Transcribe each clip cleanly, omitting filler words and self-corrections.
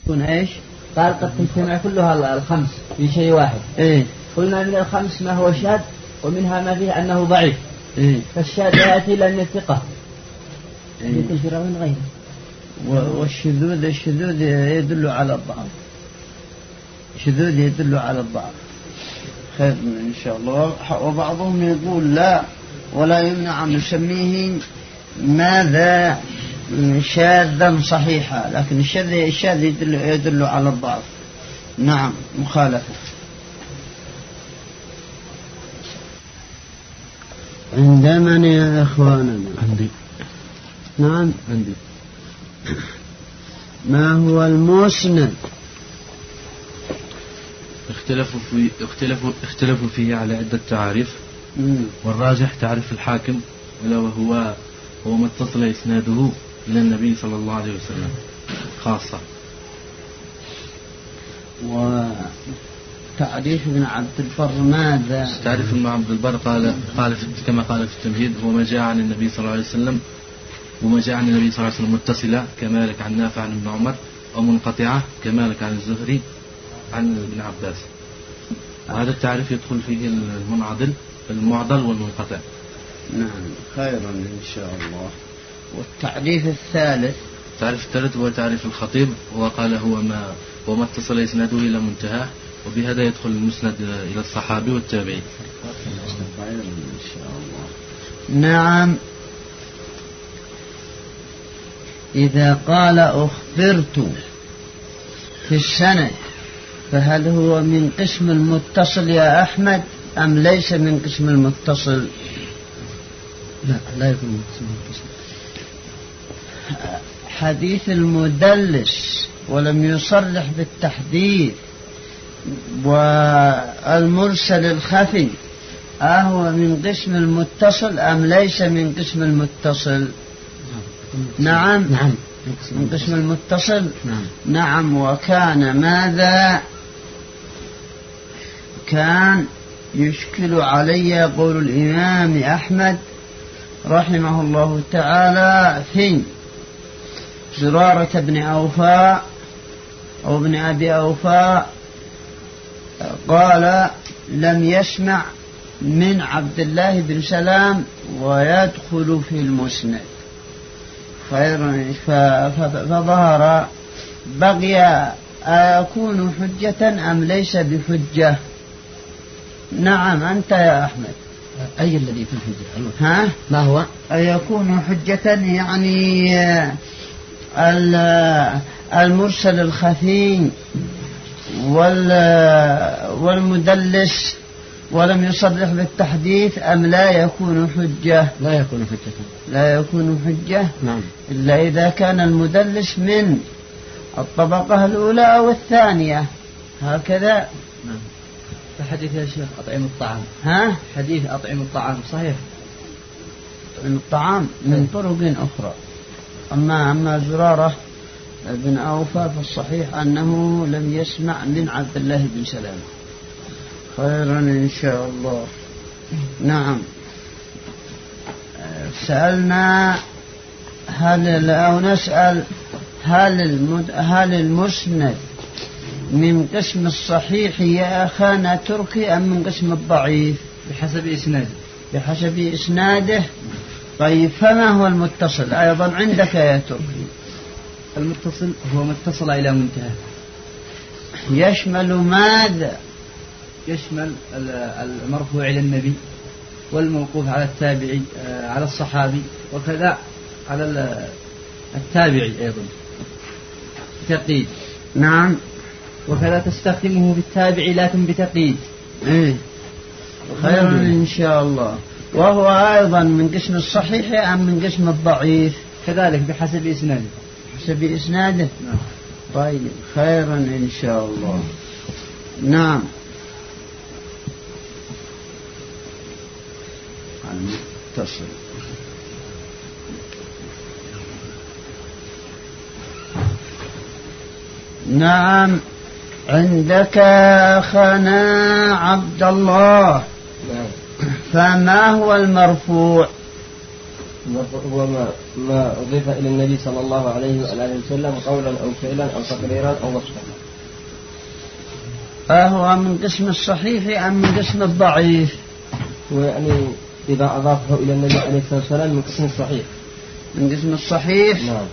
تكون إيش؟ قال قد تجتمع كلها الخمس في شيء واحد. إيه؟ قلنا من الخمس ما هو شاذ ومنها ما فيه أنه ضعيف. إيه؟ فالشاذ يأتي لأن الثقة مثل فراوي غيره. والشذوذ يدل على الضعف. الشذوذ يدل على الضعف. خير إن شاء الله. وبعضهم يقول لا ولا يمنع أن نسميه ماذا شاذا صحيحا، لكن الشاذ يدل على الضعف. نعم مخالفة. عندما يا إخواننا عندي. نعم عندي. ما هو المسند؟ اختلفوا فيه على عدة تعاريف. والراجح تعريف الحاكم ولو هو ما اتصل إسناده إلى النبي صلى الله عليه وسلم خاصة. وتعريف ابن عبد البر ماذا؟ تعريف ابن عبد البر قال كما قال في التمهيد هو ما جاء عن النبي صلى الله عليه وسلم، وما جاء عن النبي صلى الله عليه وسلم متصلة كمالك عن نافع عن ابن عمر، أو منقطعة كمالك عن الزهري عن ابن عباس. وهذا التعريف يدخل فيه المعضل والمنقطع. نعم خيرا إن شاء الله. والتعريف الثالث؟ التعريف الثالث هو تعريف الخطيب، وقال هو ما اتصل إسناده إلى منتهى، وبهذا يدخل المسند إلى الصحابي والتابعي. إن شاء الله. نعم. إذا قال أخبرت في السند فهل هو من قسم المتصل يا أحمد أم ليس من قسم المتصل؟ لا يكون من قسم المتصل. حديث المدلس ولم يصرح بالتحديث والمرسل الخفي أهو من قسم المتصل أم ليس من قسم المتصل؟ نعم من قسم المتصل. نعم. وكان ماذا كان يشكل علي قول الإمام أحمد رحمه الله تعالى في زرارة بن أوفاء أو ابن أبي أوفاء قال لم يسمع من عبد الله بن سلام ويدخل في المسند. فظهر بقي أكون حجة أم ليس بحجة؟ نعم أنت يا أحمد. أي الذي في الحجة؟ ها؟ ما هو؟ يكون حجة يعني المرسل الخفي والمدلس ولم يصرح بالتحديث أم لا يكون حجة؟ لا يكون حجة. لا يكون حجة. نعم. إلا إذا كان المدلس من الطبقة الأولى أو الثانية هكذا. نعم. فحديث يا شيخ أطعم الطعام. ها؟ حديث أطعم الطعام صحيح. أطعم الطعام من طرق أخرى. أما زرارة بن أوفى فالصحيح أنه لم يسمع من عبد الله بن سلام. خيرا إن شاء الله. نعم. سألنا أو نسأل هل المسند من قسم الصحيح يا أخانا تركي أم من قسم الضعيف؟ بحسب إسناده. طيب فما هو المتصل أيضا عندك يا تركي؟ المتصل هو ما اتصل إلى منتهى. يشمل ماذا؟ يشمل المرفوع إلى النبي والموقوف على التابعي على الصحابي وكذا على التابعي أيضا بتقييد. نعم. وكذا تستخدمه بالتابعي لكن بتقييد. خيرا إن شاء الله. وهو أيضا من قسم الصحيح أم من قسم الضعيف؟ كذلك بحسب إسناده. بحسب إسناده. نعم. طيب خيرا إن شاء الله. نعم. المتصل. نعم. عندك أخانا عبد الله فما هو المرفوع؟ هو ما أضيف إلى النبي صلى الله عليه وآله وسلم قولا أو فعلا أو تقريرا أو وصفا. هو من قسم الصحيح أم من قسم الضعيف؟ ويعني إذا أضافه إلى النبي عليه الصلاة والسلام من قسم الصحيح. من قسم الصحيح؟ نعم.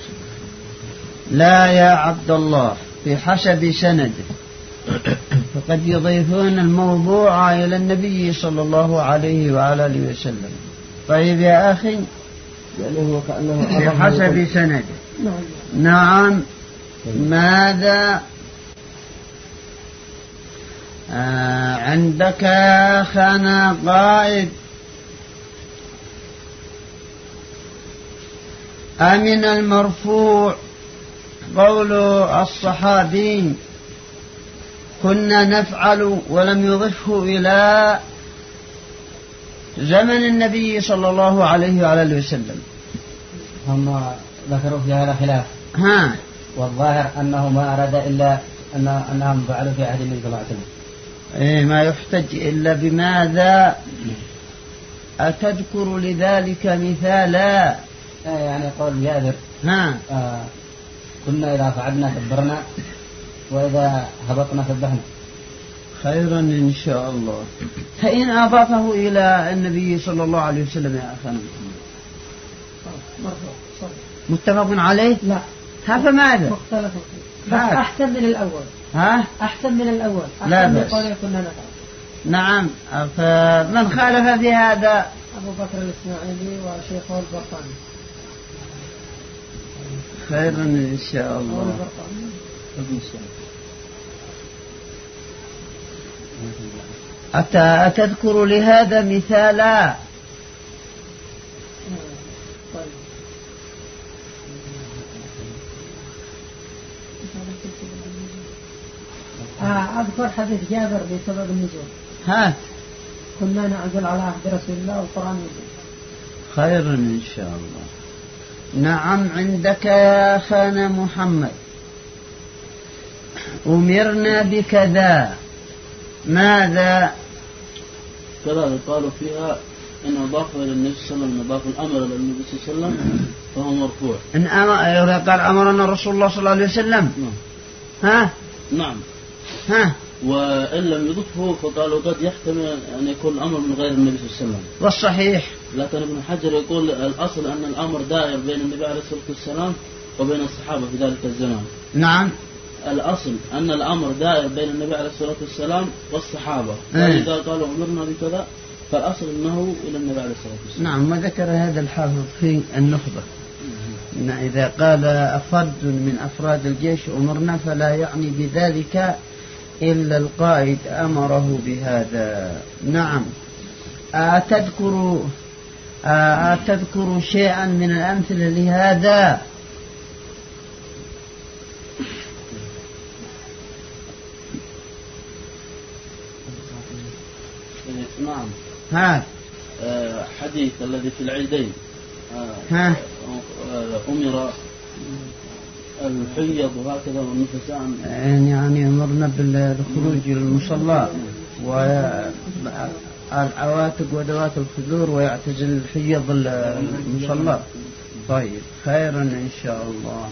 لا يا عبد الله، بحسب سنده، فقد يضيفون الموضوع إلى النبي صلى الله عليه وعلى آله وسلم. طيب يا أخي، يعني هو كأنه بحسب سنده. نعم. ماذا عندك أخنا قائد؟ أمن المرفوع قول الصحابي كنا نفعل ولم يضفه إلى زمن النبي صلى الله عليه وعلى آله وسلم. هم ذكروا في هذا خلاف. والظاهر أنه ما أراد إلا أنهم فعلوا في عهد النبي صلى الله عليه وسلم. ما يحتج إلا بماذا؟ أتذكر لذلك مثالا؟ يعني قول جابر كنا إذا صعدنا كبرنا وإذا هبطنا سبحنا. خيرا إن شاء الله. فإن أضافه إلى النبي صلى الله عليه وسلم يا أخانا متفق عليه؟ لا. فماذا؟ مختلف بس أحسن من الأول. أحسن من الأول. لا بس. كنا نفعل. نعم. فمن خالف في هذا؟ أبو بكر الإسماعيلي وشيخه البرقاني. خيرا إن شاء الله. أتذكر لهذا مثالا؟ أذكر حديث جابر بسبب النزول. كنا نعزل على عهد رسول الله والقرآن نزول. خيرا إن شاء الله. نعم. عندك يا أخانا محمد أمرنا بكذا، ماذا؟ كذلك قالوا فيها إن أضاف إلى النبي صلى الله عليه وسلم، أضاف الأمر إلى النبي صلى الله عليه وسلم فهو مرفوع. إن قال أمرنا رسول الله صلى الله عليه وسلم. نعم. وإن لم يضفه فقالوا قد يحتمل أن يكون الأمر من غير النبي صلى الله عليه وسلم. والصحيح لكن ابن حجر يقول الأصل أن الأمر دائر بين النبي عليه الصلاة والسلام وبين الصحابة في ذلك الزمان. نعم. الأصل أن الأمر دائر بين النبي عليه الصلاة والسلام والصحابة. فإذا قالوا أمرنا بكذا فالأصل أنه إلى النبي عليه الصلاة والسلام. نعم. وذكر هذا الحافظ في النخبة إن إذا قال أفرد من أفراد الجيش أمرنا فلا يعني بذلك إلا القائد أمره بهذا. نعم. أتذكر شيئا من الأمثلة لهذا؟ نعم. حديث الذي في العيدين أمر الحيض وهكذا والنفساء، يعني أمرنا بالخروج للمصلى والعواتق وذوات الخدور ويعتزل الحيض المصلى. طيب خيرا إن شاء الله.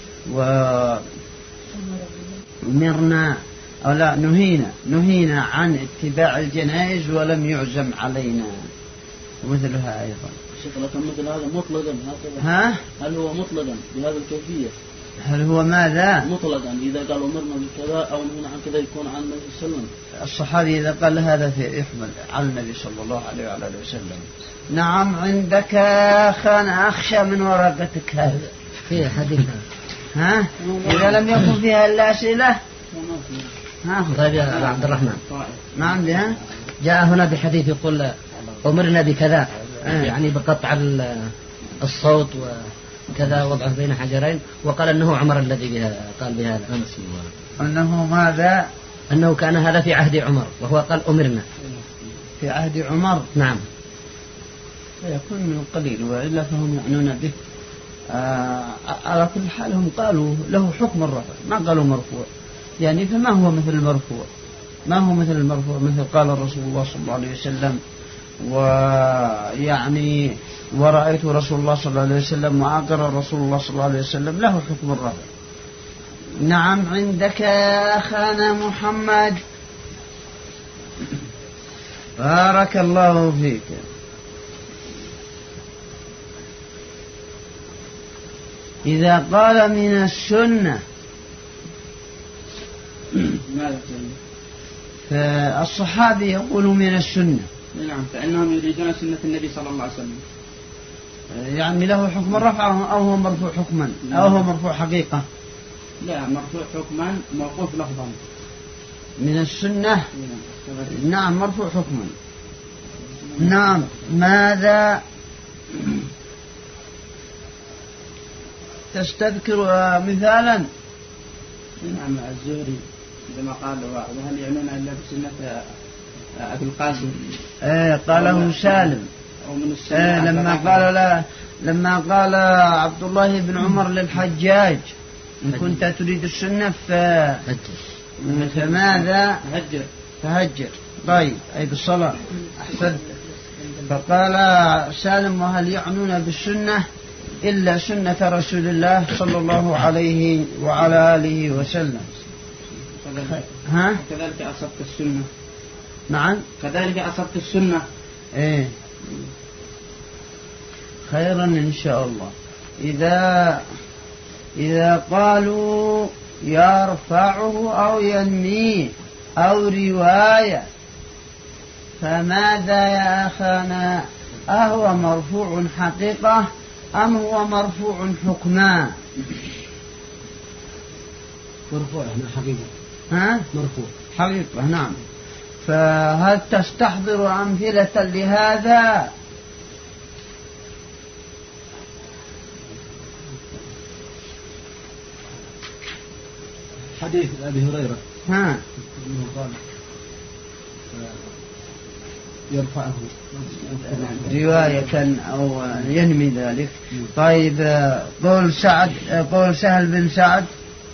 وأمرنا أو لا نهينا عن اتباع الجنائز ولم يعزم علينا ومثلها أيضا. لكن مثل هذا مطلقا هكذا. هل هو مطلقا بهذا الكيفية؟ هل هو ماذا؟ مطلقا إذا قال أمرنا بكذا أو نهينا عن كذا يكون عن النبي صلى الله عليه وسلم. الصحابي إذا قال هذا يحمل على النبي صلى الله عليه وعلى آله وسلم. نعم. عندك أخانا أخشى من ورقتك هذا في حديث. إذا لم يكن فيها إلا أسئلة. طيب يا عبد الرحمن. نعم. بها جاء هنا بحديث يقول أمرنا بكذا يعني بقطع الصوت وكذا وضعه بين حجرين، وقال أنه عمر الذي بها قال بهذا. أنه ماذا؟ أنه كان هذا في عهد عمر وهو قال أمرنا في عهد عمر. نعم. يكون من القليل وإلا فهم يعنون به. على كل حال هم قالوا له حكم الرفع ما قالوا مرفوع يعني. فما هو مثل المرفوع؟ ما هو مثل المرفوع؟ مثل قال الرسول الله صلى الله عليه وسلم ويعني ورأيت رسول الله صلى الله عليه وسلم وأقر رسول الله صلى الله عليه وسلم له حكم الرفع. نعم عندك يا أخانا محمد، بارك الله فيك. إذا قال من السنة فالصحابي يقول من السنة، نعم، فإنهم يريدون سنة النبي صلى الله عليه وسلم، يعني له حكم الرفع أو هو مرفوع حكما أو هو مرفوع حقيقة؟ لا، مرفوع حكما موقوف لفظا. من السنة نعم مرفوع حكما. نعم، ماذا تستذكر مثالا؟ نعم الزهري عندما قال وهل يعنون إلا بسنة أبي القاسم، قاله سالم أو من السنة لما قال عبد الله بن عمر للحجاج إن كنت تريد السنة فماذا فهجر. طيب أي بالصلاة، أحسنت. فقال سالم وهل يعنون بالسنة إلا سنة رسول الله صلى الله عليه وعلى آله وسلم. كذلك أصبت السنة. نعم كذلك أصبت السنة. إيه خيرا إن شاء الله. إذا قالوا يرفعه أو ينميه أو رواية فماذا يا أخانا؟ أهو مرفوع حقيقة أم هو مرفوع حكما؟ مرفوع حقيقة. مرفوع حقيقة نعم. فهل تستحضر أمثلة لهذا؟ حديث أبي هريرة قال يرفعه رواية أو ينمي ذلك. طيب قول سهل بن سعد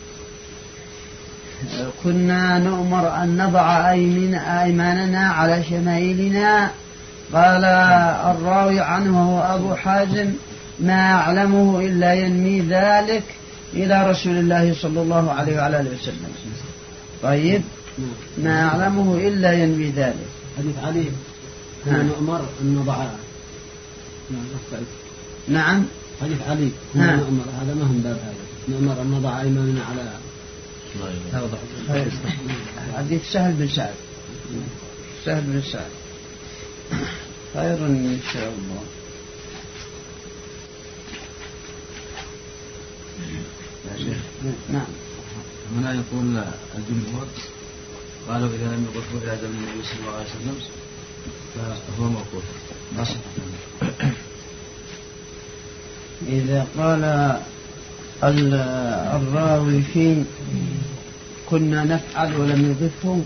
كنا نؤمر أن نضع أيماننا على شمائلنا. قال الراوي عنه هو أبو حازم ما أعلمه إلا ينمي ذلك إلى رسول الله صلى الله عليه وعلى آله وسلم. طيب ما أعلمه إلا ينمي ذلك. حديث علي نؤمر أن نضع. نعم حديث علي نؤمر، هذا ما هم باب هذا، نؤمر أن نضع أيماننا على حديث سهل بن سعد. خير إن شاء الله. نعم. هنا يقول الجمهور قالوا إذا لم يقفوا إلى زمن النبي صلى الله عليه وسلم فهو موقوف. إذا قال الراوي فيه كنا نفعل ولم يضفه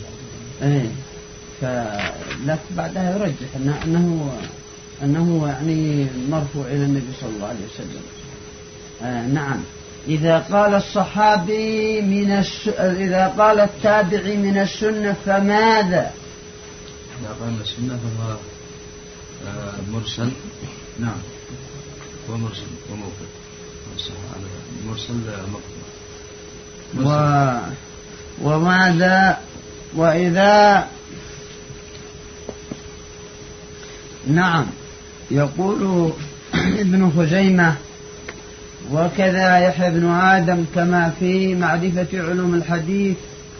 فلك بعدها يرجح أنه يعني مرفوع إلى النبي صلى الله عليه وسلم. نعم. إذا قال الصحابي إذا قال التابعي من السنة فماذا؟ إذا قال من السنة فهو مرسل. نعم هو مرسل وموقف. مرسل مقطوع. وماذا وإذا نعم يقول ابن خزيمة وكذا يحيى بن آدم كما في معرفة علوم الحديث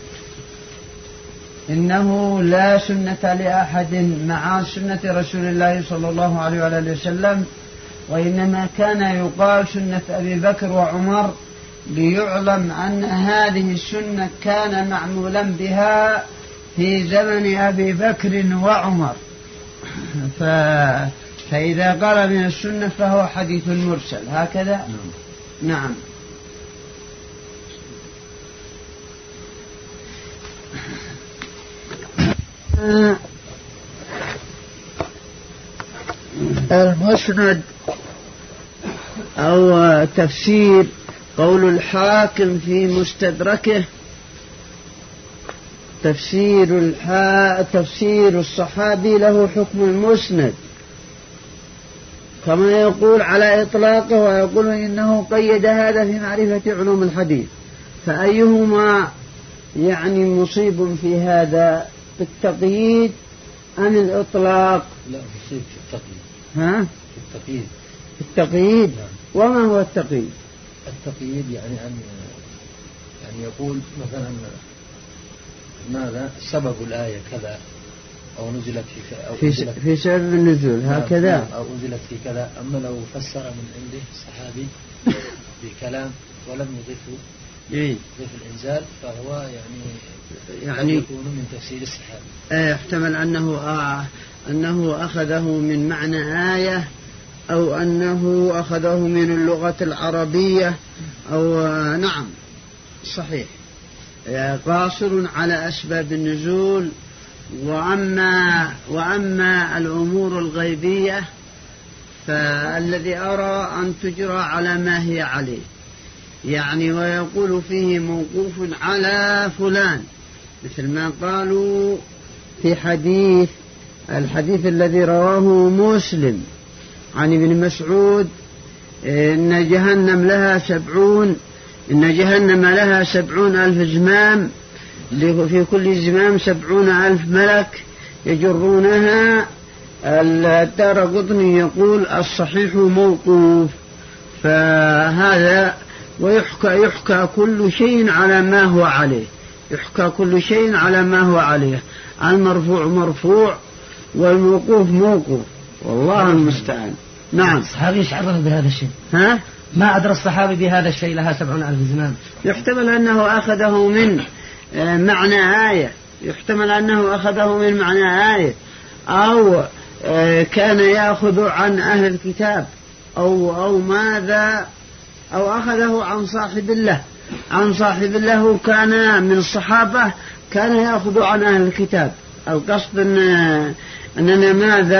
إنه لا سنة لأحد مع سنة رسول الله صلى الله عليه وآله وسلم، وإنما كان يقال سنة أبي بكر وعمر ليعلم أن هذه السنة كان معمولا بها في زمن أبي بكر وعمر. فإذا قال من السنة فهو حديث مرسل هكذا. نعم. المسند أو تفسير قول الحاكم في مستدركه تفسير الصحابي له حكم المسند، كما يقول على إطلاقه ويقول إنه قيد هذا في معرفة علوم الحديث، فأيهما يعني مصيب في هذا، التقييد أم الإطلاق؟ لا، مصيب في التقييد. ها؟ في التقييد. التقييد. نعم. وما هو التقييد؟ التقييد يعني يقول مثلا ماذا سبب الآية كذا، أو نزلت في سبب النزول هكذا، أو أنزلت في كذا. أما لو فسر من عنده الصحابي بكلام ولم يضيف الإنزال، فهو يعني يكون من تفسير الصحابي. يحتمل أنه أخذه من معنى آية، أو أنه أخذه من اللغة العربية، أو نعم صحيح، قاصر على أسباب النزول. وأما الأمور الغيبية فالذي أرى أن تجرى على ما هي عليه، يعني ويقول فيه موقوف على فلان، مثل ما قالوا في الحديث الذي رواه مسلم عن ابن مسعود: إن جهنم لها 70,000 زمام، في كل زمام 70,000 ملك يجرونها. الدارقطني يقول الصحيح موقوف، فهذا ويحكى كل شيء على ما هو عليه، المرفوع مرفوع والموقوف موقوف، والله المستعان. نعم. الصحابي ايش عرف بهذا الشيء؟ ما أدرى الصحابي بهذا الشيء لها 70,000 زمام. يحتمل أنه أخذه من معنى آية، أو كان يأخذ عن أهل الكتاب، أو ماذا، أو أخذه عن صاحب الله كان من الصحابة، كان يأخذ عن أهل الكتاب. القصد أننا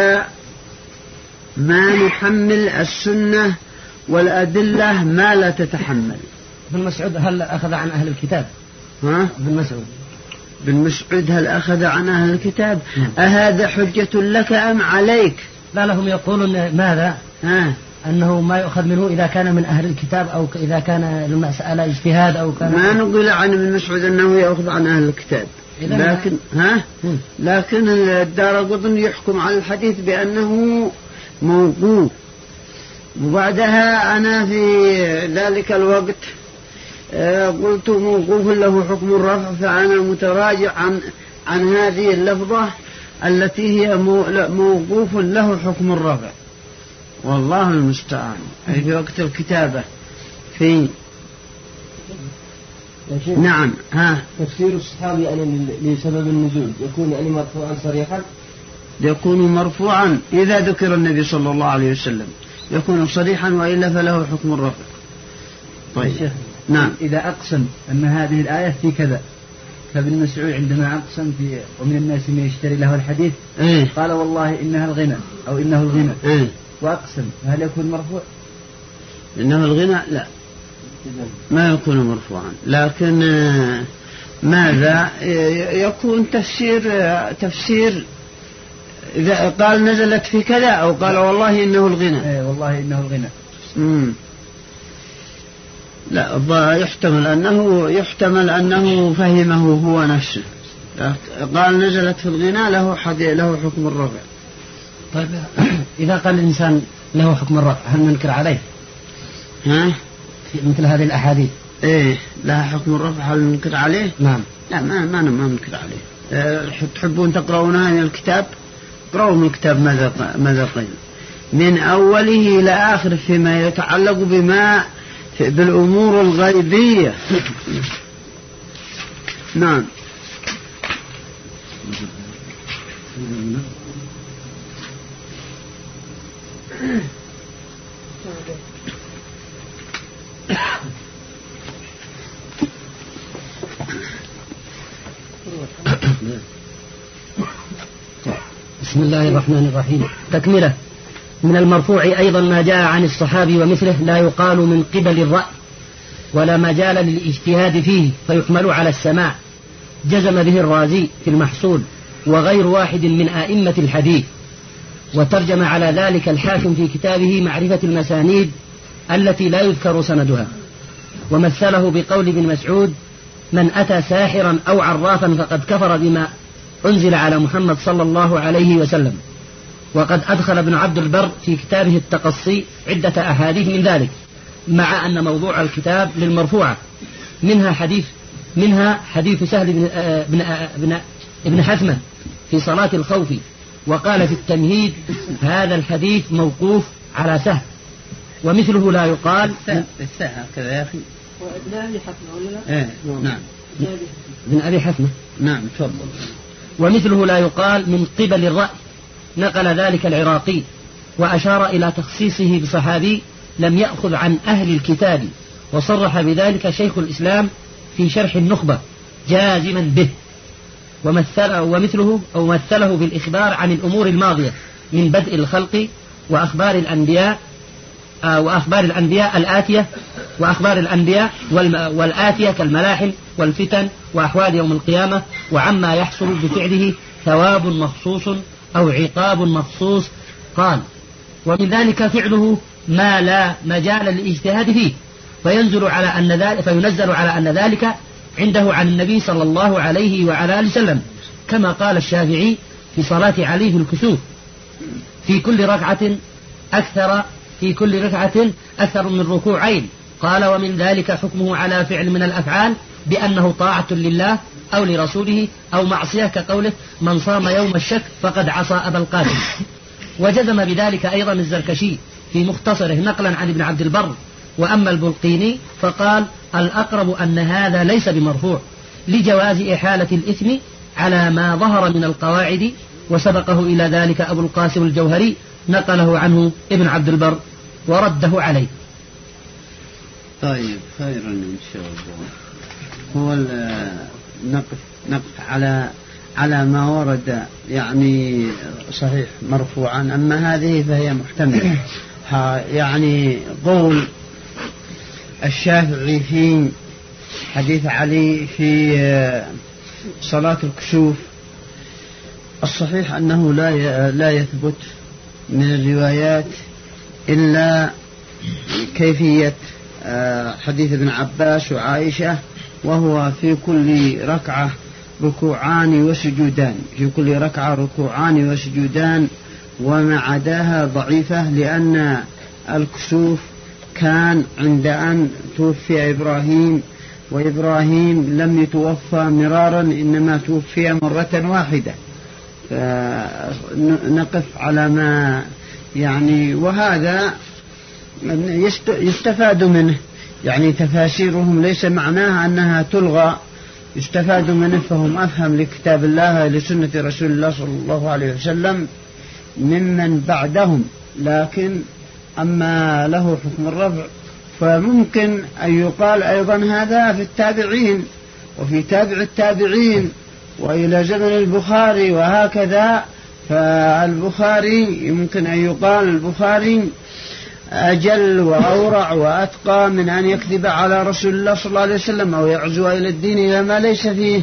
ما نحمل السنة والأدلة ما لا تتحمل. ابن مسعود هل أخذ عن أهل الكتاب؟ بن مسعود هل أخذ عن أهل الكتاب؟ أهذا حجة لك أم عليك؟ لا، لهم يقولون ماذا؟ أنه ما يؤخذ منه إذا كان من أهل الكتاب، أو إذا كان المسألة اجتهاد، أو كان ما نقول عن ابن مسعود أنه يأخذ عن أهل الكتاب، لكن الدارقطني يحكم على الحديث بأنه موقوف. وبعدها أنا في ذلك الوقت قلت موقوف له حكم الرفع، فأنا متراجع عن هذه اللفظة التي هي موقوف له حكم الرفع، والله المستعان. في وقت الكتابة نعم. تفسير الصحابي لسبب النزول يكون مرفوعا صريحا؟ يكون مرفوعا إذا ذكر النبي صلى الله عليه وسلم، يكون صريحا، وإلا فله حكم الرفع. طيب. نعم. إذا أقسم أن هذه الآية في كذا، فابن مسعود عندما أقسم ومن الناس من يشتري له الحديث قال والله إنها الغنى أو إنه الغنى وأقسم، هل يكون مرفوع؟ إنه الغنى لا، ما يكون مرفوعا، لكن ماذا يكون تفسير إذا قال نزلت في كذا، أو قال والله إنه الغنى. والله إنه الغنى. لا، يحتمل أنه فهمه هو نفسه، قال نزلت في الغنى له حكم الرفع. طيب إذا قال الإنسان له حكم الرفع هل ننكر عليه؟ مثل هذه الأحاديث لها حكم الرفع، هل ننكر عليه؟ نعم. لا، ما ننكر عليه. تحبون تقرؤونها من الكتاب؟ اقرأوا من الكتاب ماذا قيل من أوله إلى آخر فيما يتعلق بالأمور الغيبية. نعم. بسم الله الرحمن الرحيم. تكملة. من المرفوع أيضا ما جاء عن الصحابي ومثله لا يقال من قبل الرأي ولا مجال للاجتهاد فيه، فيحمل على السماع، جزم به الرازي في المحصول وغير واحد من أئمة الحديث. وترجم على ذلك الحاكم في كتابه معرفة المسانيد التي لا يذكر سندها، ومثله بقول ابن مسعود: من أتى ساحرا أو عرافا فقد كفر بما أنزل على محمد صلى الله عليه وسلم. وقد أدخل ابن عبد البر في كتابه التقصي عدة أحاديث من ذلك، مع أن موضوع الكتاب للمرفوعة، منها حديث سهل بن حثمة في صلاة الخوف، وقال في التمهيد: هذا الحديث موقوف على سهل، ومثله لا يقال الساعة كذا يا أخي. وابن أبي حثمة ولا لا؟ نعم. ابن أبي حثمة. نعم تفضل. ومثله لا يقال من قبل الرأي، نقل ذلك العراقي، وأشار إلى تخصيصه بصحابي لم يأخذ عن أهل الكتاب، وصرح بذلك شيخ الإسلام في شرح النخبة جازما به. ومثله بالإخبار عن الأمور الماضية من بدء الخلق وأخبار الأنبياء الآتية، وأخبار الأنبياء والآتية كالملاحم والفتن وأحوال يوم القيامة، وعما يحصل بفعله ثواب مخصوص أو عقاب مخصوص. قال: ومن ذلك فعله ما لا مجال للاجتهاد فيه، فينزل على أن ذلك عنده عن النبي صلى الله عليه وعلى آله وسلم، كما قال الشافعي في صلاة علي في الكسوف: في كل ركعة أكثر من ركوعين. قال: ومن ذلك حكمه على فعل من الأفعال بأنه طاعة لله أو لرسوله أو معصية، كقوله: من صام يوم الشك فقد عصى أبا القاسم. وجزم بذلك أيضا الزركشي في مختصره نقلا عن ابن عبد البر. وأما البلقيني فقال: الأقرب أن هذا ليس بمرفوع، لجواز إحالة الإثم على ما ظهر من القواعد، وسبقه إلى ذلك أبو القاسم الجوهري نقله عنه ابن عبد البر ورده عليه. طيب خيرا إن شاء الله. هو نقف على ما ورد يعني صحيح مرفوعا، أما هذه فهي محتملة. يعني قول الشافعي في حديث علي في صلاة الكسوف، الصحيح أنه لا يثبت من الروايات إلا كيفية حديث ابن عباس وعائشة، وهو في كل ركعة ركوعان وسجودان، وما عداها ضعيفة، لأن الكسوف كان عند أن توفي إبراهيم، وإبراهيم لم يتوفى مرارا، إنما توفي مرة واحدة. نقف على ما يعني، وهذا يستفاد منه، يعني تفاسيرهم ليس معناها أنها تلغى، يستفاد منه، فهم أفهم لكتاب الله لسنة رسول الله صلى الله عليه وسلم ممن بعدهم. لكن أما له حكم الرفع فممكن أن يقال أيضا هذا في التابعين وفي تابع التابعين وإلى زمن البخاري وهكذا. فالبخاري يمكن أن يقال البخاري أجل وأورع وأتقى من أن يكذب على رسول الله صلى الله عليه وسلم أو يعزو إلى الدين إلى ما ليس فيه،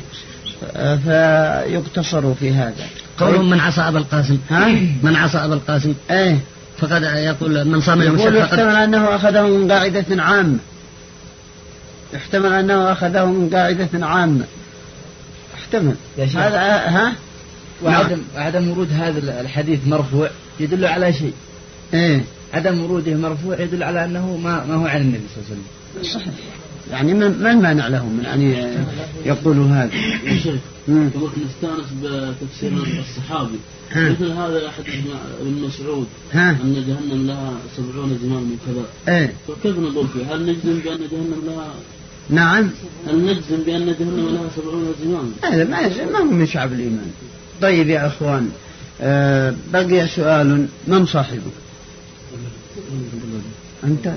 فيقتصر في هذا. قولهم من عصى أبا القاسم، من عصى أبا القاسم فقد يقول من صام يوم الشك، يحتمل أنه أخذه من قاعدة عامة، يحتمل أنه أخذه من قاعدة عامة، احتمل هذا. وعدم ورود هذا الحديث مرفوع يدل على شيء. عدم وروده مرفوع يدل على أنه ما هو عن النبي صلى الله عليه وسلم. صحيح. يعني ما المانع لهم من أن يقولوا هذا؟ يا شيخ نستانس بتفسير الصحابي مثل هذا حديث ابن مسعود أن جهنم لها 70 زمام من كذا. فكيف نقول فيه؟ هل نجزم بأن جهنم لها؟ نعم. هل نجزم بأن جهنم لها 70 زمام؟ هذا ما هو من شعب الإيمان. طيب يا أخوان، بقي سؤال: من صاحبه؟ أنت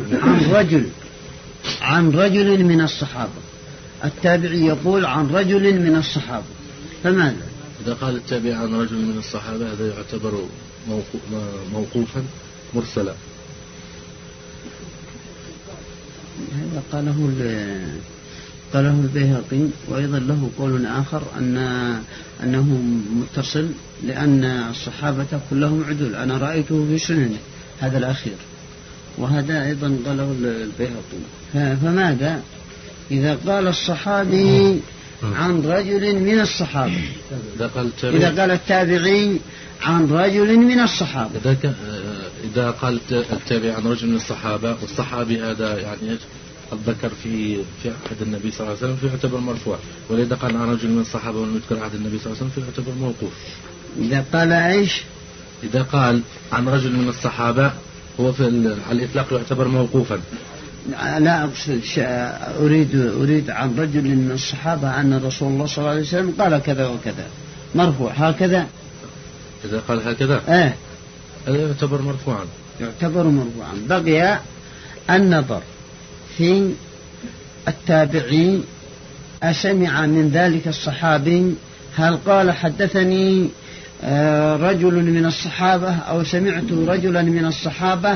عن رجل من الصحابة. التابعي يقول عن رجل من الصحابة، فماذا؟ إذا قال التابعي عن رجل من الصحابة هذا يعتبر موقوفا مرسلا. هذا قاله قاله البيهقي. وأيضا له قول آخر أنه متصل لأن الصحابة كلهم عدول، أنا رأيته في سننه هذا الأخير، وهذا أيضا قاله البيهقي. فماذا إذا قال الصحابي عن رجل من الصحابة، إذا قال التابعي عن رجل من الصحابة، إذا قال التابعي عن رجل من الصحابة والصحابي هذا يعني قد ذكر في عهد النبي صلى الله عليه وسلم فيعتبر مرفوع، وإذا قال عن رجل من الصحابة ولم يذكر عهد النبي صلى الله عليه وسلم فيعتبر موقوف. إذا قال إيش؟ إذا قال عن رجل من الصحابة هو على الإطلاق يعتبر موقوفا. لا أقصد، أريد عن رجل من الصحابة أن رسول الله صلى الله عليه وسلم قال كذا وكذا مرفوع هكذا. إذا قال هكذا هذا يعتبر مرفوعا. يعتبر مرفوعا. بقي النظر في التابعين، أسمع من ذلك الصحابي هل قال حدثني رجل من الصحابة أو سمعت رجلا من الصحابة،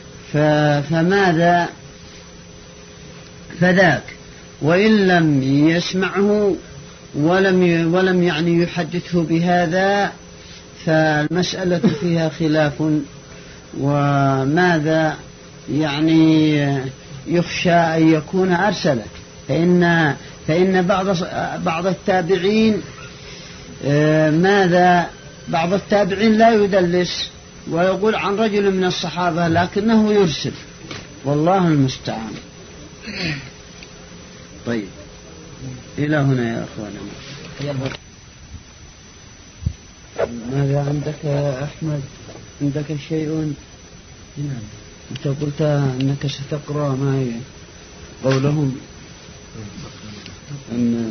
فماذا فذاك. وإن لم يسمعه ولم يعني يحدثه بهذا فالمسألة فيها خلاف. وماذا يعني يخشى أن يكون أرسله، فإن بعض التابعين بعض التابعين لا يدلس ويقول عن رجل من الصحابة لكنه يرسل، والله المستعان. طيب إلى هنا يا أخوانا. ماذا عندك يا أحمد؟ عندك شيء؟ أنت قلت أنك ستقرأ معي قولهم أن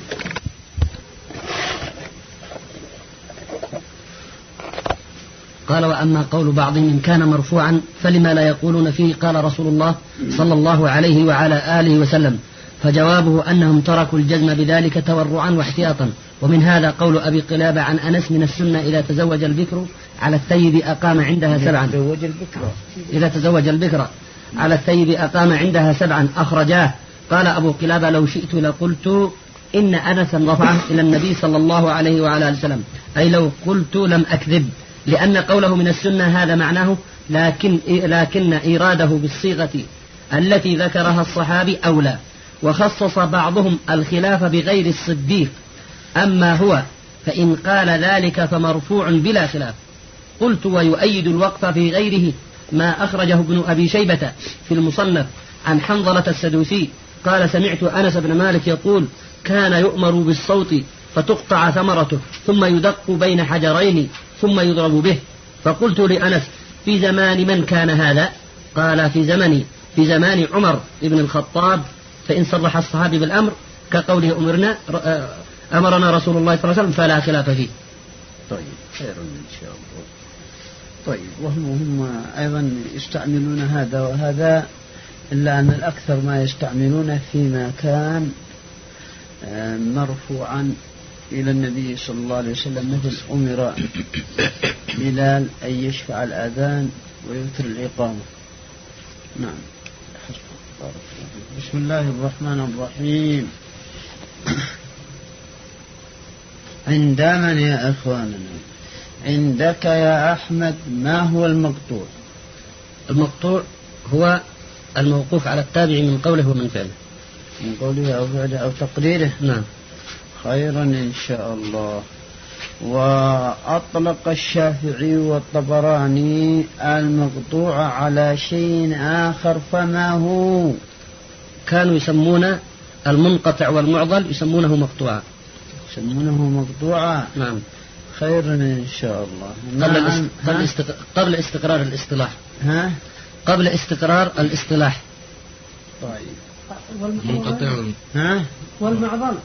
قال وأما قول بعضهم إن كان مرفوعا فلما لا يقولون فيه قال رسول الله صلى الله عليه وعلى آله وسلم، فجوابه أنهم تركوا الجزم بذلك تورعا واحتياطا. ومن هذا قول أبي قلابة عن أنس من السنة إذا تزوج البكر على الثيب أقام عندها سبعا. إذا تزوج البكر على الثيب أقام عندها سبعا أخرجاه. قال أبو قلابة لو شئت لقلت إن أنسا رفعه إلى النبي صلى الله عليه وعلى آله وسلم، أي لو قلت لم أكذب، لأن قوله من السنة هذا معناه، لكن إيراده بالصيغة التي ذكرها الصحابي أولى. وخصص بعضهم الخلاف بغير الصديق، أما هو فإن قال ذلك فمرفوع بلا خلاف. قلت ويؤيد الوقف في غيره ما أخرجه ابن أبي شيبة في المصنف عن حنظلة السدوسي قال سمعت أنس بن مالك يقول كان يؤمر بالصوت فتقطع ثمرته ثم يدق بين حجرين ثم يضرب به. فقلت لأنس في زمان من كان هذا؟ قال في زمان عمر بن الخطاب. فإن صرح الصحابي بالأمر كقوله أمرنا رسول الله صلى الله عليه وسلم فلا خلاف فيه. طيب خير إن شاء الله. طيب وهم أيضا يستعملون هذا وهذا، إلا أن الأكثر ما يستعملون فيما كان مرفوعا إلى النبي صلى الله عليه وسلم، مثل أمر بلال أن يشفع الأذان ويوتر الإقامة. نعم. بسم الله الرحمن الرحيم. عند من يا أخواننا؟ عندك يا أحمد ما هو المقطوع؟ المقطوع هو الموقوف على التابع من قوله ومن فعله. من قوله أو فعله أو تقريره. نعم. خيرا إن شاء الله. وأطلق الشافعي والطبراني المقطوع على شيء آخر، فما هو؟ كانوا يسمون المنقطع والمعضل يسمونه مقطوعا. نعم. خيرا إن شاء الله. قبل استقرار الاصطلاح. قبل استقرار الاصطلاح. طيب. منقطع. والمعضل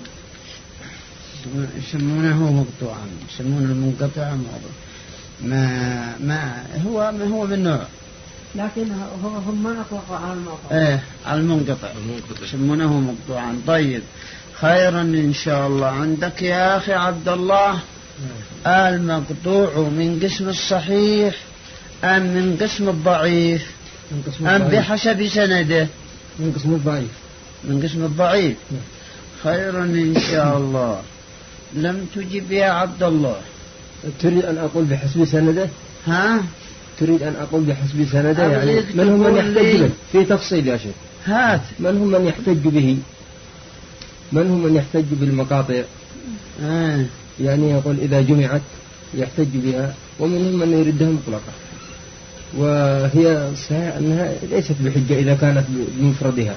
يسمونه مقطوعا، يسمون المنقطع معضل. ما هو بالنوع، لكن هم ما أطلقوا على المقطوع. على المنقطع يسمونه مقطوعا. طيب خيرا إن شاء الله. عندك يا أخي عبد الله المقطوع من قسم الصحيح أم من قسم الضعيف أم بحسب سنده؟ من قسم الضعيف. من قسم الضعيف. خيرا إن شاء الله. لم تجب يا عبد الله. تريد أن أقول بحسب سنده؟ ها؟ تريد أن أقول بحسب سنده يعني من هم من يحتج به؟ في تفصيل يا شيخ. هات. من هم من يحتج به؟ من هم من يحتج بالمقاطع؟ يعني يقول إذا جمعت يحتج بها، ومنهم من يردها مطلقة، وهي صحيح أنها ليست بحجة إذا كانت بمفردها.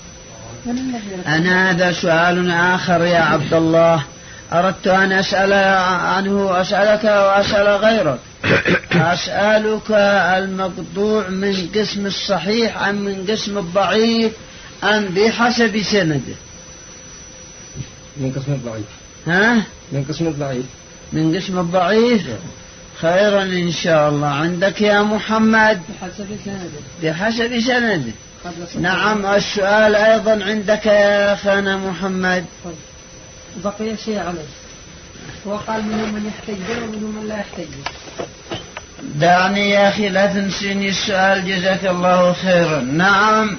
أنا هذا سؤال آخر يا عبد الله أردت أن أسأل عنه، أسألك وأسأل غيرك. أسألك المقطوع من قسم الصحيح أم من قسم الضعيف أم بحسب سنده؟ من قسم الضعيف. ها؟ من قسم الضعيف. من قسم الضعيف. خيرا إن شاء الله. عندك يا محمد؟ بحسب سنده. بحسب سنده. نعم. السؤال أيضا عندك يا أخانا محمد. بقي شيء عليه، وقال منهم من يحتج به ومنهم من لا يحتج به. دعني يا أخي لا تنسيني السؤال جزاك الله خيرا. نعم.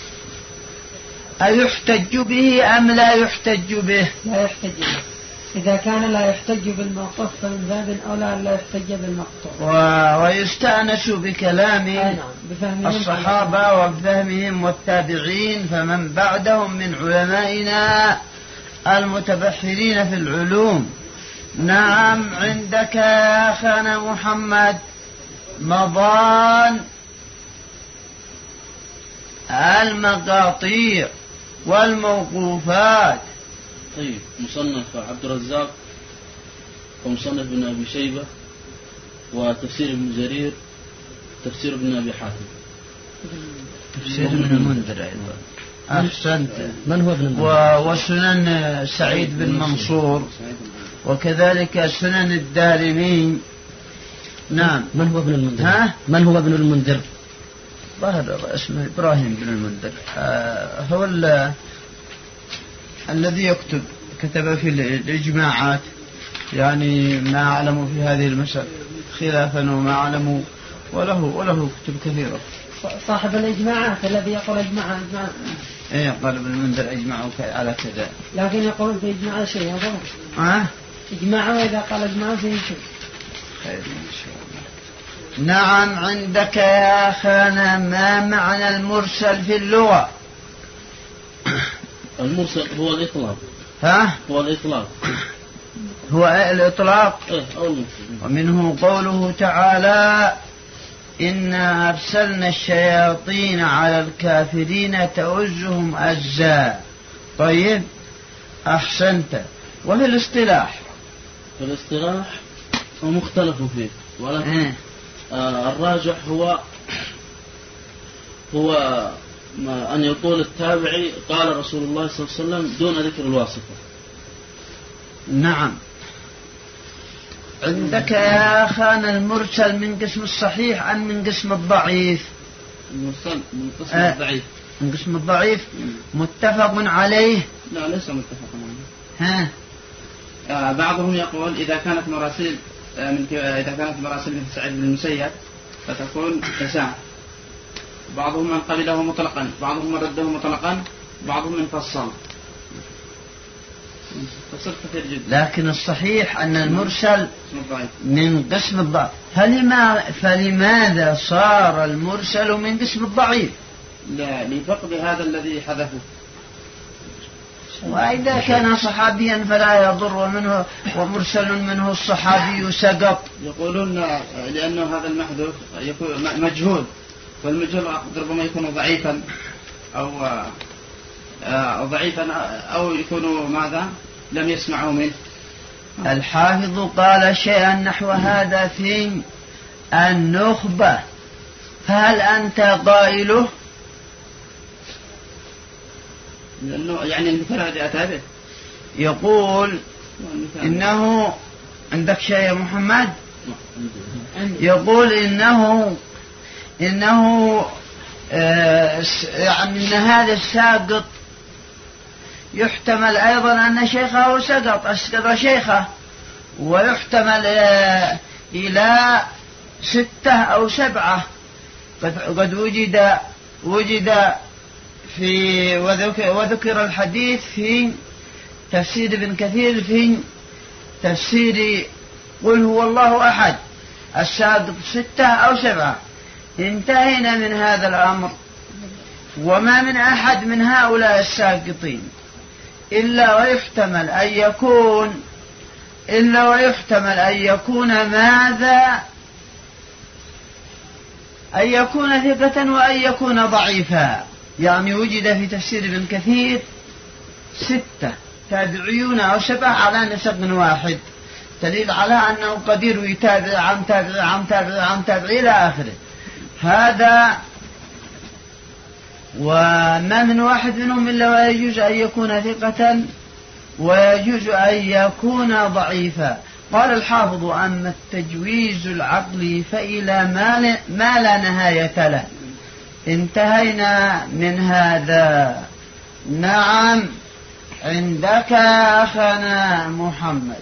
أيحتج به أم لا يحتج به؟ لا يحتج به. إذا كان لا يحتج بالموقوف فمن باب أولى لا يحتج بالمقطوع. ويستأنس بكلام الصحابة وبفهمهم والتابعين فمن بعدهم من علمائنا المتبحرين في العلوم. نعم. عندك يا أخانا محمد مضان المقاطيع والموقوفات. طيب. مصنف عبد الرزاق ومصنف ابن أبي شيبة وتفسير ابن جرير، تفسير ابن أبي حاتم، تفسير ابن المنذر أيضا. أحسنت. من هو ابن المنذر؟ وسنن سعيد بن منصور، وكذلك سنن الدارمي. نعم. من هو ابن المنذر؟ ها؟ من هو ابن المنذر؟ ظهر اسمه إبراهيم بن المنذر. هو الذي كتب في الإجماعات، يعني ما أعلم في هذه المسألة خلافا وما أعلم، وله كتب كثيرة. صاحب الإجماعات الذي يقول إجماع. إيه قال ابن المنذر أجمعوا على كذا، لكن يقول في إجماع شيء هذا. إجماعه إذا قال إجماع فيه شيء. خير إن شاء الله. نعم. عندك يا أخانا ما معنى المرسل في اللغة؟ المرسل هو الإطلاق. ها؟ هو الإطلاق. هو الإطلاق. ومنه قوله تعالى إنا أرسلنا الشياطين على الكافرين تؤزهم أزا. طيب. أحسنت. وفي الاصطلاح؟ في الاصطلاح هو مختلف فيه، ولكن الراجح هو أن يقول التابعي قال رسول الله صلى الله عليه وسلم دون ذكر الواسطة. نعم. عندك يا أخانا المرسل من قسم الصحيح أم من قسم الضعيف؟ المرسل من قسم الضعيف. من قسم الضعيف. متفق عليه؟ لا ليس متفق عليه. بعضهم يقول إذا كانت مراسيل من سعيد بن المسيب فتكون تساع. بعضهم من قبله مطلقا، بعضهم من رده مطلقا، بعضهم من فصل. لكن الصحيح أن المرسل من قسم الضعيف. فلماذا صار المرسل من قسم الضعيف؟ لا لفقد هذا الذي حذفه. وإذا كان صحابيا فلا يضر منه، ومرسل منه الصحابي سقط. يقولون لأنه هذا المحذوف يكون مجهول، والمجهول ربما يكون ضعيفا أو يكون ماذا لم يسمعوا منه. الحافظ قال شيئا نحو هذا في النخبة، فهل أنت قائله؟ يعني المثال الذي أتى به يقول إنه عندك شيء يا محمد؟ يقول إنه يعني إن هذا الساقط يحتمل أيضا أن شيخه أسقط شيخه، ويحتمل إلى 6 أو 7. قد وجد وذكر الحديث في تفسير ابن كثير في تفسير قل هو الله أحد الساقط 6 أو 7. انتهينا من هذا الأمر، وما من أحد من هؤلاء الساقطين إلا ويحتمل أن يكون ماذا؟ أن يكون ثقة وأن يكون ضعيفا. يعني وجد في تفسير ابن كثير 6 تابعيون أو 7 على نسق واحد، دليل على أنه قدير يتابع عن تابع عن تابع عن تابع إلى آخره. هذا وما من واحد منهم إلا ويجوز أن يكون ثقة ويجوز أن يكون ضعيفا. قال الحافظ: أما التجويز العقلي فإلى ما لا نهاية له. انتهينا من هذا. نعم، عندك أخنا محمد.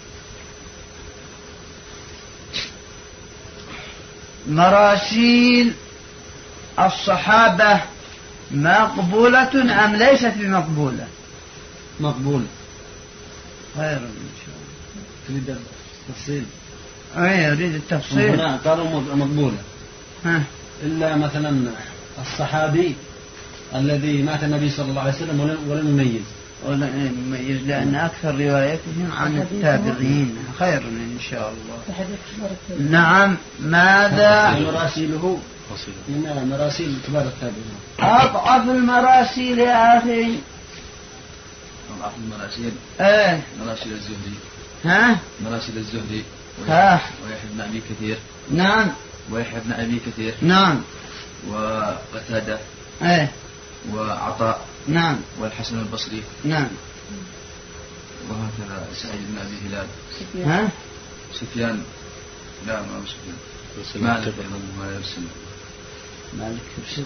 مراسيل الصحابة مقبولة أم ليست بمقبولة؟ مقبول. خير إن شاء الله. تريد التفصيل؟ أريد التفصيل. هنا قالوا مقبولة، إلا مثلا الصحابي الذي مات النبي صلى الله عليه وسلم ولم يميز، لأن أكثر روايتهم عن التابعين. خير إن شاء الله. نعم. ماذا؟ مراسيله من مراسيل كبار التابعين. أضعف المراسيل يا أخي. أضعف المراسيل. مراسيل الزهري. مراسيل الزهري. ويحيى بن أبي كثير. نعم. ويحيى بن أبي كثير. نعم. وقتادة. وعطاء. نعم. والحسن البصري. نعم. وهكذا سعيد بن أبي هلال. سفيان. لا، ما سفيان. مالك يرسل.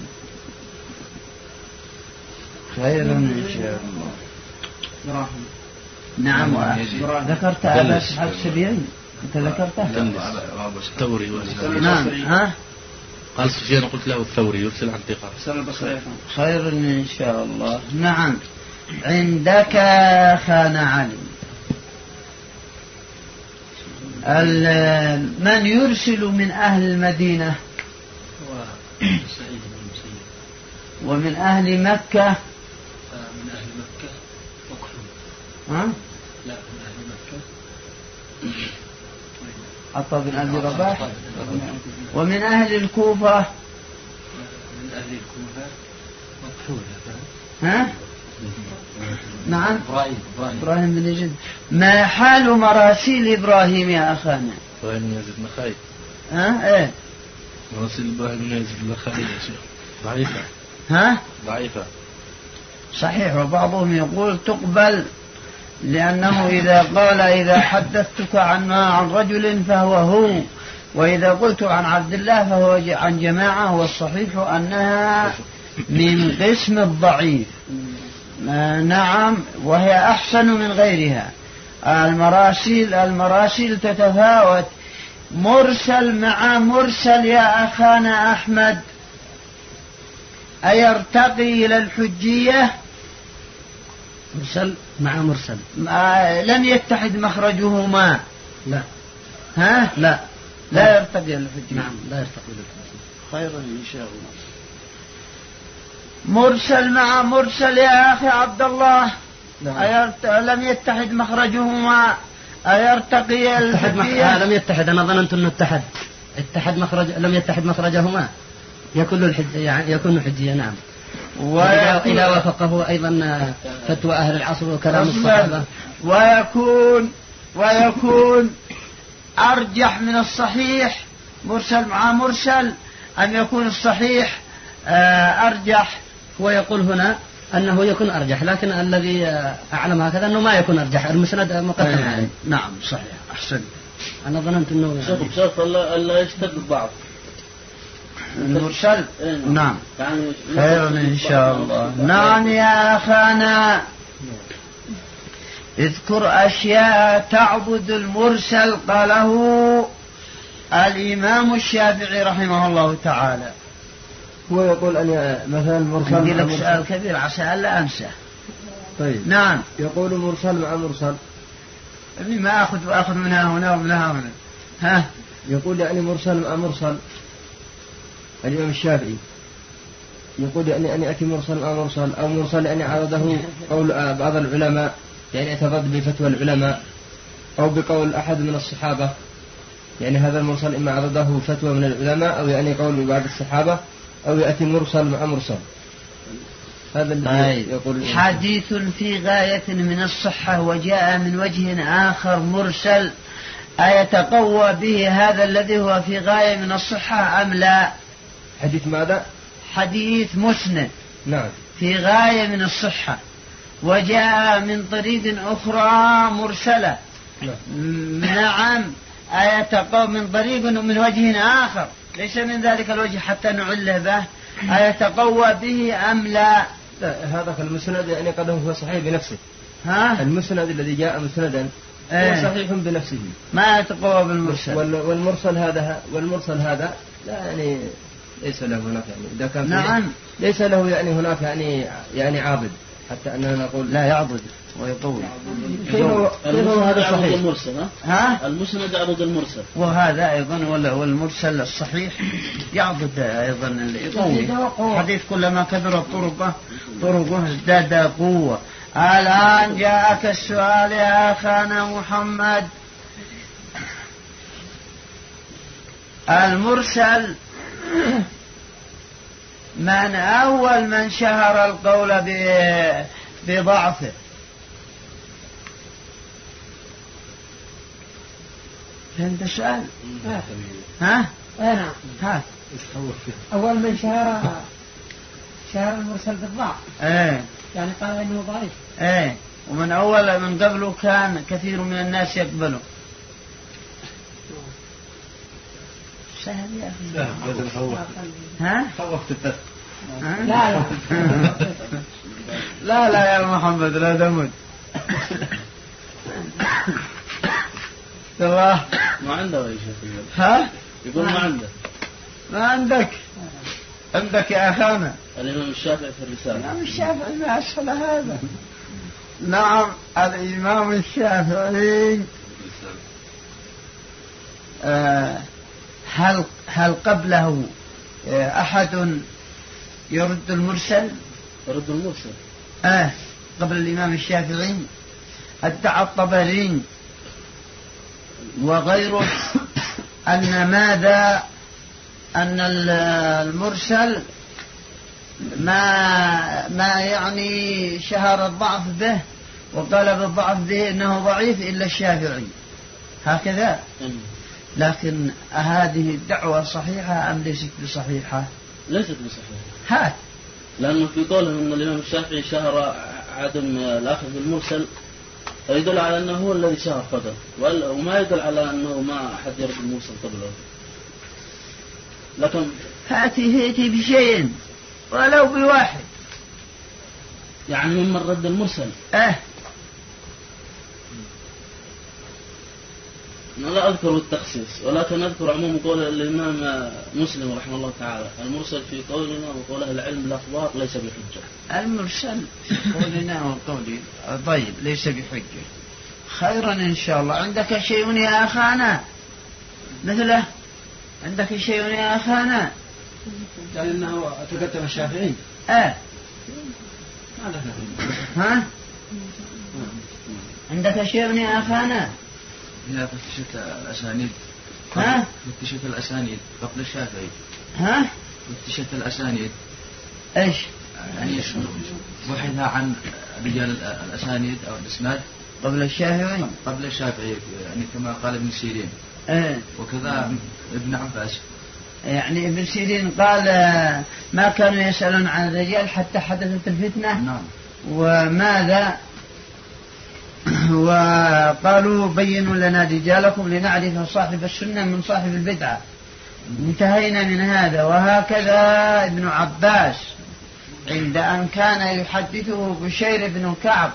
خير إن شاء الله. نعم. ذكرت أبا أصحاب السبيعين. أنت ذكرته؟ الثوري. نعم. قال سفيان قلت له الثوري يرسل عن ثقة. خير إن شاء الله. نعم. عندك خان علي. من يرسل من أهل المدينة ومن أهل مكة؟ من أهل مكة وكحول. لا، من أهل مكة عطاء بن أبي رباح. ومن أهل الكوفة؟ من أهل الكوفة وكحول. نعم. إبراهيم بن يزيد. ما حال مراسيل إبراهيم يا أخانا؟ إبراهيم بن يزيد النخعي. مراسيل إبراهيم بن يزيد النخعي يا شيخ ضعيفة. ضعيفة. صحيح. وبعضهم يقول تقبل، لأنه إذا حدثتك عن رجل فهو، وإذا قلت عن عبد الله فهو عن جماعة. والصحيح أنها من قسم الضعيف. نعم. وهي أحسن من غيرها. المراسيل تتفاوت. مرسل مع مرسل يا أخانا أحمد أيرتقي إلى الحجية؟ مرسل مع مرسل لم يتحد مخرجهما. لا. لا يرتقي إلى الحجية. نعم، لا يرتقي إلى الحجية. خيرا إن شاء الله. مرسل مع مرسل يا أخي عبد الله. لم يتحد مخرجهما أيرتقي الحجية؟ لم يتحد. أنا ظننت أنه لم يتحد مخرجهما يكون حجية. نعم. وإذا وافقه أيضا فتوى أهل العصر وكلام الصحابة. ويكون أرجح من الصحيح مرسل مع مرسل، أم يكون الصحيح أرجح؟ هو يقول هنا أنه يكون أرجح، لكن الذي أعلم هكذا أنه ما يكون أرجح. المسند مقدم عليه. نعم صحيح. أحسن. أنا ظننت أنه شرط لا يشتد الضعف المرسل. نعم. خير إن شاء الله. نعم يا أخانا. اذكر أشياء تعبد المرسل. قاله الإمام الشافعي رحمه الله تعالى. هو يقول أن مثلا مرسل عندي لك سؤال كبير عسى ألا أنسى. طيب نعم. يقول مرسل مع مرسل. ابني ما أخذ منها هنا ومنها هنا. ها. يقول يعني مرسل مع مرسل. الإمام الشافعي يقول يعني أن يأتي مرسل مع مرسل، أو مرسل يعني عرضه قول بعض العلماء يعني اعتقد بفتوى العلماء أو بقول أحد من الصحابة، يعني هذا المرسل إما عرضه فتوى من العلماء أو يعني قول بعض الصحابة، أو يأتي مرسل مع مرسل. هذا الذي يقول حديث في غاية من الصحة وجاء من وجه آخر مرسل أيتقوى به هذا الذي هو في غاية من الصحة أم لا؟ حديث ماذا؟ حديث مسند. نعم. في غاية من الصحة وجاء من طريق أخرى مرسلة. نعم. أيتقوى من طريق من وجه آخر ليس من ذلك الوجه حتى نعله به، أيتقوى به أم لا؟ هذا المسند يعني قد هو صحيح بنفسه. ها؟ المسند الذي جاء مسندا هو صحيح بنفسه ما يتقوى بالمرسل. والمرسل هذا لا يعني ليس له هناك يعني إذا كان نعم ليس له يعني هناك يعني عاضد حتى أننا نقول لا يعضد ويطول. كيف هذا صحيح؟ المرسل ها؟ المسند يعضد المرسل، وهذا أيضا والمرسل الصحيح يعضد أيضا يطول. حديث كلما كثرت طرقه ازداد قوة. الآن جاءك السؤال يا أخانا محمد. المرسل من أول من شهر القول بضعفه؟ فهمت السؤال؟ ها؟ نعم. ها؟ أول من شهر المرسل بالضعف. يعني قال إنه ضعيف. ومن أول من قبله كان كثير من الناس يقبله. سهل يا أخي. ها؟ خوفت الدرس. لا لا لا يا محمد لا دمد. الله ما عنده يا شيخ. ها؟ يقول ما عنده. ما عندك يا أخانا. الإمام الشافعي في الرسالة. الإمام الشافعي ما أسهل هذا. نعم الإمام الشافعي. هل قبله أحد يرد المرسل؟ يرد المرسل. قبل الإمام الشافعي ادعى الطبري وغيره أن المرسل ما يعني شهر الضعف به وقال بالضعف به إنه ضعيف إلا الشافعي هكذا. لكن هذه الدعوة صحيحة أم ليست بصحيحة؟ ليست بصحيحة. لأنه في قوله أن الإمام الشافعي شهر عدم الأخذ بالمرسل يدل على أنه هو الذي شهر فقط، وما يدل على أنه ما أحد يرد المرسل قبله. لكن هاتي بشيء ولو بواحد يعني ممن رد المرسل. أنا لا أذكر التخصيص، ولكن أذكر عموم قول الإمام مسلم رحمه الله تعالى: المرسل في قولنا وقول أهل العلم الأخبار ليس بحجة. المرسل في قولنا وقولي طيب ليس بحجة. خيرا إن شاء الله. عندك شيء يا أخانا مثله؟ عندك شيء يا أخانا؟ قال إنه تقدم الشافعي. ها؟ عندك شيء يا أخانا؟ لا فتشت الأسانيد. فتشت الأسانيد قبل الشافعي. فتشت الأسانيد. إيش؟ يعني بحث عن رجال الأسانيد أو الإسناد قبل الشافعي. قبل الشافعي يعني كما قال ابن سيرين. وكذا ابن عباس. يعني ابن سيرين قال ما كانوا يسألون عن الرجال حتى حدثت الفتنة. نعم. وماذا؟ وقالوا بينوا لنا رجالكم لنعرف صاحب السنة من صاحب البدعة. انتهينا من هذا. وهكذا ابن عباس عند أن كان يحدثه بشير بن كعب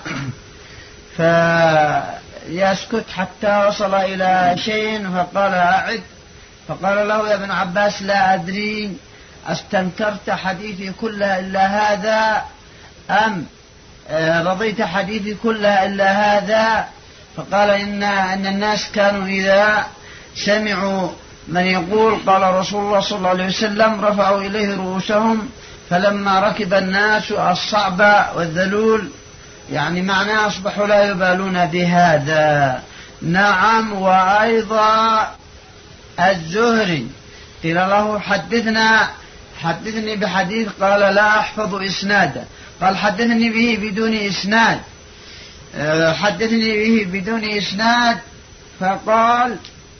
فيسكت حتى وصل إلى شيء فقال أعد، فقال له يا ابن عباس لا أدري أستنكرت حديثي كلها إلا هذا أم رضيت حديثي كلها إلا هذا؟ فقال إن الناس كانوا إذا سمعوا من يقول قال رسول الله صلى الله عليه وسلم رفعوا إليه رؤوسهم، فلما ركب الناس الصعب والذلول يعني معناه أصبحوا لا يبالون بهذا. نعم. وأيضا الزهري قيل له حدثني بحديث، قال لا أحفظ إسنادا، قال حدثني به بدون إسناد، حدثني به بدون إسناد، فقال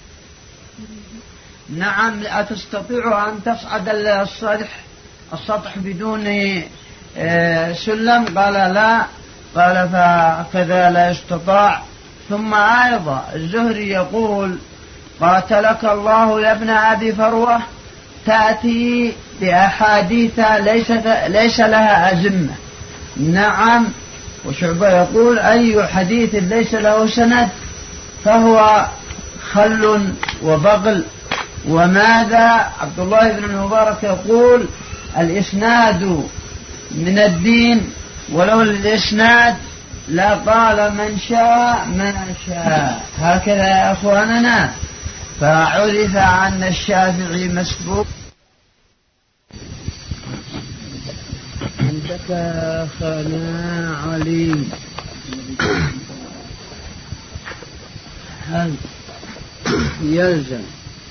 نعم أتستطيع أن تصعد السطح بدون سلم؟ قال لا، قال فكذا لا يستطاع. ثم أيضا الزهري يقول قاتلك الله يا ابن أبي فروة تأتي بأحاديث ليس لها أزمة. نعم. وشعبة يقول أي حديث ليس له سند فهو خل وبغل. وماذا عبد الله بن المبارك يقول الإسناد من الدين، ولو الإسناد لا قال من شاء ما شاء. هكذا يا أخواننا. فعرف عن الشافعي مسبوق. عندك أخنا علي هل يلزم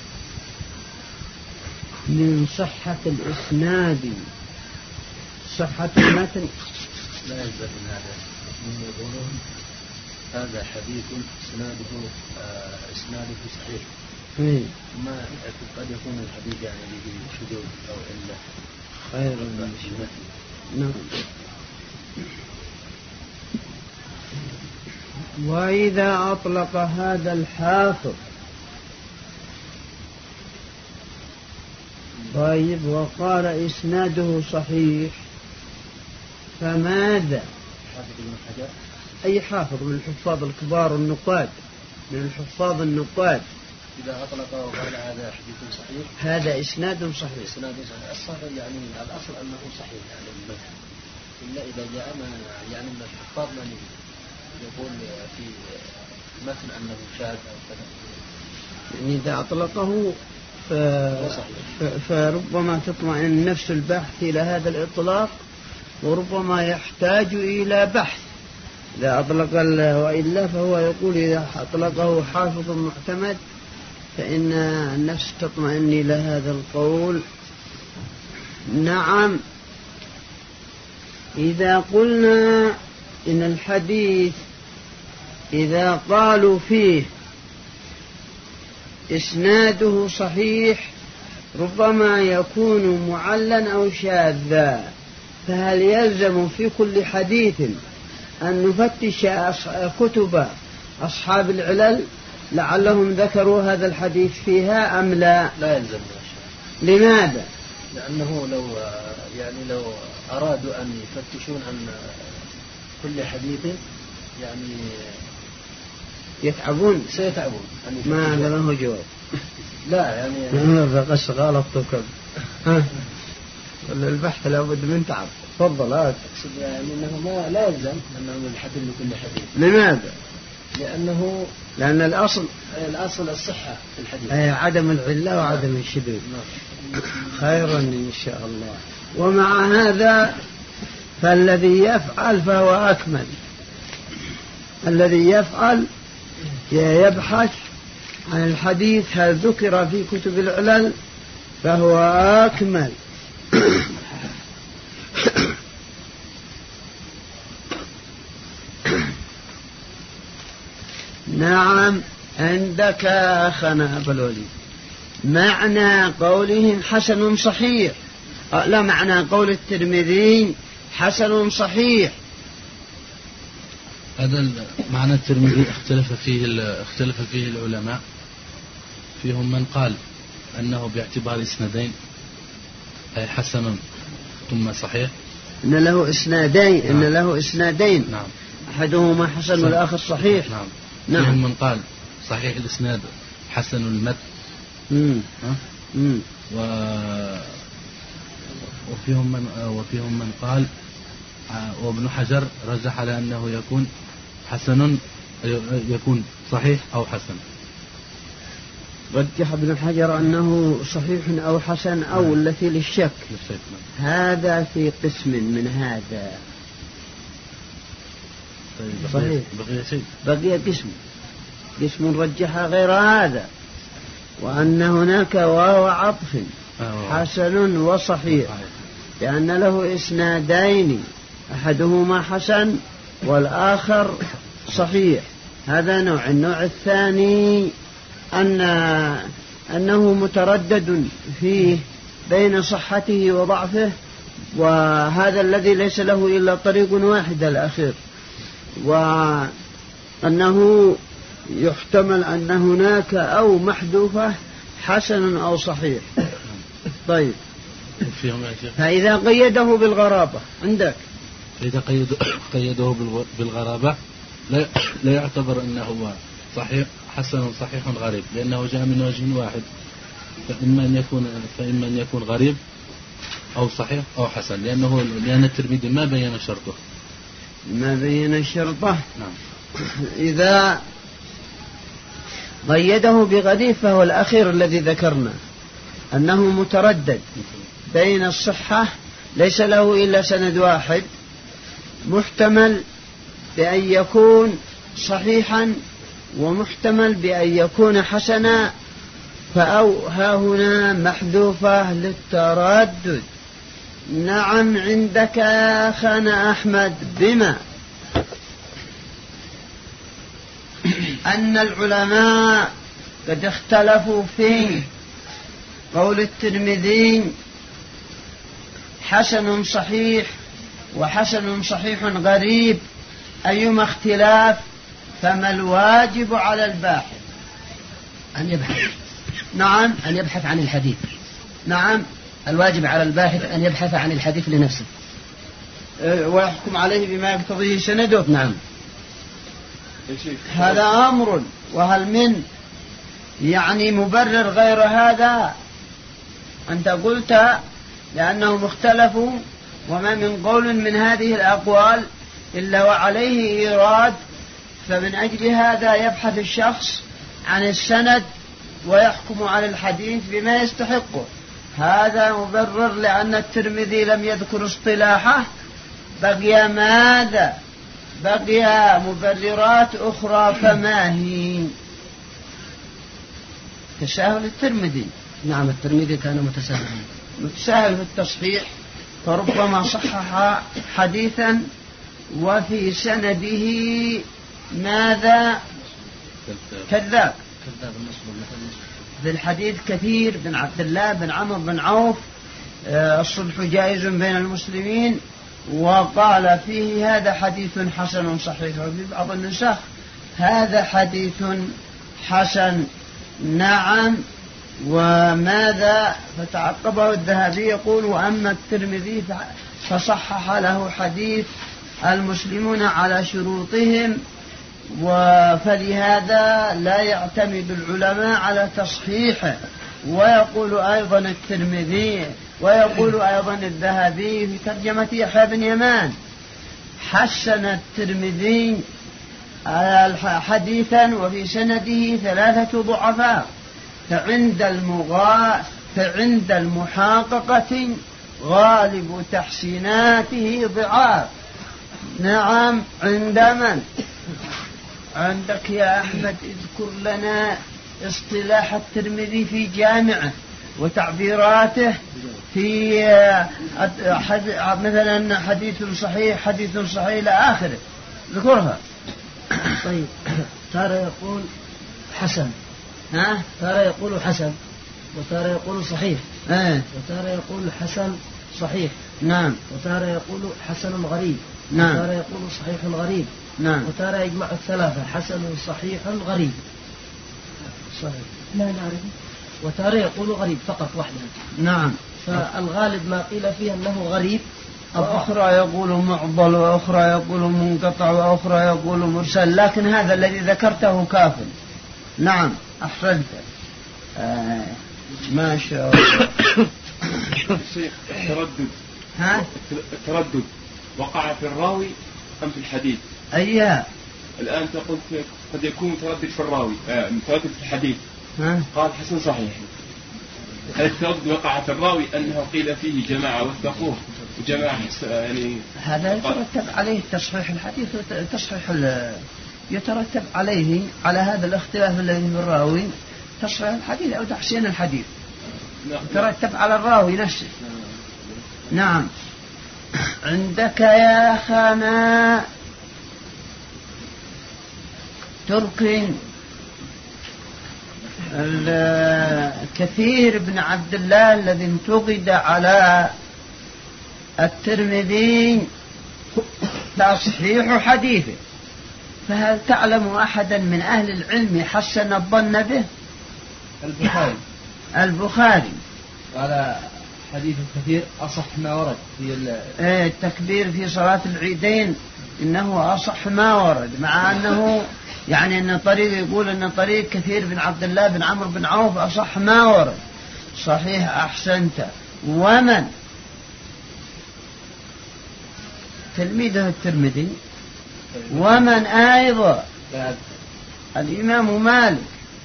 من صحة الإسناد صحة المتن؟ لا يلزم من هذا، من يقولون هذا حديث إسناده صحيح، ما قد يكون الحديث يعني به شذوذ أو إلا خير من الشمال. نعم. وإذا أطلق هذا الحافظ طيب وقال إسناده صحيح فماذا؟ حافظ ابن حجر أي حافظ من الحفاظ الكبار النقاد، من الحفاظ النقاد، إذا أطلق وقال هذا حديث صحيح هذا إسناد صحيح. إسناد صحيح. الصحيح يعني الأصل أنه صحيح يعني المتن، إلا إذا جاء يعني من الحفاظ من يقول في متن أنه شاذ أو كذا، يعني إذا أطلقه فربما تطمئن نفس البحث إلى هذا الإطلاق، وربما يحتاج إلى بحث إذا أطلق. وإلا فهو يقول إذا أطلقه حافظ معتمد فإن النفس تطمئن إلى هذا القول. نعم. إذا قلنا إن الحديث إذا قالوا فيه إسناده صحيح ربما يكون معلا أو شاذا، فهل يلزم في كل حديث أن نفتش كتب أصحاب العلل لعلهم ذكروا هذا الحديث فيها أم لا؟ لا يلزم. لماذا؟ لأنه لو أرادوا أن يفتشون عن كل حديث يعني يتعبون، سيتعبون. ما له جواب. لا يعني بقص غلطتك البحث لابد من تعب. تفضل. أقصد يعني أنه لا يلزم أنه يحدد لكل حديث. لماذا؟ لأن الأصل الصحة في الحديث، عدم العلة وعدم الشذوذ. خيرا إن شاء الله. ومع هذا فالذي يفعل فهو أكمل، الذي يفعل يبحث عن الحديث هل ذكر في كتب العلل فهو أكمل. نعم. عندك أخنا أبو الوليد معنى قولهم حسن صحيح، لا معنى قول الترمذي حسن صحيح، هذا معنى الترمذي اختلف فيه العلماء، فيهم من قال أنه باعتبار اسنادين أي حسن ثم صحيح، إن له إسنادين. نعم. إن له إسنادين. نعم. أحدهما حسن والآخر صحيح. نعم. نعم. فيهم من قال صحيح الإسناد حسن المتن. وفيهم من قال وابن حجر رجح على أنه يكون حسن، يكون صحيح أو حسن. رجح ابن حجر أنه صحيح أو حسن أو التي للشك. هذا في قسم من هذا. طيب بقي قسم رجح غير هذا، وأن هناك واو عطف حسن وصحيح، لأن له إسنادين، أحدهما حسن والآخر صحيح. هذا نوع. النوع الثاني أنه متردد فيه بين صحته وضعفه، وهذا الذي ليس له إلا طريق واحد الأخير، وأنه يحتمل أن هناك أو محذوفة حسن أو صحيح. طيب، فإذا قيده بالغرابة عندك، إذا قيده بالغرابة لا يعتبر أنه صحيح حسن صحيح غريب، لأنه جاء من وجه واحد، فإما أن يكون غريب أو صحيح أو حسن، لأن الترمذي ما بين شرطه. نعم. إذا قيده بغريب فهو الأخير الذي ذكرنا، أنه متردد بين الصحة، ليس له إلا سند واحد، محتمل بأن يكون صحيحا ومحتمل بأن يكون حسنا، فها هنا محذوفة للتردد. نعم عندك يا أخانا أحمد بما أن العلماء قد اختلفوا في قول الترمذي حسن صحيح وحسن صحيح غريب، أيما اختلاف؟ فما الواجب على الباحث؟ أن يبحث. نعم، أن يبحث عن الحديث. نعم، الواجب على الباحث أن يبحث عن الحديث لنفسه ويحكم عليه بما يقتضيه سنده. نعم. هذا أمر، وهل من مبرر غير هذا؟ أنت قلت لأنهم اختلفوا، وما من قول من هذه الأقوال إلا وعليه إيراد، فمن أجل هذا يبحث الشخص عن السند ويحكم على الحديث بما يستحقه. هذا مبرر، لأن الترمذي لم يذكر اصطلاحه. بقي ماذا؟ بقي مبررات أخرى، فما هي؟ تساهل الترمذي. نعم، الترمذي كان متساهل في التصحيح، فربما صحح حديثا وفي سنده ماذا؟ كذاب. في الحديث كثير بن عبد الله بن عمرو بن عوف الصلح جائز بين المسلمين، وقال فيه هذا حديث حسن صحيح، وفي بعض النسخ هذا حديث حسن. نعم. وماذا؟ فتعقبه الذهبي يقول: وأما الترمذي فصحح له حديث المسلمون على شروطهم، فلهذا لا يعتمد العلماء على تصحيحه. ويقول أيضا الترمذي، ويقول أيضا الذهبي في ترجمة يحيى بن يمان: حسن الترمذي حديثا وفي سنده 3 ضعفاء، فعند المحاققة غالب تحسيناته ضعاف. نعم. عند من؟ عندك يا أحمد، اذكر لنا اصطلاح الترمذي في جامعه وتعبيراته في مثلا حديث صحيح إلى آخره، ذكرها. طيب، ترى يقول حسن، ترى يقول حسن، وترى يقول صحيح، وترى يقول حسن صحيح، نعم، وترى يقول حسن غريب، نعم، وترى يقول صحيح غريب، نعم، وترى يجمع الثلاثة: حسن صحيح غريب. صحيح، لا نعرف. وترى يقول غريب فقط وحده. نعم. فالغالب ما قيل فيه أنه غريب، أخرى يقول معضل، وأخرى يقول منقطع، وأخرى يقول مرسل، لكن هذا الذي ذكرته كاف. نعم، أحسنت. ما شاء الله. الشيخ التردد وقع في الراوي أم في الحديث؟ أيها الآن تقول قد يكون متردد في الراوي متردد في الحديث. قال حسن صحيح. هل التردد وقع في الراوي أنه قيل فيه جماعة وثقوه وجماعة يعني هذا يترتب عليه تصحيح الحديث وتصحيح يترتب عليه على هذا الاختلاف الذي في الراوي تصحيح الحديث أو تحسين الحديث يترتب على الراوي نفسه. نعم. عندك يا أخانا ترك كثير بن عبد الله الذي انتقد على الترمذي تصحيح حديثه، فهل تعلم أحدا من أهل العلم حسن الظن به؟ البخاري قال حديث كثير أصح ما ورد في التكبير في صلاة العيدين إنه أصح ما ورد، مع أنه يعني أن طريق يقول أن طريق كثير بن عبد الله بن عمرو بن عوف أصح ما ورد. صحيح، أحسنت. ومن تلميذه الترمذي ومن أيضا الإمام مالك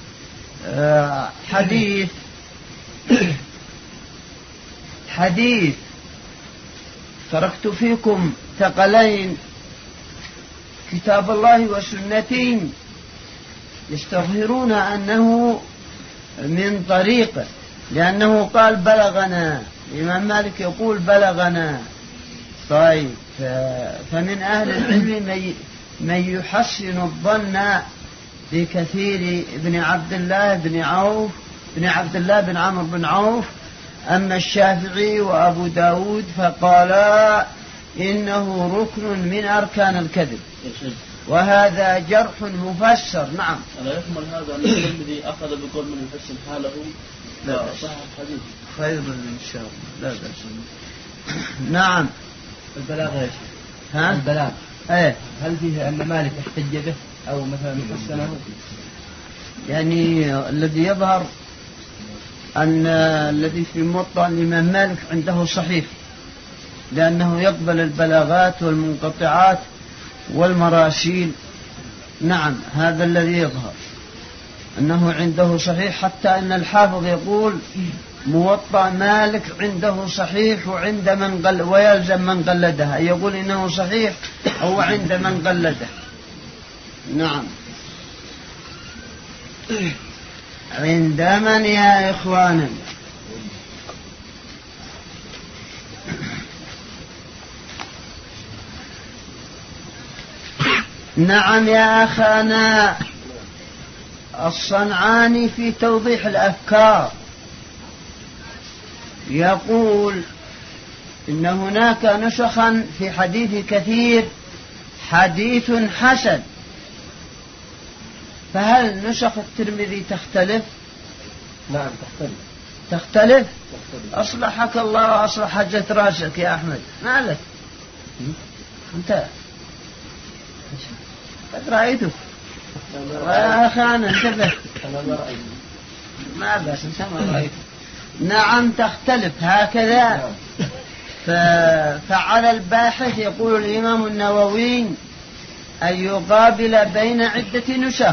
حديث تركت فيكم ثقلين كتاب الله وسنتي يستظهرون أنه من طريقه، لأنه قال بلغنا. الإمام مالك يقول بلغنا. طيب، فمن أهل العلم من يحسن الظن بكثير بن عبد الله بن عوف بن عبد الله بن عمرو بن عوف. أما الشافعي وأبو داود فقالا إنه ركن من أركان الكذب، وهذا جرح مفسر. نعم. ألا يحمل هذا أن الترمذي أخذ بقول من يحسن حاله لا صح الحديث خير إن شاء الله، لا بأس. نعم. البلاغ يا شيخ. البلاغ هل فيه أن مالك احتج به أو مثلا حسنه؟ يعني الذي يظهر أن الذي في موطأ الإمام مالك عنده صحيح، لأنه يقبل البلاغات والمنقطعات والمراسيل. نعم، هذا الذي يظهر أنه عنده صحيح، حتى أن الحافظ يقول موطأ مالك عنده صحيح وعند من ويلزم من قلدها، يقول إنه صحيح أو عند من قلده. نعم. عند من يا إخوانا؟ نعم يا أخانا. الصنعاني في توضيح الأفكار يقول إن هناك نسخا في حديث كثير حديث حسن، فهل نسخ الترمذي تختلف؟ نعم تختلف. أصلحك الله وأصلح حجة راسك يا أحمد. مالك أنت قد رأيتك يا أخانا، انتبه. ما بس انت ما رأيتك. نعم تختلف هكذا. فعلى الباحث يقول الإمام النووي أن يقابل بين عدة نسخ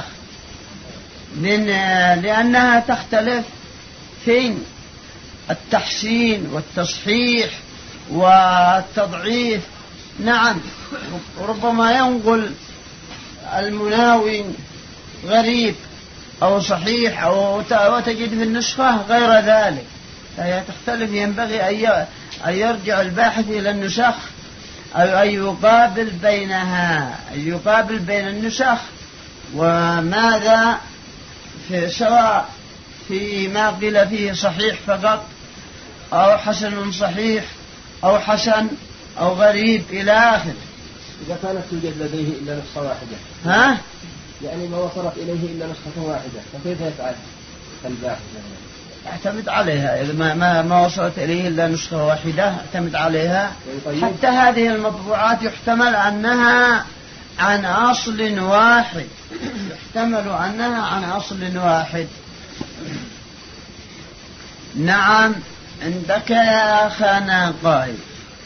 لأنها تختلف في التحسين والتصحيح والتضعيف. نعم، ربما ينقل المناوي غريب أو صحيح وتجد في النسخة غير ذلك، فهي تختلف. ينبغي أن يرجع الباحث إلى النسخ أو أن يقابل بينها، أن يقابل بين النسخ وماذا سواء في ما قيل فيه صحيح فقط أو حسن صحيح أو حسن أو غريب إلى آخر. إذا كانت توجد لديه إلا نسخة واحدة، يعني ما وصلت إليه إلا نسخة واحدة، فكيف يفعل الباحث؟ اعتمد عليها. إذا ما وصلت إليه إلا نسخة واحدة اعتمد عليها. حتى هذه المطبوعات يحتمل أنها عن أصل واحد، يحتمل أنها عن أصل واحد. نعم. عندك يا أخانا قائد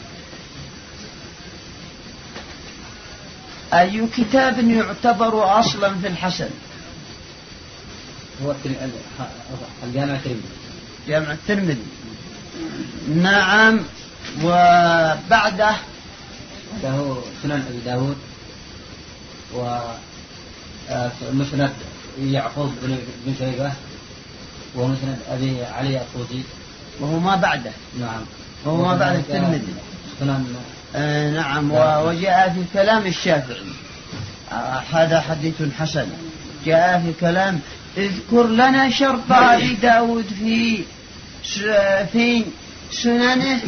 أي كتاب يعتبر أصلا في الحسن؟ هو الجامع الترمذي. جامع الترمذي. نعم. وبعده له سنن أبي داود ومسند يعقوب بن شيبة ومسند أبي علي الطوسي وهو ما بعده. نعم وهو ما بعد الترمذي. نعم. وجاء في كلام الشافعي هذا حديث حسن. جاء في كلام اذكر لنا شرط أبي داود في سننه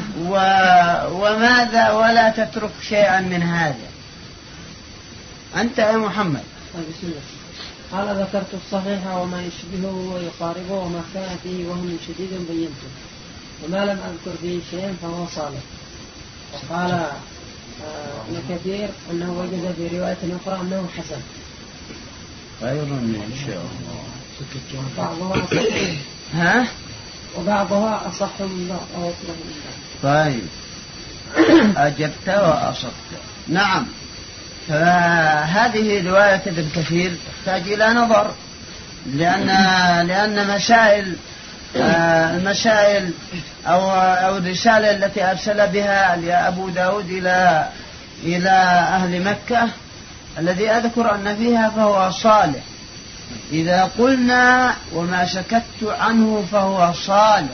وماذا ولا تترك شيئا من هذا. أنت يا محمد. بسم الله. قال ذكرت الصحيح وما يشبهه ويقاربه وما كان فيه وهم شديد بينته وما لم أذكر فيه شيئا فهو صالح. وقال ابن كثير أنه وجد في رواية أخرى أنه حسن. خير إن شاء الله. بعضها أصح. ها؟ وبعضها أصح من بعض أو أصح من بعض. طيب أجبت وأصبت. نعم. فهذه رواية ابن كثير تحتاج إلى نظر لأن المسائل أو الرسالة التي أرسل بها لأبو داود إلى أهل مكة الذي أذكر أن فيها فهو صالح. إذا قلنا وما سكت عنه فهو صالح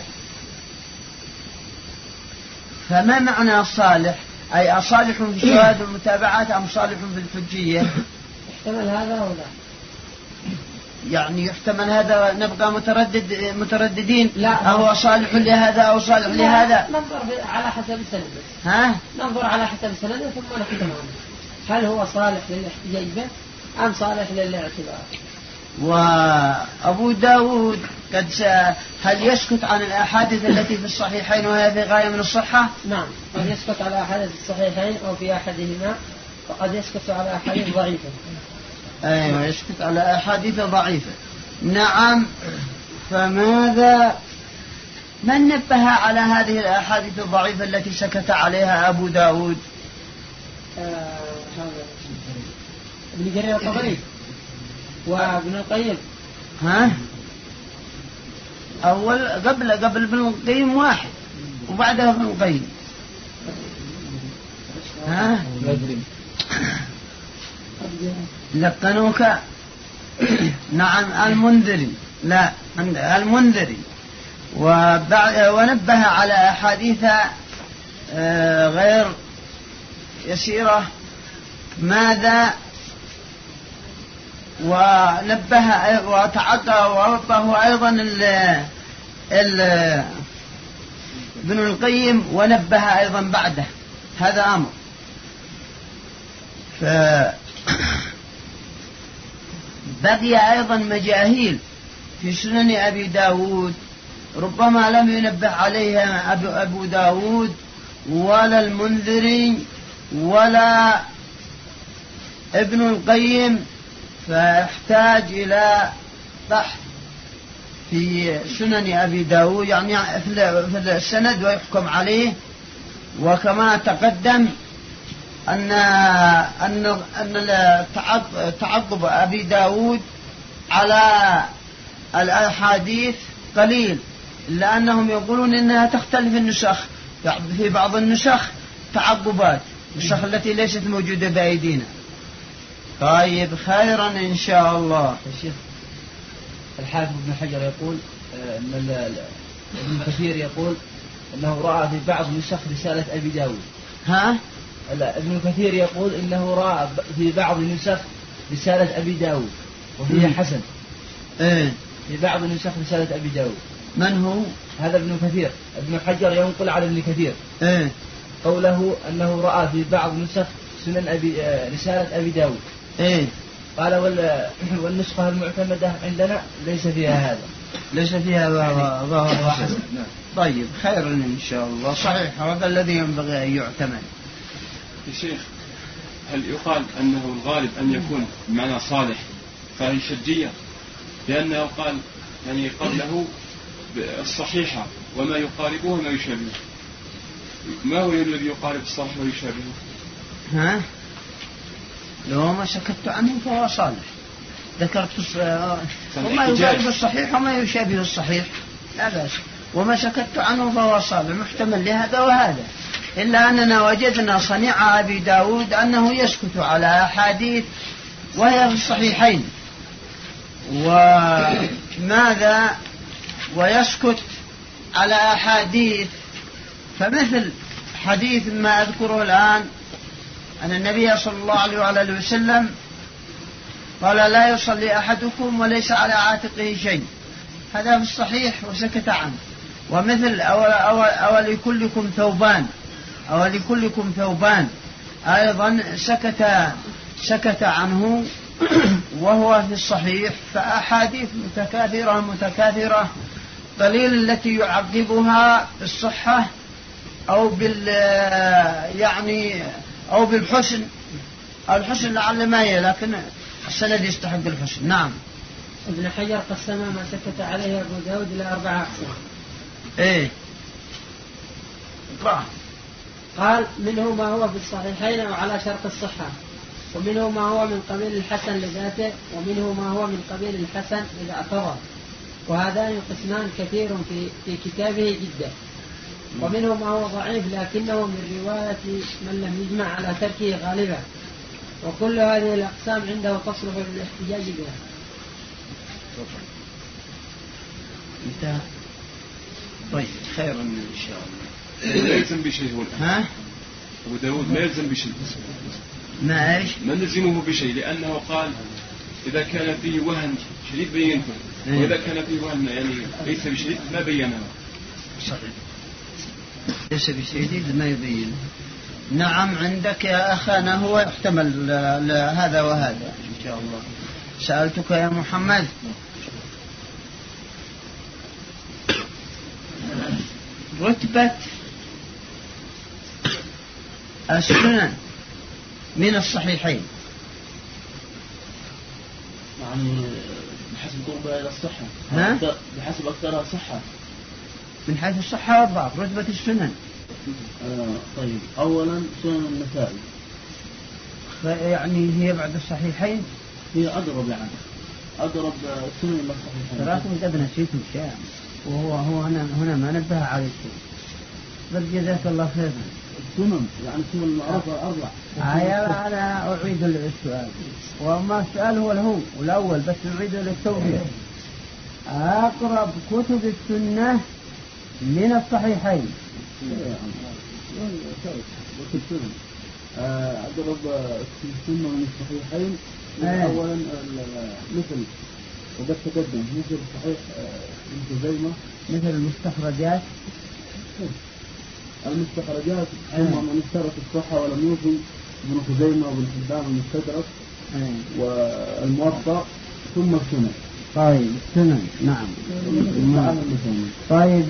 فما معنى صالح؟ أي أصالح في الشواهد والمتابعات أم صالح في الحجية؟ يحتمل هذا أو لا؟ يعني يحتمل هذا نبقى مترددين لا هو صالح لهذا أو صالح لهذا. ننظر على حسب السند. ها؟ ننظر على حسب السند ثم نحكم عنه هل هو صالح للاحتجاج به أم صالح للاعتبار. وأبو داود هل يسكت عن الأحاديث التي في الصحيحين وهي في غاية من الصحة؟ نعم قد يسكت على أحاديث الصحيحين أو في أحدهما وقد يسكت على أحاديث ضعيفة. أيوة يسكت على أحاديث ضعيفة. نعم. فماذا من نبه على هذه الأحاديث الضعيفة التي سكت عليها أبو داود؟ ابن جرير الطبري وابن القيم. ها؟ أول قبل ابن القيم واحد وبعدها ابن القيم. ها؟ لقنوك. نعم المنذري. لا المنذري. ونبه على أحاديث غير يسيرة. ماذا؟ ونبه وتعدى وربه أيضا ابن القيم ونبه أيضا بعده. هذا أمر. بقي أيضا مجاهيل في سنن أبي داود ربما لم ينبه عليها أبو داود ولا المنذري ولا ابن القيم فيحتاج إلى بحث في سنن أبي داود يعني في السند ويحكم عليه. وكما تقدم أن تعقب أبي داود على الأحاديث قليل لأنهم يقولون إنها تختلف النسخ. في بعض النسخ تعقبات النسخ التي ليست موجودة بأيدينا. طيب خيرا إن شاء الله. الشيخ الحافظ ابن حجر يقول أن ابن كثير يقول أنه رأى في بعض نسخ رسالة أبي داود. ها؟ لا ابن كثير يقول إنه رأى في بعض نسخ رسالة أبي داود وهي حسن. إيه؟ في بعض نسخ رسالة أبي داود. من هو؟ هذا ابن كثير. ابن حجر ينقل على ابن كثير إيه؟ قوله أنه رأى في بعض نسخ سنن رسالة أبي داود. إيه؟ قال والنسخة المعتمدة عندنا ليس فيها هذا. ليس فيها ظاهر حسن. طيب خيرا إن شاء الله. صحيح هذا الذي ينبغي أن يعتمد. يا شيخ هل يقال أنه الغالب أن يكون بمعنى صالح فهي شجية لأنه قال يعني قبله الصحيحة وما يقاربه وما يشابهه. ما هو الذي يقارب الصحيح ويشابهه؟ ها؟ لو ما سكت عنه فهو صالح. ذكرت وما يقارب الصحيح وما يشابه الصحيح لا بأس. وما سكت عنه فهو صالح، محتمل لهذا وهذا. إلا أننا وجدنا صنيع أبي داود أنه يسكت على أحاديث وهي في الصحيحين. وماذا؟ ويسكت على أحاديث، فمثل حديث ما أذكره الآن أن النبي صلى الله عليه وآله وسلم قال لا يصلي أحدكم وليس على عاتقه شيء، هذا في الصحيح وسكت عنه. ومثل أولكلكم ثوبان أيضا سكت عنه وهو في الصحيح. فأحاديث متكاثرة قليل التي يعقبها بالصحة أو أو بالحسن. الحسن لعل ما هي، لكن السند يستحق الحسن. نعم. ابن حجر قسم ما سكت عليه أبو داود إلى 4 أقسام. إيه. قال منه ما هو في الصحيحين أو على شرط الصحة، ومنه ما هو من قبيل الحسن لذاته، ومنه ما هو من قبيل الحسن إذا اعتبر، وهذان قسمان كثير في كتابه جدا. ومنه ما هو ضعيف لكنه من رواية من لم يجمع على تركه غالبا، وكل هذه الأقسام عنده تصلح للاحتجاج بها. انتهى. طيب خيرا إن شاء الله. لا يلزم بشيء هو الآن. ها؟ أبو داود ما يلزم بشيء. ما إيش؟ ما نلزمه بشيء، لأنه قال إذا كان فيه وهن شديد بينته، وإذا كان فيه وهن يعني ليس بشديد ما بينه. صحيح. ليس بشديد ما يبين. نعم عندك يا أخانا هو يحتمل هذا وهذا إن شاء الله. سألتك يا محمد رتبة السنن من الصحيحين يعني بحسب قربها إلى الصحة. بحسب أكثرها صحة من حيث الصحة والضعف. رتبة السنن طيب أولا سنن النسائي، يعني هي بعد الصحيحين هي أقرب، يعني أقرب سنن إلى الصحيحين. تراكم قد نسيتم شيئا وهو هنا ما نبه عليكم، بل جزاك الله خيرا. السنن يعني السنن المعروفة 4. أنا أعيد السؤال، وما السؤال هو الأول، بس نعيد للتوضيح. أقرب كتب السنة من الصحيحين. أقرب السنة من الصحيحين أولا مثل وقد تقدم مثل صحيح ابن خزيمة، مثل المستخرجات ثم من اشترط الصحة ولم يوفي ابن خزيمة وابن حبان المستدرك والموطأ ثم السنن. طيب السنن نعم. طيب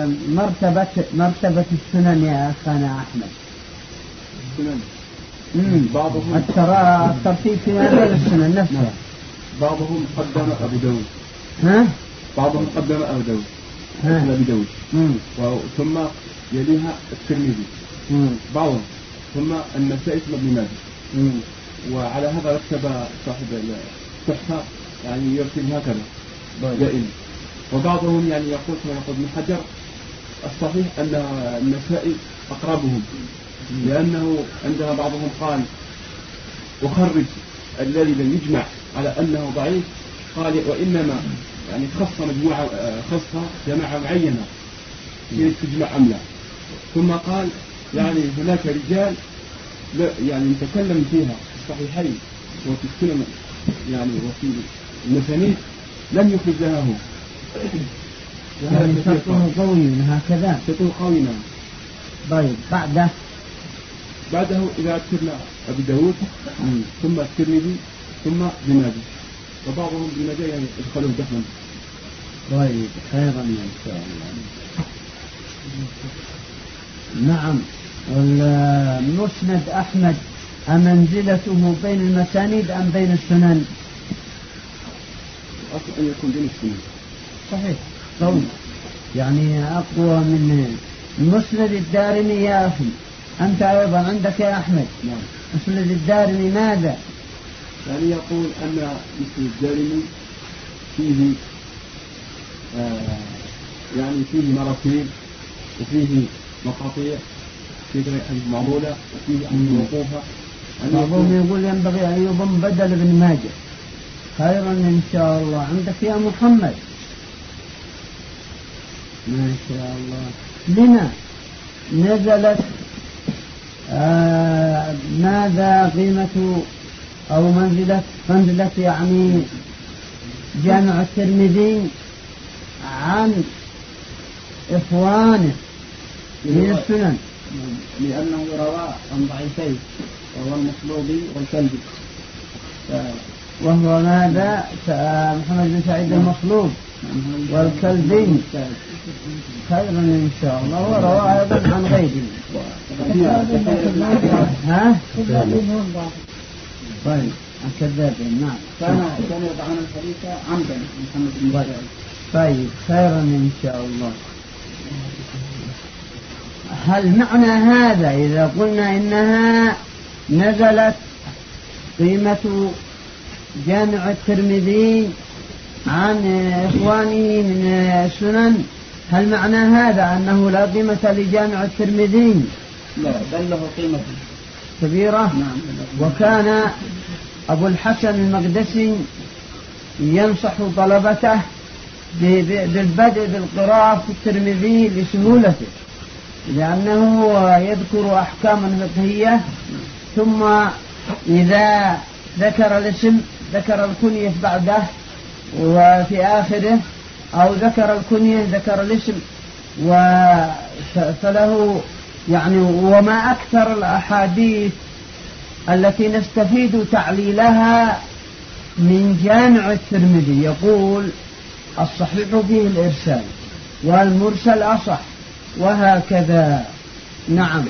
مرتبة السنن يا أخانا أحمد. السنن بعضهم الترتيب في هذه السنن نفسها. بعضهم قدم أبو داود. بعضهم قدم أبو داود مثل أبي داود، ثم يليها الترمذي بعضهم، ثم النسائي ثم ابن ماجه. وعلى هذا رتب صاحب التحفة يعني يرتب هكذا دائما. وبعضهم يعني يقول كما يقول ابن حجر الصحيح أن النسائي أقربهم، لأنه عندما بعضهم قال أخرج الذي لم يجمع على أنه ضعيف، قال وإنما يعني خص مجموعة خاصة جماعة معينة هي تجمع أم لا. ثم قال يعني هناك رجال يعني نتكلم فيها في الصحيحين وفي السنن يعني وفي المسانيد لم يخرج لها هو. يعني شرطه قوي هكذا. شرطه قوي. طيب بعده إذا أذكرنا أبي داود ثم الترمذي ثم ابن ماجه، وبعضهم ابن ماجه يعني يدخلوه دخلا. طيب خيرا إن شاء الله. نعم. والمسند أحمد أمنزلته بين المسانيد أم بين السنن؟ أصل أن يكون بين السنن. صحيح قوي. يعني أقوى من مسند الدارمي يا أخي. أنت أيضا عندك يا أحمد مسند الدارمي ماذا؟ يعني يقول أن مسند الدارمي فيه يعني فيه مراسيل وفيه مقاطيع، فيه معضولة وفيه موقوفة. بعضهم يقول ينبغي أن يضم بدل ابن ماجه. خيرا إن شاء الله. عندك يا محمد ما شاء الله. لما نزلت ماذا قيمة أو منزلة يعني جامع الترمذي عن إخوانه من السنن؟ لأنه روى عن ضعيفين وهو المصلوبي والكلبي. وهو ماذا؟ محمد بن سعيد المصلوب والكلبي. خيرا إن شاء الله. وروى أيضا عن غيره. ها؟ طيب الكذابين. نعم. كان يضعون الحديث عمدا محمد بن سعيد. طيب خيرا إن شاء الله. هل معنى هذا إذا قلنا إنها نزلت قيمة جامع الترمذي عن إخوانه من السنن، هل معنى هذا أنه لا قيمة لجامع الترمذي؟ لا، بل له قيمة كبيرة. نعم. وكان أبو الحسن المقدسي ينصح طلبته بالبدء بالقراءة في الترمذي لسهولته، لأنه يذكر أحكاما فقهية، ثم إذا ذكر الاسم ذكر الكنية بعده وفي آخره، أو ذكر الكنية ذكر الاسم، فله يعني. وما أكثر الأحاديث التي نستفيد تعليلها من جامع الترمذي. يقول الصحيح فيه الإرسال والمرسل أصح وهكذا. نعم.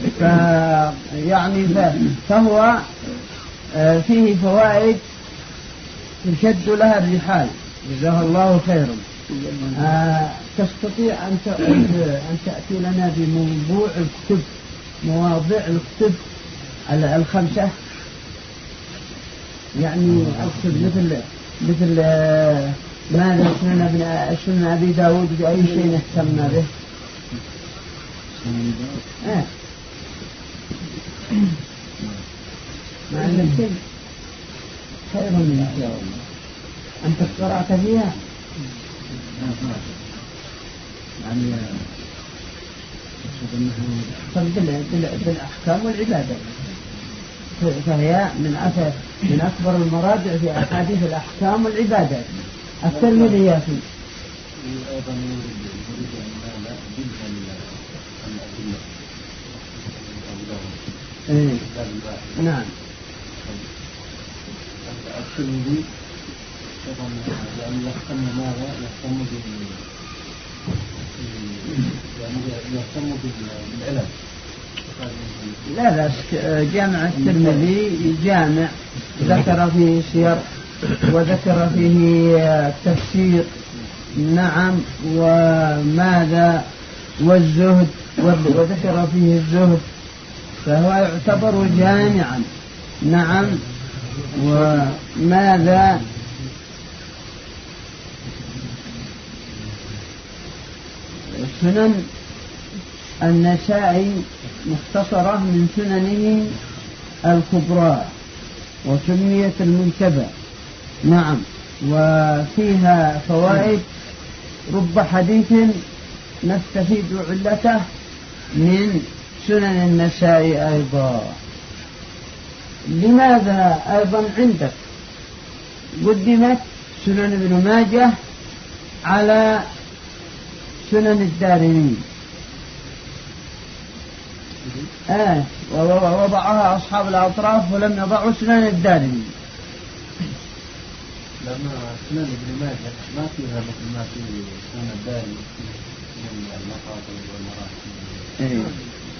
فهو فيه فوائد تشد لها الرحال. جزاه الله خيرا. تستطيع أن تأتي لنا بموضوع الكتب، مواضيع الكتب الخمسة، يعني أقصد مثل ماذا سنن أبي داود بأي شيء اهتمنا به؟ ما عندك شيء؟ خير من إن شاء الله. أنت قرأت فيها؟ يعني بالأحكام والعبادة، فهي من أكبر المراجع في أحاديث الأحكام والعبادات. الترمذي يا أخي أيضا يريد أن نعم. الترمذي يعني يهتم ماذا؟ يهتم بالعلم. لا جامع الترمذي جامع ذكر فيه سير وذكر فيه تفسير. نعم. وماذا؟ والزهد، وذكر فيه الزهد، فهو يعتبر جامعا. نعم. وماذا؟ سنن النسائي مختصرة من سننه الكبرى وسميت المنتبى. نعم. وفيها فوائد، رب حديث نستفيد علته من سنن النسائي أيضا. لماذا أيضا عندك قدمت سنن ابن ماجه على سنن الدارمي؟ ووضعها أصحاب الأطراف ولم يضعوا سنن الدارمي. لما سنن ابن ماجه ما فيها مثل ما في سنن الدارمي من المقاطع والمراحل.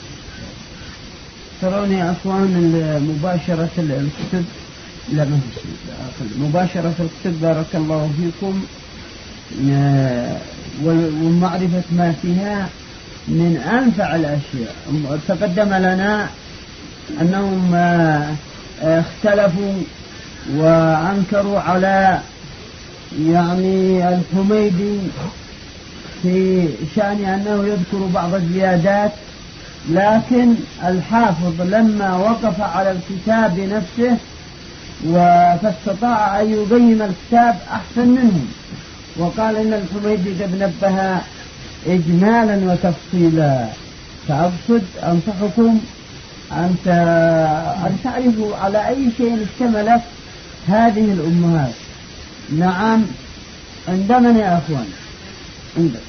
ترون يا أخوان مباشرة الكتب، لا مباشرة الكتب بارك الله فيكم ومعرفة ما فيها من أنفع الأشياء. تقدم لنا أنهم اختلفوا وأنكروا على يعني الحميدي في شأن أنه يذكر بعض الزيادات، لكن الحافظ لما وقف على الكتاب نفسه فاستطاع أن يبين الكتاب أحسن منهم، وقال إن الحميدي قد نبه إجمالا وتفصيلا. فأقصد أنصحكم أن تعرفوا على أي شيء اشتملت هذه الأمهات. نعم، عندنا يا أخوان، عندنا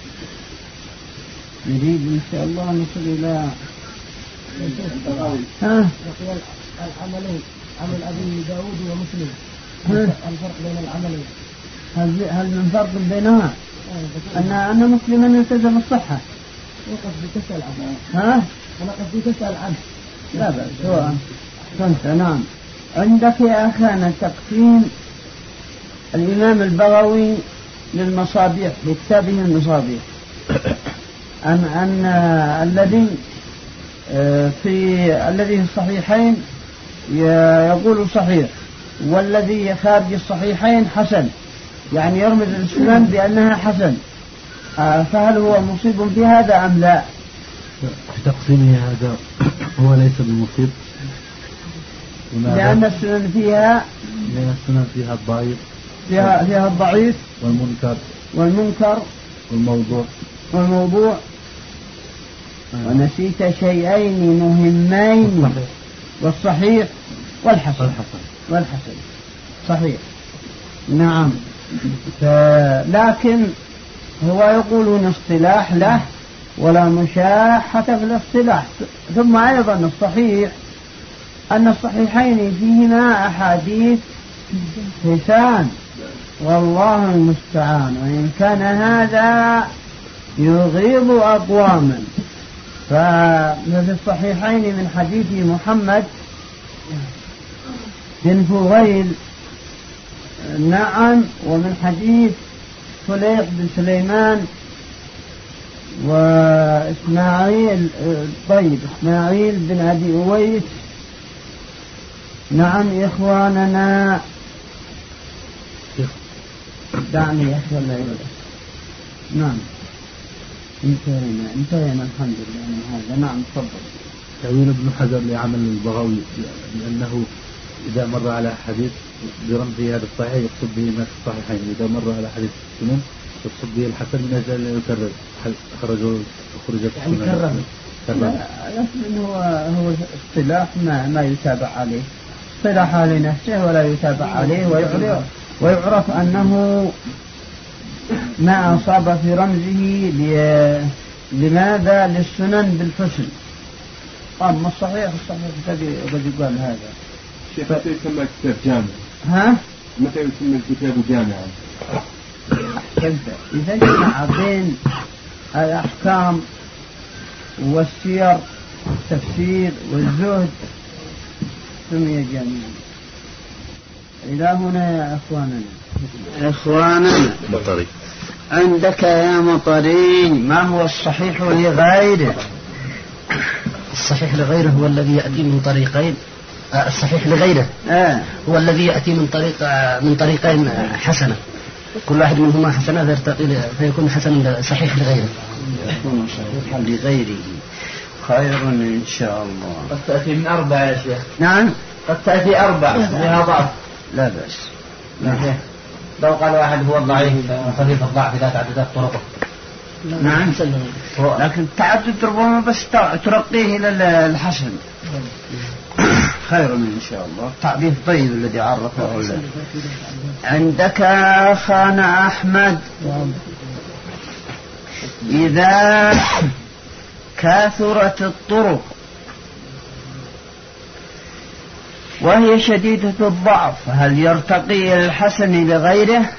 نريد إن شاء الله نصل إلى العملين، عمل أبي داود ومسلم، الفرق بين العملين، هل من فرق بينها؟ أن مسلما يلتزم الصحة. وقد بتسأل عنه. أنا قد بتسأل عنه. لا بأس، هو كنت. نعم، عندك يا أخانا تقسيم الإمام البغوي للمصابيح في كتابه المصابيح، أن الذي في الصحيحين يقول صحيح، والذي خارج الصحيحين حسن، يعني يرمز السنن بأنها حسن. فهل هو مصيب في هذا أم لا؟ في تقسيمه هذا هو ليس بالمصيب، لأن السنن فيها الضعيف، فيها الضعيف والمنكر والموضوع. ونسيت شيئين مهمين، والصحيح والحسن. صحيح، نعم. لكن هو يقولون اصطلاح له ولا مشاحة في الاصطلاح. ثم أيضا الصحيح أن الصحيحين فيهما أحاديث حسان، والله المستعان. وإن كان هذا يغيظ أقواما، ففي الصحيحين من حديث محمد بن فضيل، نعم، ومن حديث فليح بن سليمان وإسماعيل بن أبي أويس. نعم إخواننا، دعني يا أخي الله يرضى. نعم، انتهينا الحمد لله من هذا. نعم تفضل. تأويل ابن حجر لعمل البغوي لأنه إذا مر على حديث برمزه هذا الصحيح يقصد به ما في الصحيحين، إذا مر على حديث السنن يقصد به الحسن من أجل أن يكرر خرجت يعني كرر. لكن هو اصطلاح ما يتابع عليه، اصطلاح لنفسه ولا يتابع عليه، ويعرف أنه ما أصاب في رمزه لماذا للسنن بالحسن. أما الصحيح قد يقال هذا. شيخ متى يسمى الكتاب جامع؟ متى يسمى الكتاب جامعا؟ إذا جمع بين الأحكام والسير والتفسير والزهد سمي جامعا. إلى هنا يا إخواننا مطري. عندك يا مطري ما هو الصحيح لغيره؟ الصحيح لغيره هو الذي يأتي من طريقين. الصحيح لغيره هو الذي يأتي من طريقين حسنة، كل واحد منهما حسنة فيكون حسنا صحيح لغيره. يكون صحيحا لغيره خير إن شاء الله. قد تأتي من 4 يا شيخ. نعم، قد تأتي 4 لها ضعف. لا بأس. لو قال واحد هو ضعيف خفيف الضعف إذا تعددت طرقه. نعم، لكن تعدد ربما بس ترقيه إلى الحسن خير إن شاء الله. التعريف طيب الذي عرفه له. عندك أخانا أحمد، إذا كثرت الطرق وهي شديدة الضعف هل يرتقي إلى الحسن لغيره؟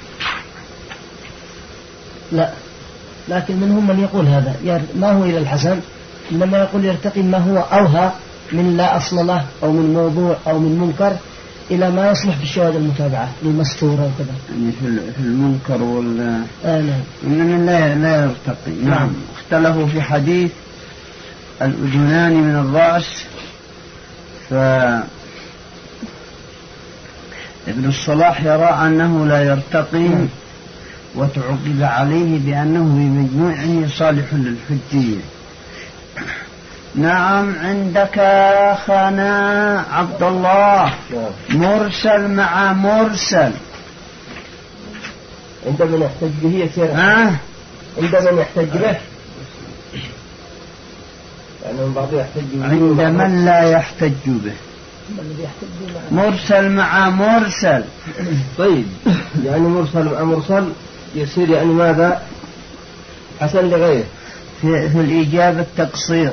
لا، لكن منهم من يقول هذا ما هو إلى الحسن، إنما يقول يرتقي ما هو أوهى من لا أصل له أو من موضوع أو من منكر إلى ما يصلح بالشواهد المتابعة المستورة وكذا، يعني في المنكر نعم. إنما لا يرتقي. نعم. اختلفوا في حديث الأذنان من الرأس، فابن الصلاح يرى أنه لا يرتقي، وتعقب عليه بأنه بمجموعه صالح للحجية. نعم. عندك أخانا عبد الله مرسل مع مرسل عند من يحتج به يصير عند من يحتج به، يعني بعض يحتج به عند من لا يحتج به، مرسل مع مرسل. طيب يعني مرسل مع مرسل يصير يعني ماذا؟ حسن لغيره. في الإجابة التقصير.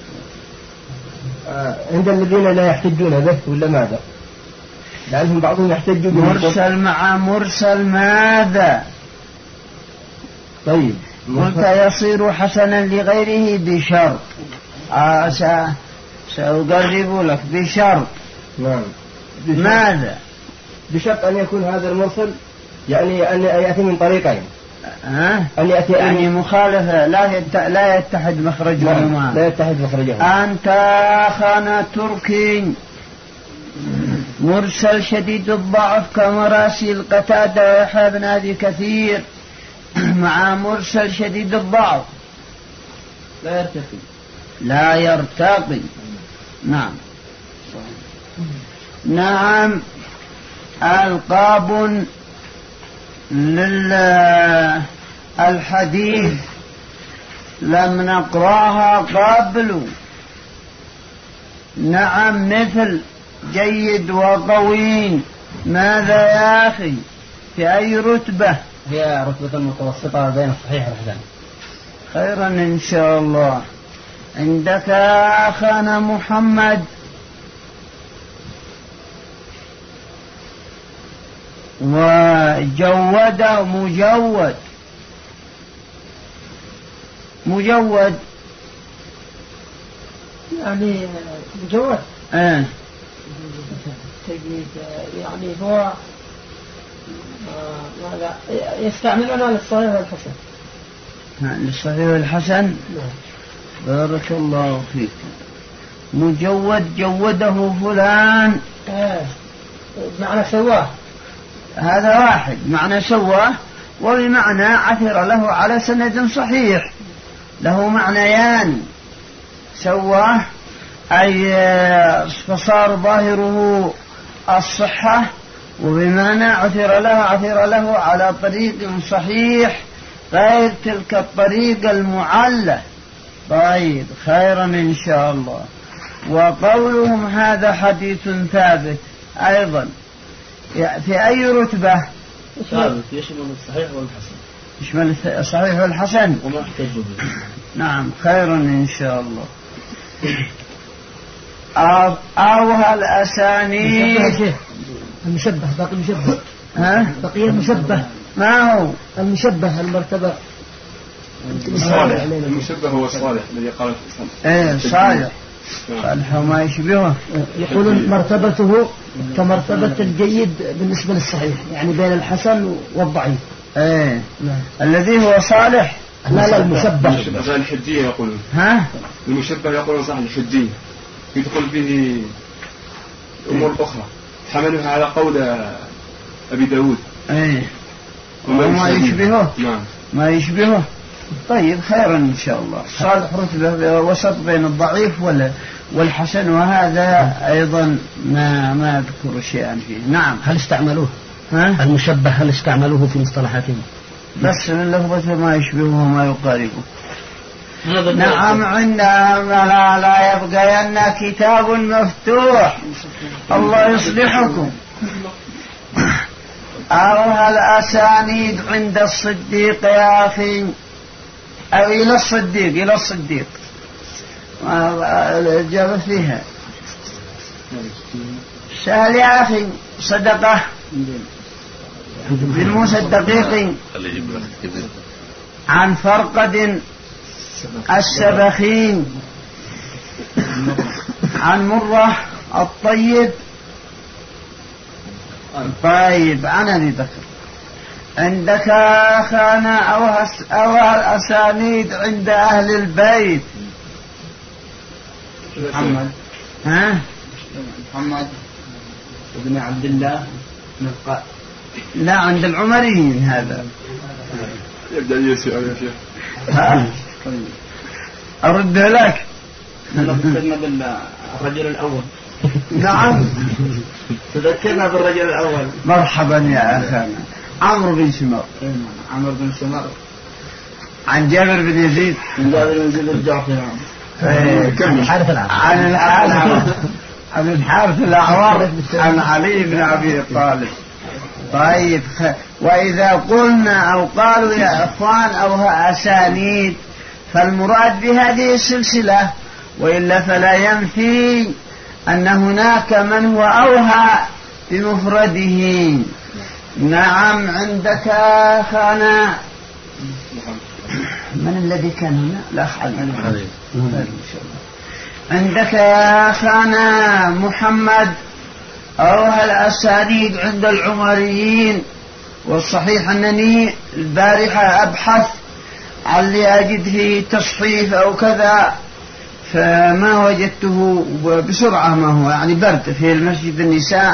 عند الذين لا يحتجون به ولا ماذا؟ لأنهم بعضهم يحتج به. مرسل مع مرسل ماذا؟ طيب قلت يصير حسنا لغيره بشرط. سأقرب لك بشرط. نعم. ماذا؟ بشرط أن يكون هذا المرسل يعني أن يأتي من طريقين. أن يأتي يعني مخالفة لا يتحد مخرجهما. لا يتحد مخرجهما. أنت أخانا تركي مرسل شديد الضعف كمراسيل قتادة ويحيى بن أبي كثير مع مرسل شديد الضعف لا يرتقي. نعم. نعم. ألقاب للحديث لم نقراها قبل. نعم. مثل جيد وقوي. ماذا يا أخي؟ في أي رتبة؟ هي رتبة المتوسطة بين الصحيح والحسن. خيرا إن شاء الله. عندك أخانا محمد وجود مجود يعني مجود يعني هو يستعملونها للصحيح والحسن. للصحيح والحسن. بارك الله فيك. مجود جوده فلان معنى سواه. هذا واحد معنى سواه، وبمعنى عثر له على سند صحيح. له معنيان. سواه أي فصار ظاهره الصحة، وبمعنى عثر له على طريق صحيح غير تلك الطريق المعلة. طيب خيرا إن شاء الله. وقولهم هذا حديث ثابت أيضا في أي رتبة؟ ثابت يشمل الصحيح والحسن. يشمل الصحيح والحسن وما احتجوا به. نعم. خيرا إن شاء الله. أوها الأسانيد. المشبه باقي المشبه. بقي المشبه. ما هو المشبه؟ المرتبة الصالح. المشبه هو الصالح الذي قال صالح. صالح وما يشبهه. يقولون مرتبته كمرتبة الجيد بالنسبة للصحيح، يعني بين الحسن والضعيف. الذي هو صالح. لا المشبه. المشبه الحجية يقولون. المشبه يقولون صح الحجية يدخل به أمور أخرى حملها على قول أبي داود. وما يشبهه. نعم. ما يشبهه. طيب خيرا إن شاء الله. صالح رتبة وسط بين الضعيف والحسن، وهذا أيضا ما أذكر شيئا فيه. نعم. هل استعملوه المشبه؟ هل استعملوه في مصطلحاتهم؟ بس اللفظة ما يشبهه وما يقاربه. نعم. عندنا لا يبقين كتاب مفتوح. الله يصلحكم. أوها الأسانيد عند الصديق يا أخي، أو إلى الصديق الإجابة فيها سهل يا أخي. صدقة بالمصدقين عن فرقد السبخين عن مرة الطيب طيب عن أبي بكر عندك أخانا أو الأسانيد عند أهل البيت محمد محمد ابن عبد الله لا عند العمريين هذا يبدأ يسوع يا شيخ. أرد لك. تذكرنا بالرجل الأول. نعم تذكرنا بالرجل الأول. مرحبا يا أخانا. عمرو بن شمر. عمرو بن شمر عن جابر بن يزيد. من جابر بن يزيد الجعفي. عن الحارث الأعور عن علي بن أبي طالب. طيب وإذا قلنا أو قالوا يا إخوان أو أسانيد فالمراد بهذه السلسلة، وإلا فلا ينفي أن هناك من هو أوهى بمفرده. نعم عندك أخانا من الذي كان هنا؟ الأخ علي. عندك يا أخانا محمد أوهى الأسانيد عند العمريين، والصحيح أنني البارحة أبحث عن لأجد فيه تصحيف أو كذا فما وجدته بسرعة. ما هو يعني برد في المسجد النساء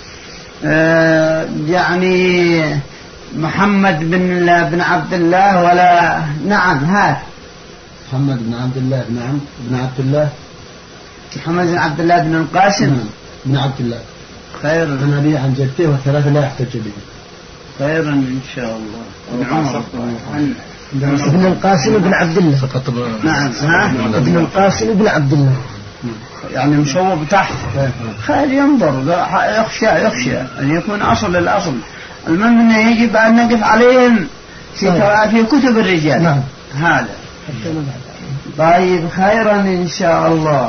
يعني محمد بن عبد الله ولا نعم هذا محمد بن عبد الله بن عبد الله محمد بن عبد الله بن القاسم بن عبد الله خير عن أبيه عن جدته والثلاثة لا يحتج به. خيرا إن شاء الله. عمر ابن القاسم بن عبد الله. نعم ابن القاسم بن عبد الله يعني مشوب تحت. خير ينظر يخشى أن يكون أصل الأصل. المهم أنه يجب أن نقف عليهم في كتب الرجال. نعم هذا. طيب خيرا إن شاء الله.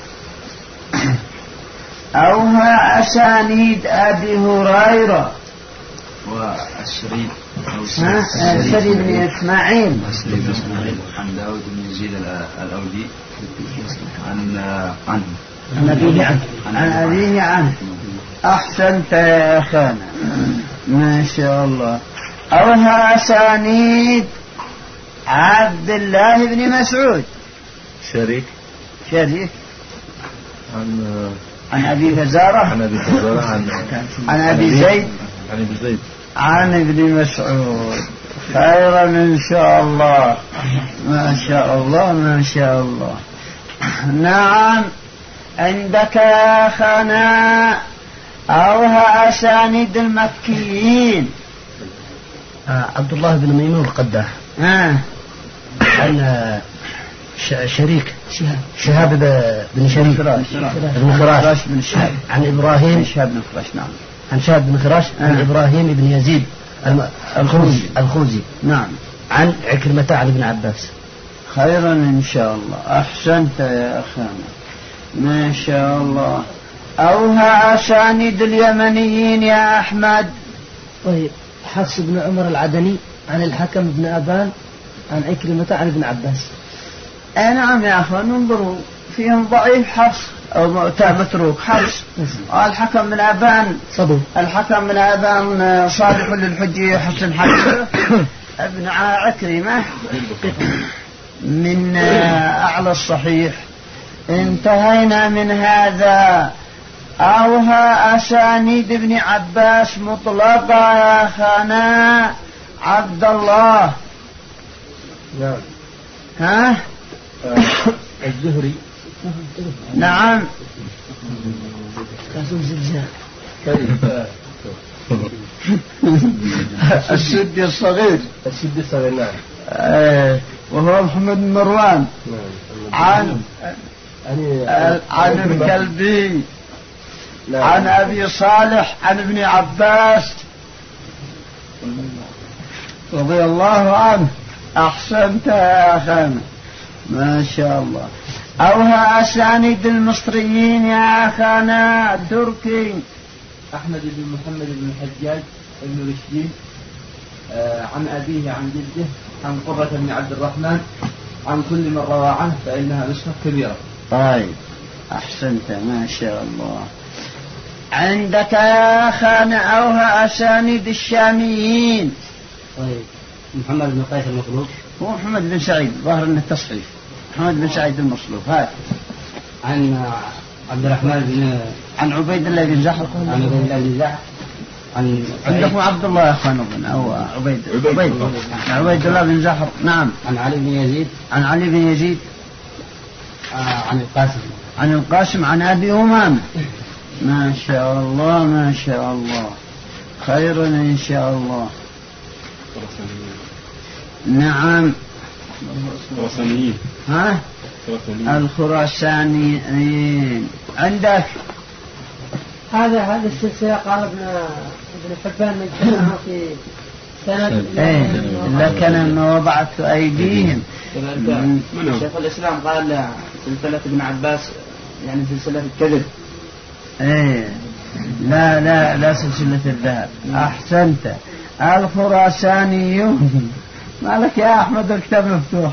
أوها أسانيد أبي هريرة والشريد الشريد بن إسماعيل عن داود بن يزيد الأودي عن أبيه عنه. أحسنت يا أخانا ما شاء الله. أوها أسانيد عبد الله بن مسعود شريك عن أبي فزارة عن أبي زيد عن ابن مسعود. خيرا إن شاء الله. ما شاء الله ما شاء الله. نعم عندك يا أخانا أوها أسانيد المكيين. عبد الله بن ميمون القداح عن شريك شهاب بن شريك بن خراش عن إبراهيم عن شهاب بن خراش عن إبراهيم بن يزيد الخوزي نعم عن عكرمة عن ابن عباس. خيرا إن شاء الله. أحسنت يا أخانا ما شاء الله. أوها أسانيد اليمنيين يا أحمد. طيب حفص بن عمر العدني عن الحكم بن أبان عن عكرمة عن ابن عباس. نعم يا أخوان انظروا فيهم ضعيف حفص أو متروك حفص. الحكم بن أبان صدوق. الحكم بن أبان صالح للحجة حسن حجة. ابن عكرمة من أعلى الصحيح. انتهينا من هذا. أوها أسانيد ابن عباس مطلقة يا أخانا عبد الله. نعم الزهري نعم السدي الصغير نعم وهو محمد بن مروان عن الكلبي عن أبي صالح عن ابن عباس رضي الله عنه. أحسنت يا أخانا ما شاء الله. أوها أسانيد المصريين يا أخانا تركي. أحمد بن محمد بن الحجاج بن رشدين عن أبيه عن جده عن قرة بن عبد الرحمن عن كل من روى عنه فإنها نسخة كبيرة. طيب أحسنت ما شاء الله. عندك يا أخانا أوها أسانيد الشاميين. طيب محمد بن قيس المصلوب هو محمد بن سعيد ظاهر أنه التصحيف. محمد بن سعيد المصلوب. هات عن عبد الرحمن بن عن عبيد الله بن زحر. عن عبيد الله بن زحر. عن عندكم عبد الله يا أخوان أو عبيد الله بن زحر. نعم. عن علي بن يزيد. عن علي بن يزيد. عن القاسم. عن القاسم عن أبي أمامة. ما شاء الله ما شاء الله، خير إن شاء الله. نعم. الخراسانيين. ها؟ الخراسانيين. عندك هذه السلسلة قال ابن حبان نجمعها في سند. لكن وضعت أيديهم. شيخ الإسلام قال سلسلة ابن عباس يعني سلسلة الكذب. لا سلسلة الذهب. أحسنت. الخراسانيون. مالك يا أحمد الكتاب مفتوح.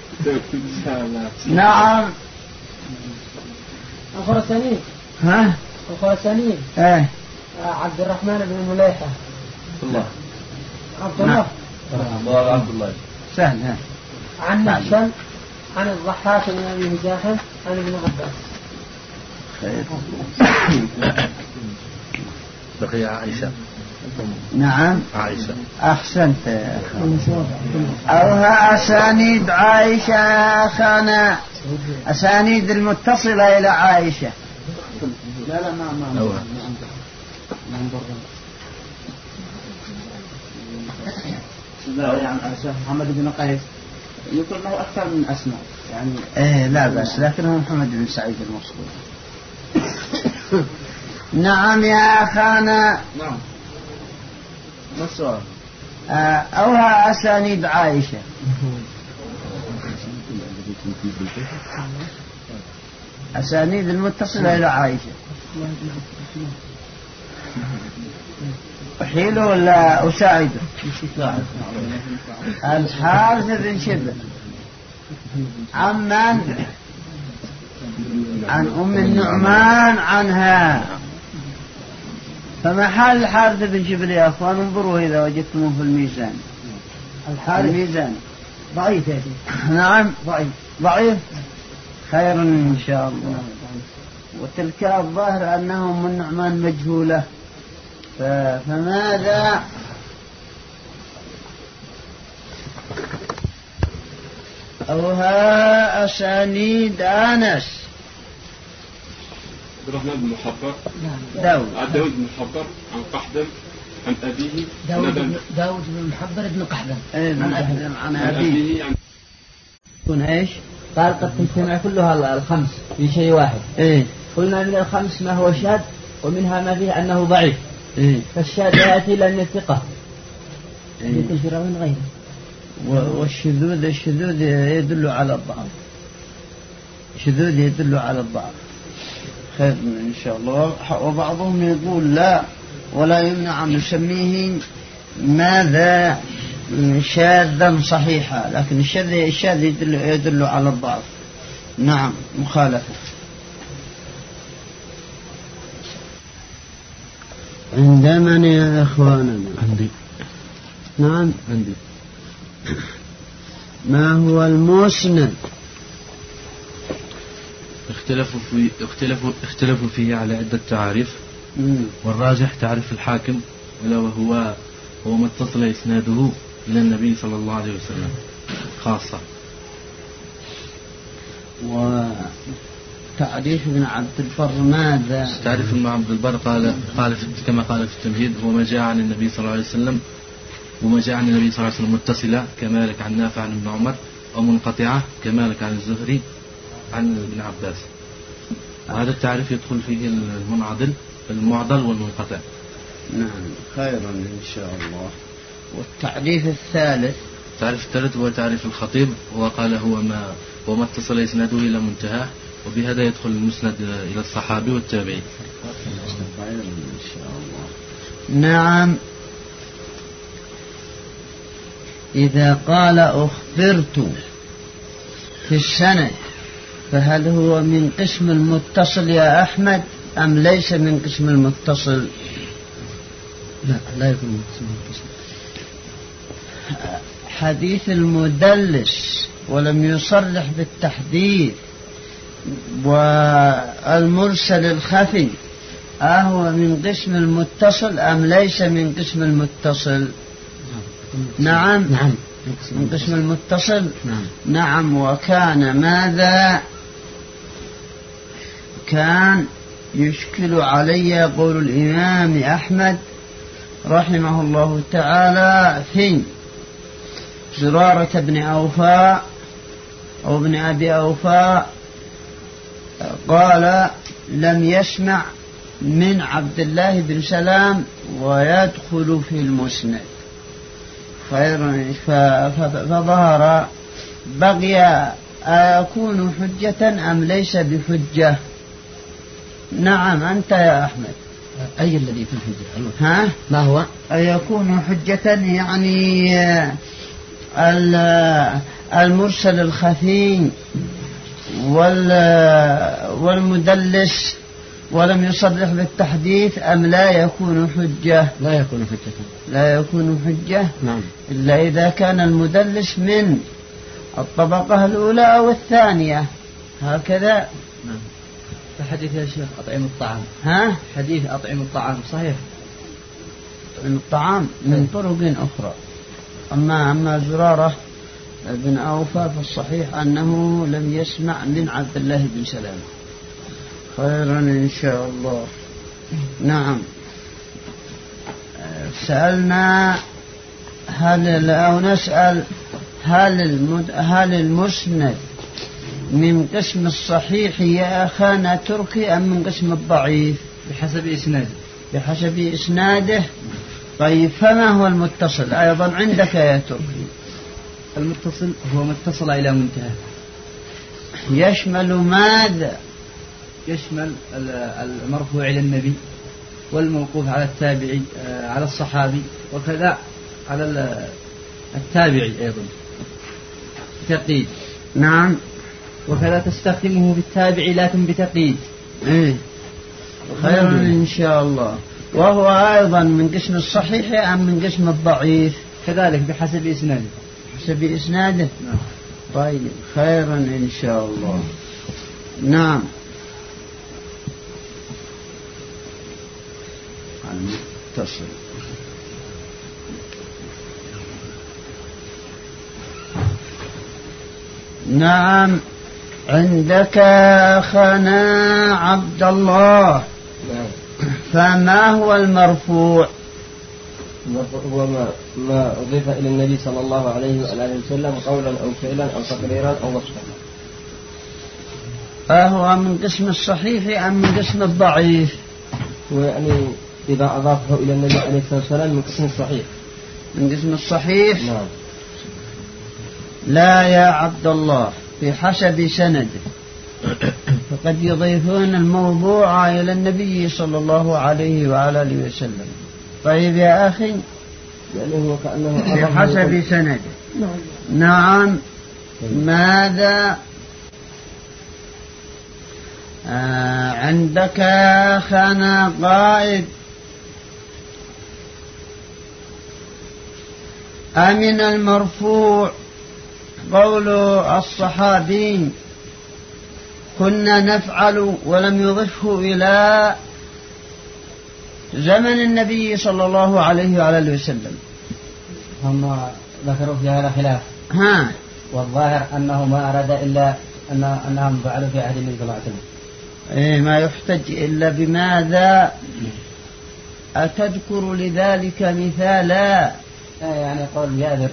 نعم. الخراسانيين. ها؟ الخراسانيين. عبد الرحمن بن مليحة. الله. عبد الله. عبد الله. سهل. عن نحشل عن الضحاك بن أبي مزاحم عن ابن عباس. خير. بقي عائشة. نعم. عائشة. أحسنت يا أخي. أوها أسانيد عائشة يا أخانا، أسانيد المتصلة إلى عائشة. لا ما أوها. يعني محمد بن قيس يقول له أكثر من أسماء يعني. لا بس لكنه محمد بن سعيد المصلوب. نعم يا أخانا. نعم. ما السؤال؟ أوها أسانيد عائشة. أسانيد المتصلة إلى عائشة. أحيله ولا أساعده؟ الحارث بن شبل. عن من؟ عن أم النعمان عنها. فمحل الحارث بن شبل يا أخوان انظروا إذا وجدتموه في الميزان. الميزان ضعيف يا شيخ. نعم ضعيف. خير إن شاء الله. وتلك الظاهر أنه من نعمان مجهولة. فماذا؟ أوها أسانيد أنس. عبد الرحمن بن محبر. داود بن محبر عن قحدم عن أبيه. داود بن محبر بن قحدم. عن أبيه. يكون إيش؟ قال قد تجتمع كلها الخمس في شيء واحد. قلنا من الخمس ما هو شاذ ومنها ما فيه أنه ضعيف. فالشاذ يأتي لأن الثقة يتجرى من غيره. والشذوذ يدل على الضعف. الشذوذ يدل على الضعف. خير إن شاء الله. وبعضهم يقول لا ولا يمنع أن نسميه ماذا شاذا صحيحا، لكن الشاذ يدل على الضعف. نعم مخالفة. عندما يا أخواننا عندي. نعم عندي. ما هو المسند؟ اختلفوا فيه على عدة تعاريف. والراجح تعريف الحاكم ولا هو ما اتصل إسناده إلى النبي صلى الله عليه وسلم خاصة. وتعريف ابن عبد البر ماذا؟ تعريف ابن عبد البر قال كما قال في التمهيد هو ما جاء عن النبي صلى الله عليه وسلم وما جاء عن النبي صلى الله عليه وسلم متصلة كمالك عن نافع عن ابن عمر، أو منقطعة كمالك عن الزهري عن ابن عباس. وهذا التعريف يدخل فيه المعضل والمنقطع. نعم خيرا إن شاء الله. والتعريف الثالث هو تعريف الخطيب، وقال هو ما اتصل إسناده إلى منتهاه، وبهذا يدخل المسند إلى الصحابي والتابعي. إن شاء الله. نعم. إذا قال أخبرت في السند فهل هو من قسم المتصل يا أحمد أم ليس من قسم المتصل؟ لا يكون من قسم المتصل. حديث المدلس ولم يصرح بالتحديث والمرسل الخفي أهو من قسم المتصل أم ليس من قسم المتصل؟ نعم من قسم المتصل. نعم. وكان ماذا كان يشكل علي قول الإمام أحمد رحمه الله تعالى في زرارة بن أوفاء أو ابن أبي أوفاء قال لم يسمع من عبد الله بن سلام ويدخل في المسند. فظهر بقي أيكون حجة أم ليس بحجة؟ نعم أنت يا أحمد. أي الذي في الحجة؟ ها؟ ما هو؟ أيكون حجة يعني المرسل الخفي والمدلس ولم يصرح بالتحديث أم لا يكون حجة؟ لا يكون حجة. لا يكون حجة. نعم. إلا إذا كان المدلس من الطبقة الأولى أو الثانية هكذا. نعم. فحديث يا شيخ أطعم الطعام. ها؟ حديث أطعم الطعام صحيح. أطعم الطعام من طرق أخرى. أما زرارة بن أوفى فالصحيح أنه لم يسمع من عبد الله بن سلام. خيرا إن شاء الله. نعم. سألنا نسأل هل المسند من قسم الصحيح يا أخانا تركي أم من قسم الضعيف؟ بحسب إسناده. طيب فما هو المتصل أيضا عندك يا تركي؟ المتصل هو ما اتصل إلى منتهى. يشمل ماذا؟ يشمل المرفوع إلى النبي والموقوف على التابعي على الصحابي وكذا على التابعي أيضا بتقييد. نعم. وكذا تستخدمه بالتابعي لكن بتقييد. خيرا إن شاء الله. وهو أيضا من قسم الصحيح أم من قسم الضعيف؟ كذلك بحسب إسناده. بحسب إسناده. نعم. طيب خيرا إن شاء الله. نعم. المتصل. نعم. عندك أخانا عبد الله. فما هو المرفوع؟ هو ما أضيف إلى النبي صلى الله عليه وآله وسلم قولا أو فعلا أو تقريرا أو وصفا. أهو من قسم الصحيح أم من قسم الضعيف؟ ويعني إذا أضافه إلى النبي عليه الصلاة والسلام من قسم الصحيح. من قسم الصحيح؟ نعم. لا يا عبد الله بحسب سنده. فقد يضيفون الموضوع إلى النبي صلى الله عليه وعلى آله وسلم. طيب يا أخي يعني هو كأنه بحسب سنده. نعم. ماذا عندك أخانا قائد؟ أمن المرفوع قول الصحابي كنا نفعل ولم يضفه إلى زمن النبي صلى الله عليه وعلى آله وسلم. هم ذكروا في هذا خلاف. والظاهر أنه ما أراد إلا أنهم فعلوا في عهد النبي صلى الله عليه وسلم. ما يحتج إلا بماذا؟ أتذكر لذلك مثالا؟ يعني قول جابر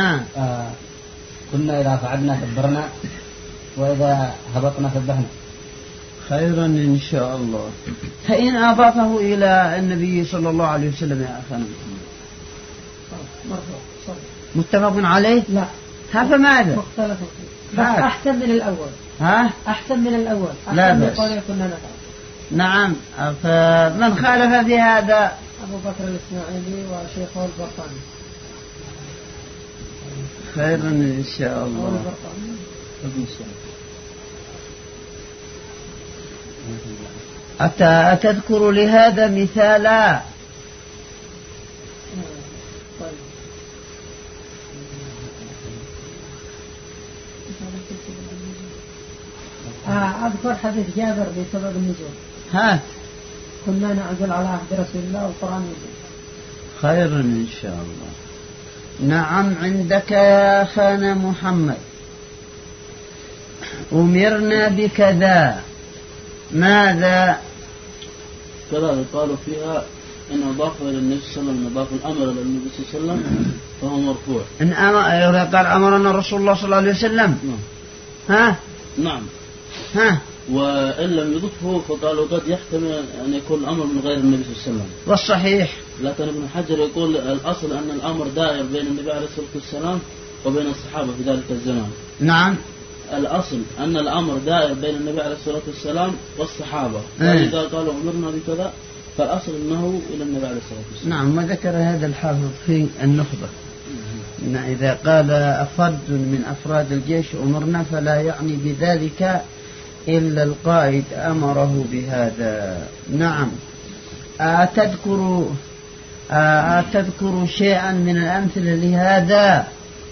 كنا إذا صعدنا كبرنا وإذا هبطنا سبحنا. خيرا إن شاء الله. فإن أضافه إلى النبي صلى الله عليه وسلم يا أخانا متفق عليه؟ لا. فماذا؟ مختلف بس أحسن من الأول. أحسن من الأول. لا بس. كنا نفعل. نعم. فمن خالف في هذا؟ أبو بكر الإسماعيلي وشيخه البرقاني. خيرا إن شاء الله. أتذكر لهذا مثالا؟ أذكر حديث جابر بسبب النزول. هات. كنا نعزل على عهد رسول الله والقرآن نزول. خير إن شاء الله. نعم عندك يا أخانا محمد. أمرنا بكذا، ماذا؟ كذلك قالوا فيها إن أضاف إلى النبي صلى الله عليه وسلم، أضاف الأمر إلى النبي صلى الله عليه وسلم فهو مرفوع. إن قال أمرنا رسول الله صلى الله عليه وسلم. ها؟ نعم. ها؟ وإن لم يضفه فقالوا قد يحتمل أن يكون الأمر من غير النبي صلى الله عليه وسلم. والصحيح. لكن ابن حجر يقول الأصل أن الأمر دائر بين النبي عليه الصلاة والسلام وبين الصحابة في ذلك الزمان. نعم. الأصل أن الأمر دائر بين النبي عليه الصلاة والسلام والصحابة. فإذا قالوا أمرنا بكذا فالأصل أنه إلى النبي عليه الصلاة والسلام. نعم، وذكر هذا الحافظ في النخبة. إذا قال أفرد من أفراد الجيش أمرنا فلا يعني بذلك إلا القائد أمره بهذا. نعم. أتذكر شيئا من الأمثلة لهذا؟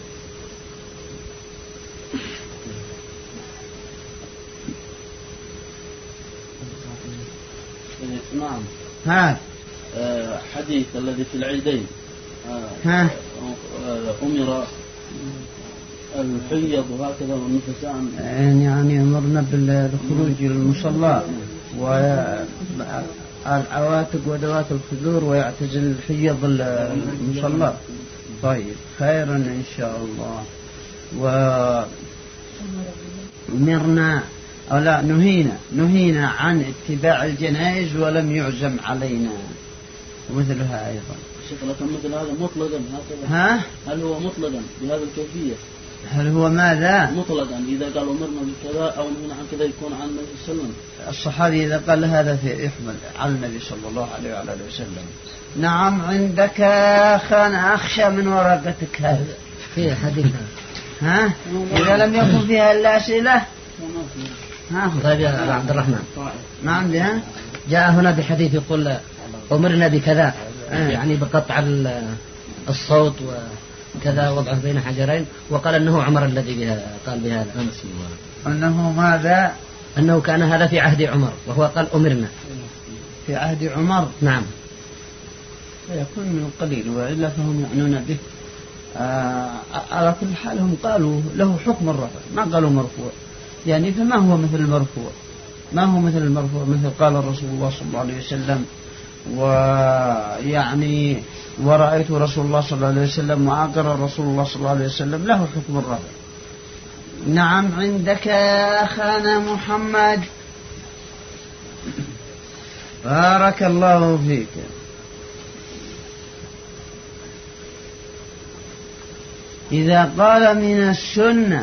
نعم. ها. حديث الذي في العيدين. ها. أمر الحيض وهكذا والنفساء، يعني أمرنا بالخروج للمصلى والعواتق وذوات الخدور ويعتزل الحيض المصلى. طيب خيرا إن شاء الله. وأمرنا أو لا نهينا عن اتباع الجنائز ولم يعزم علينا ومثلها أيضا. لكن مثل هذا مطلقا هكذا. ها؟ هل هو مطلقا بهذه الكيفية؟ هل هو ماذا؟ مطلقا إذا قال أمرنا بكذا أو نهينا عن كذا يكون عن النبي صلى الله عليه وسلم. الصحابي إذا قال هذا يحمل على النبي صلى الله عليه وعلى آله وسلم. نعم عندك أخانا أخشى من ورقتك هذا في حديث. ها؟ إذا لم يكن فيها إلا أسئلة. طيب يا عبد الرحمن. نعم بها. جاء هنا بحديث يقول أمرنا بكذا، يعني بقطع الصوت وكذا وضعه بين حجرين، وقال أنه عمر الذي قال بهذا. أنه ماذا؟ أنه كان هذا في عهد عمر وهو قال أمرنا في عهد عمر. نعم. يكون من القليل وإلا فهم يعنون به. على كل حال هم قالوا له حكم الرفع، ما قالوا مرفوع. يعني فما هو مثل المرفوع؟ ما هو مثل المرفوع؟ مثل قال الرسول الله صلى الله عليه وسلم، ويعني ورأيت رسول الله صلى الله عليه وسلم وأقر رسول الله صلى الله عليه وسلم، له حكم الرفع. نعم عندك يا أخانا محمد. بارك الله فيك. إذا قال من السنة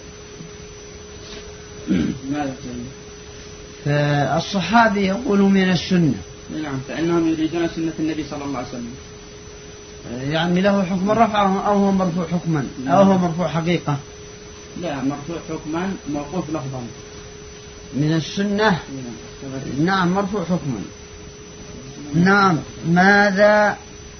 فالصحابي يقول من السنة. نعم، فإنهم يريدون سنة النبي صلى الله عليه وسلم. يعني له حكم الرفع أو هو مرفوع حكما أو هو مرفوع حقيقة؟ لا، مرفوع حكما موقوف لفظا. من السنة. نعم مرفوع حكما. نعم. ماذا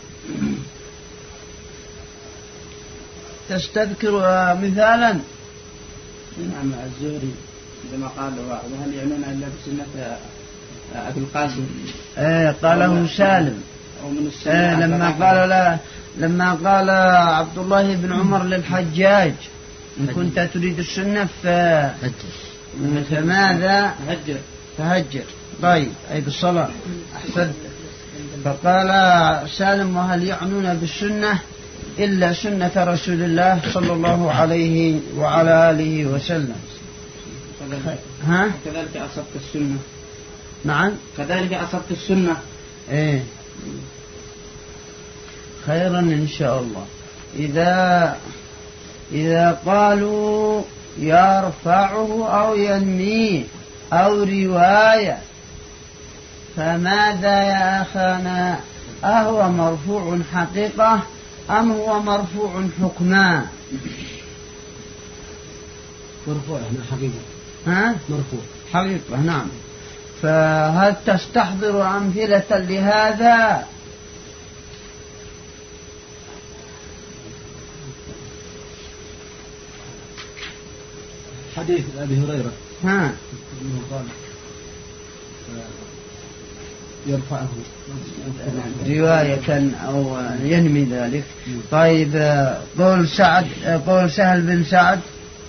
تستذكر مثالا؟ نعم الزهري عندما قال وهل يعنون إلا بسنة أبي القاسم. قاله سالم. أو من السنة. لما قال عبد الله بن عمر للحجاج إن كنت تريد السنة فماذا؟ فهجر. طيب أي بالصلاة. أحسنت. فقال سالم وهل يعنون بالسنة إلا سنة رسول الله صلى الله عليه وعلى آله وسلم. كذلك أصبت السنة. نعم كذلك أصبت السنة. إيه خيرا إن شاء الله. إذا قالوا يرفعه أو ينميه أو رواية فماذا يا أخانا؟ أهو مرفوع حقيقة أم هو مرفوع حكما؟ مرفوع حقيقة. ها؟ مرفوع حقيقة. نعم. فهل تستحضر أمثلة لهذا؟ حديث أبي هريرة يرفعه رواية أو ينمي ذلك. طيب قول سهل بن سعد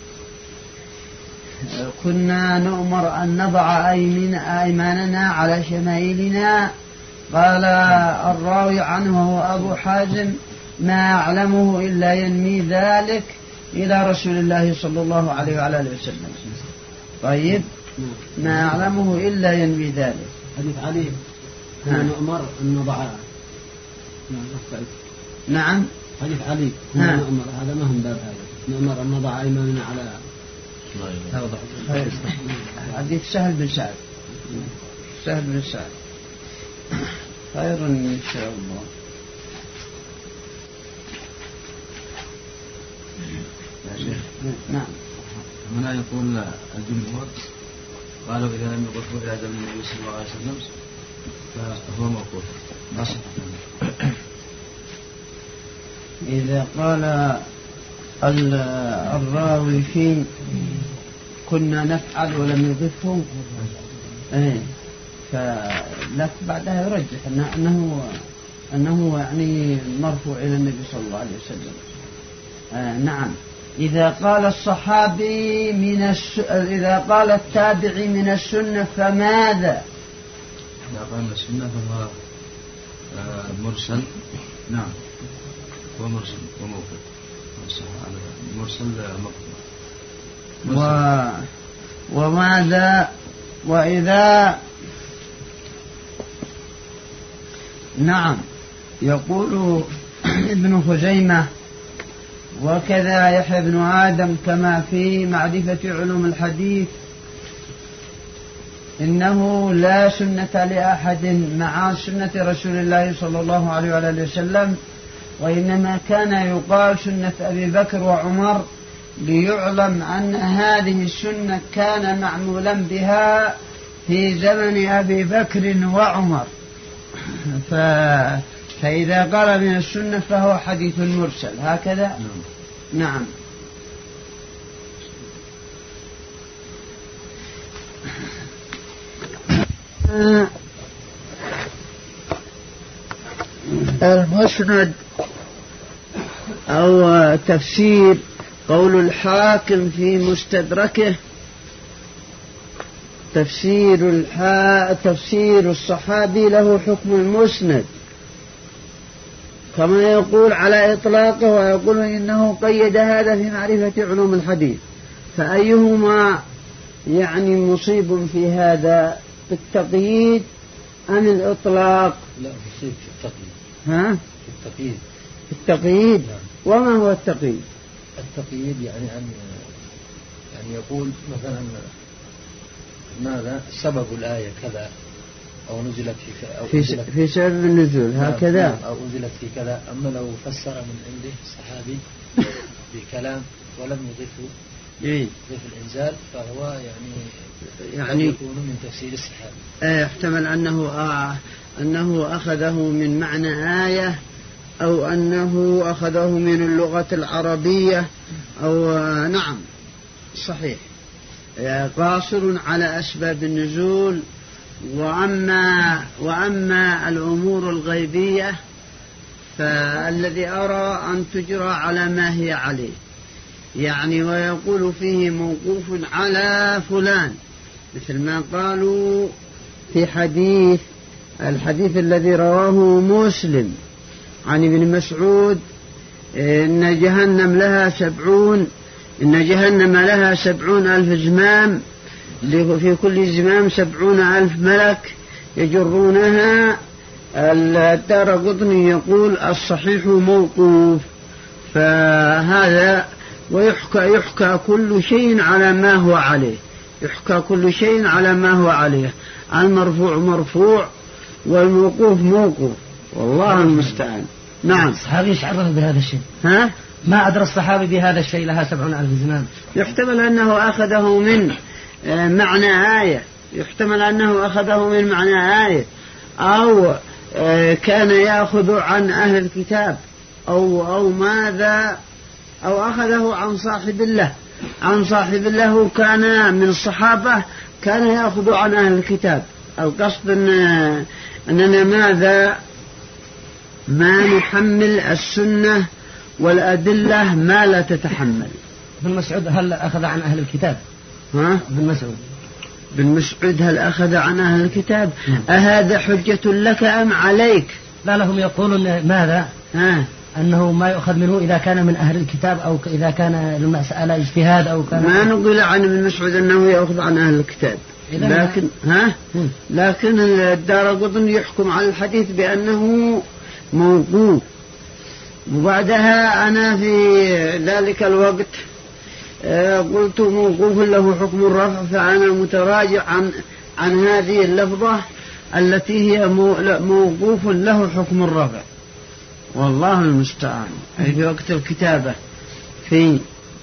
كنا نؤمر أن نضع أيماننا على شمائلنا. قال الراوي عنه هو أبو حازم ما أعلمه إلا ينمي ذلك إلى رسول الله صلى الله عليه وعلى آله وسلم. طيب ما أعلمه إلا ينمي ذلك. حديث علي كنا نؤمر أن نضع نعم حديث علي نؤمر هذا ما هم باب هذا نؤمر أن نضع أيماننا على حديث سهل بن سعد خير إن شاء الله. نعم. هنا يقول الجمهور قالوا إذا لم يقفوا إلى زمن النبي صلى الله عليه وسلم فهو موقوف. إذا قال الراوي فيه كنا نفعل ولم يضفه فلك بعدها يرجح أنه يعني مرفوع إلى النبي صلى الله عليه وسلم. نعم. إذا قال الصحابي إذا قال التابعي من السنة فماذا؟ إذا قال من السنة فهو مرسل. نعم هو مرسل وموقف مرسل مقطوع. وماذا وإذا نعم يقول ابن خزيمة وكذا يحيى بن آدم كما في معرفة علوم الحديث إنه لا سنة لأحد مع سنة رسول الله صلى الله عليه وآله وسلم، وإنما كان يقال سنة أبي بكر وعمر ليعلم أن هذه السنة كان معمولا بها في زمن أبي بكر وعمر. فإذا قال من السنة فهو حديث مرسل هكذا. نعم. المسند أو تفسير قول الحاكم في مستدركه تفسير الصحابي له حكم المسند كما يقول على إطلاقه، ويقول إنه قيد هذا في معرفة علوم الحديث، فأيهما يعني مصيب في هذا بالتقييد أم الإطلاق؟ لا مصيب في التقييد. ها؟ في التقييد. نعم. وما هو التقييد؟ التقييد يعني يقول مثلا ماذا سبب الآية كذا أو نزلت في سبب النزول هكذا أو أنزلت في كذا. أما لو فسر من عنده الصحابي بكلام ولم يضيف الإنزال فهو يعني يكون من تفسير الصحابي. يحتمل أنه أخذه من معنى آية أو أنه أخذه من اللغة العربية أو نعم صحيح قاصر على أسباب النزول. وأما الأمور الغيبية فالذي أرى أن تجرى على ما هي عليه يعني، ويقول فيه موقوف على فلان مثل ما قالوا في الحديث الذي رواه مسلم عن ابن مسعود إن جهنم لها 70,000 زمام في كل زمام 70,000 ملك يجرونها. الدارقطني يقول الصحيح موقوف. فهذا ويحكى كل شيء على ما هو عليه. المرفوع مرفوع والموقوف موقوف والله المستعان. نعم. الصحابي يشعر بهذا الشيء. ها؟ ما أدرى الصحابي بهذا الشيء لها 70,000 زمام. يحتمل أنه أخذه من معنى آية يحتمل أنه أخذه من معنى آية، أو كان يأخذ عن أهل الكتاب، أو ماذا، أو أخذه عن صاحب الله. عن صاحب الله كان من الصحابة كان يأخذ عن أهل الكتاب. القصد أننا ماذا ما نحمل السنة والأدلة ما لا تتحمل. ابن مسعود هل أخذ عن أهل الكتاب؟ بن مسعود هل أخذ عن أهل الكتاب؟ أهذا حجة لك أم عليك؟ لا، لهم يقولون ماذا؟ أنه ما يؤخذ منه إذا كان من أهل الكتاب، أو إذا كان المسألة اجتهاد، أو كان ما نقول عن ابن مسعود أنه يأخذ عن أهل الكتاب، لكن الدارقطني يحكم على الحديث بأنه موقوف. وبعدها أنا في ذلك الوقت قلت موقوف له حكم الرفع، فأنا متراجع عن هذه اللفظة التي هي موقوف له حكم الرفع، والله المستعان. أي في وقت الكتابة في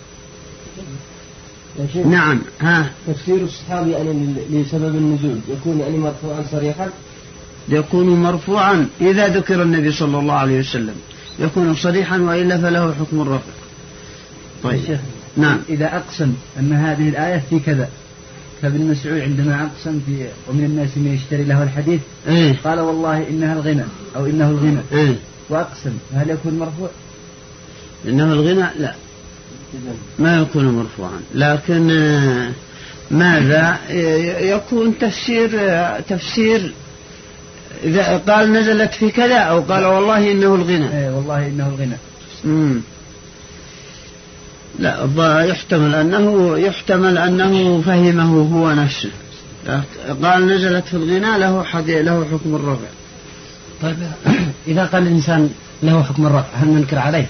نعم. تفسير الصحابي يعني لسبب النزول يكون يعني مرفوعا صريحا، يكون مرفوعا إذا ذكر النبي صلى الله عليه وسلم يكون صريحا، وإلا فله حكم الرفع. طيب نعم. إذا أقسم أن هذه الآية في كذا، فابن مسعود عندما أقسم في ومن الناس من يشتري له الحديث قال والله إنها الغنى أو إنه الغنى وأقسم، هل يكون مرفوع؟ إنه الغنى لا، ما يكون مرفوعا، لكن ماذا يكون تفسير إذا قال نزلت في كذا، أو قال والله إنه الغنى. والله إنه الغنى. لا، يحتمل أنه فهمه هو نفسه. قال نزلت في الغنى له حكم الرفع. طيب إذا قال الإنسان له حكم الرفع هل ننكر عليه؟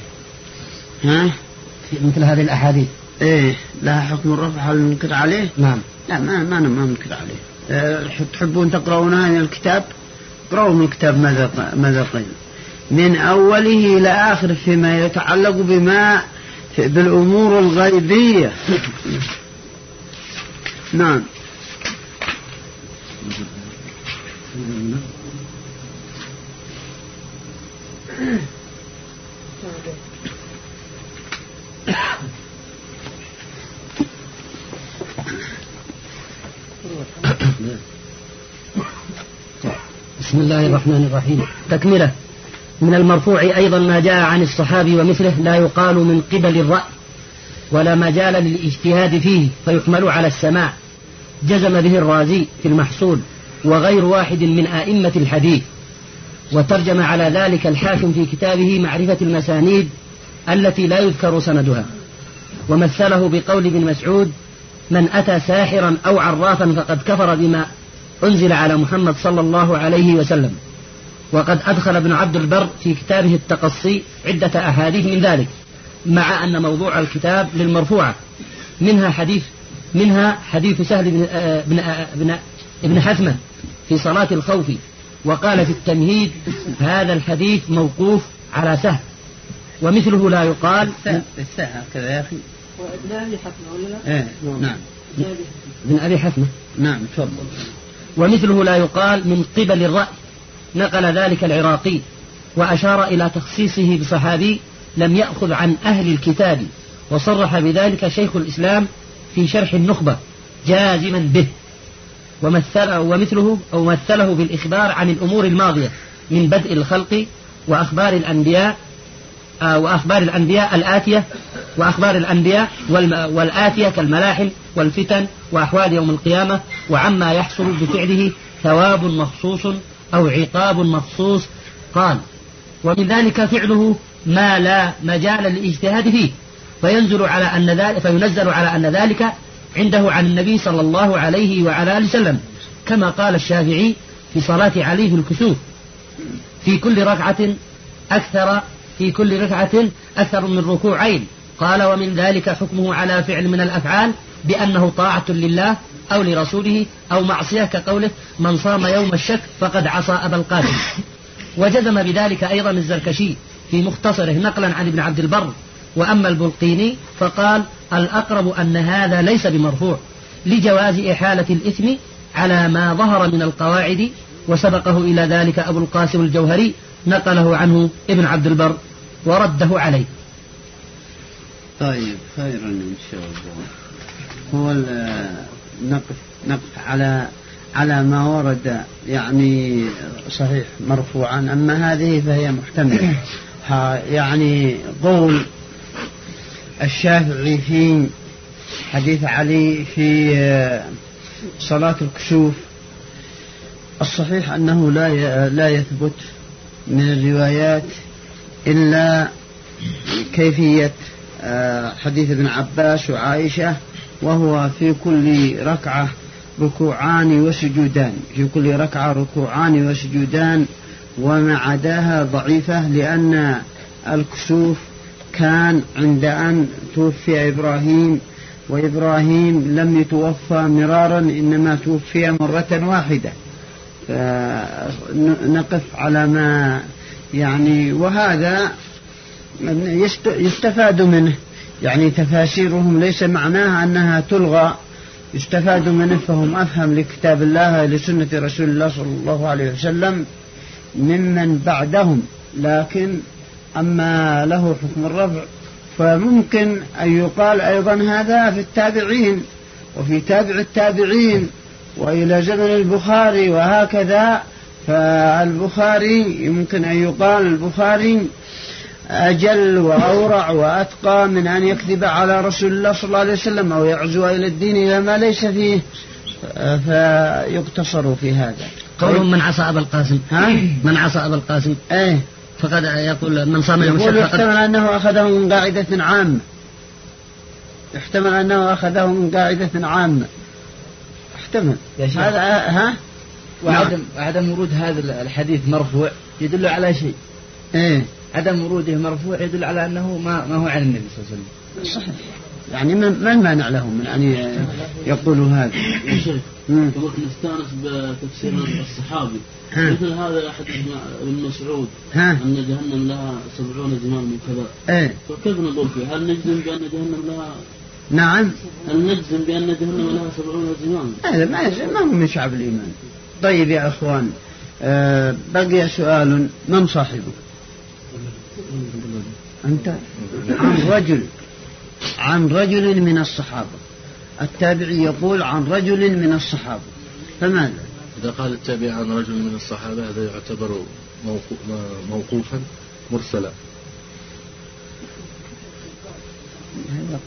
مثل هذه الأحاديث لها حكم الرفع هل ننكر عليه؟ نعم. لا، ما ننكر عليه. تحبون تقرؤونها من الكتاب؟ اقرأوا من الكتاب ماذا قيل من أوله إلى آخر فيما يتعلق بالأمور الغيبية. نعم. بسم الله الرحمن الرحيم. تكملة. من المرفوع أيضا ما جاء عن الصحابي ومثله لا يقال من قبل الرأي ولا مجال للاجتهاد فيه فيحمل على السماع، جزم به الرازي في المحصول وغير واحد من أئمة الحديث. وترجم على ذلك الحاكم في كتابه معرفة المسانيد التي لا يذكر سندها، ومثله بقول ابن مسعود من أتى ساحرا أو عرافا فقد كفر بما أنزل على محمد صلى الله عليه وسلم. وقد أدخل ابن عبد البر في كتابه التقصي عدة أحاديث من ذلك، مع أن موضوع الكتاب للمرفوعة، منها حديث سهل بن حثمة في صلاة الخوف، وقال في التمهيد هذا الحديث موقوف على سهل، ومثله لا يقال الساعة كذا يا أخي. وابن أبي حثمة ولا لا؟ نعم. ابن أبي حثمة. نعم تفضل. ومثله لا يقال من قبل الرأي، نقل ذلك العراقي، وأشار إلى تخصيصه بصحابي لم يأخذ عن أهل الكتاب، وصرح بذلك شيخ الإسلام في شرح النخبة جازما به. ومثله بالإخبار عن الأمور الماضية من بدء الخلق وأخبار الأنبياء الآتية، وأخبار الأنبياء والآتية كالملاحم والفتن وأحوال يوم القيامة، وعما يحصل بفعله ثواب مخصوص أو عقاب مخصوص. قال ومن ذلك فعله ما لا مجال للاجتهاد فيه، فينزل على أن ذلك عنده عن النبي صلى الله عليه وعلى آله وسلم، كما قال الشافعي في صلاة علي في الكسوف في كل ركعة أكثر من ركوعين. قال ومن ذلك حكمه على فعل من الأفعال بأنه طاعة لله أو لرسوله أو معصية، كقوله من صام يوم الشك فقد عصى أبا القاسم. وجزم بذلك أيضا الزركشي في مختصره نقلا عن ابن عبد البر. وأما البلقيني فقال الأقرب أن هذا ليس بمرفوع لجواز إحالة الإثم على ما ظهر من القواعد، وسبقه إلى ذلك أبو القاسم الجوهري نقله عنه ابن عبد البر ورده عليه. طيب خيرا إن شاء الله. هو نقف على ما ورد يعني صحيح مرفوعا، أما هذه فهي محتملة. يعني قول الشافعي في حديث علي في صلاة الكسوف، الصحيح أنه لا يثبت من الروايات إلا كيفية حديث ابن عباس وعائشة، وهو في كل ركعة ركوعان وسجودان، في كل ركعة ركوعان وسجودان، وما عداها ضعيفة، لأن الكسوف كان عند أن توفي إبراهيم، وإبراهيم لم يتوفى مرارا، إنما توفي مرة واحدة. نقف على ما يعني، وهذا يستفاد منه، يعني تفاسيرهم ليس معناها أنها تلغى، يستفاد منه، فهم أفهم لكتاب الله لسنة رسول الله صلى الله عليه وسلم ممن بعدهم. لكن أما له حكم الرفع فممكن أن يقال أيضا هذا في التابعين وفي تابع التابعين وإلى زمن البخاري وهكذا. فالبخاري يمكن أن يقال البخاري أجل وأورع وأتقى من أن يكذب على رسول الله صلى الله عليه وسلم أو يعزو إلى الدين إلى ما ليس فيه، فيقتصر في هذا. قولهم من عصى أبا القاسم، من عصى أبا القاسم فقد يقول من صام يوم الشك، يحتمل أنه أخذه من قاعدة عامة، يحتمل أنه أخذه من قاعدة عامة، احتمل هذا. وعدم ورود هذا الحديث مرفوع يدل على شيء. عدم وروده مرفوع يدل على أنه ما هو عن النبي صلى الله عليه وسلم. صحيح. يعني ما المانع لهم من أن يقولوا هذا؟ يا شيخ كما نستانس بتفسير الصحابي، مثل هذا أحد ابن مسعود أن جهنم لها 70 زمام من كذا، فكيف نقول فيه؟ هل نجزم بأن جهنم لها؟ نعم، هل نجزم بأن جهنم لها 70 زمام؟ هذا ما هو من شعب الإيمان. طيب يا أخوان، بقي سؤال: من صاحبه؟ أنت عن رجل من الصحابة، التابعي يقول عن رجل من الصحابة، فماذا؟ إذا قال التابعي عن رجل من الصحابة هذا يعتبر موقوفا مرسلا. هذا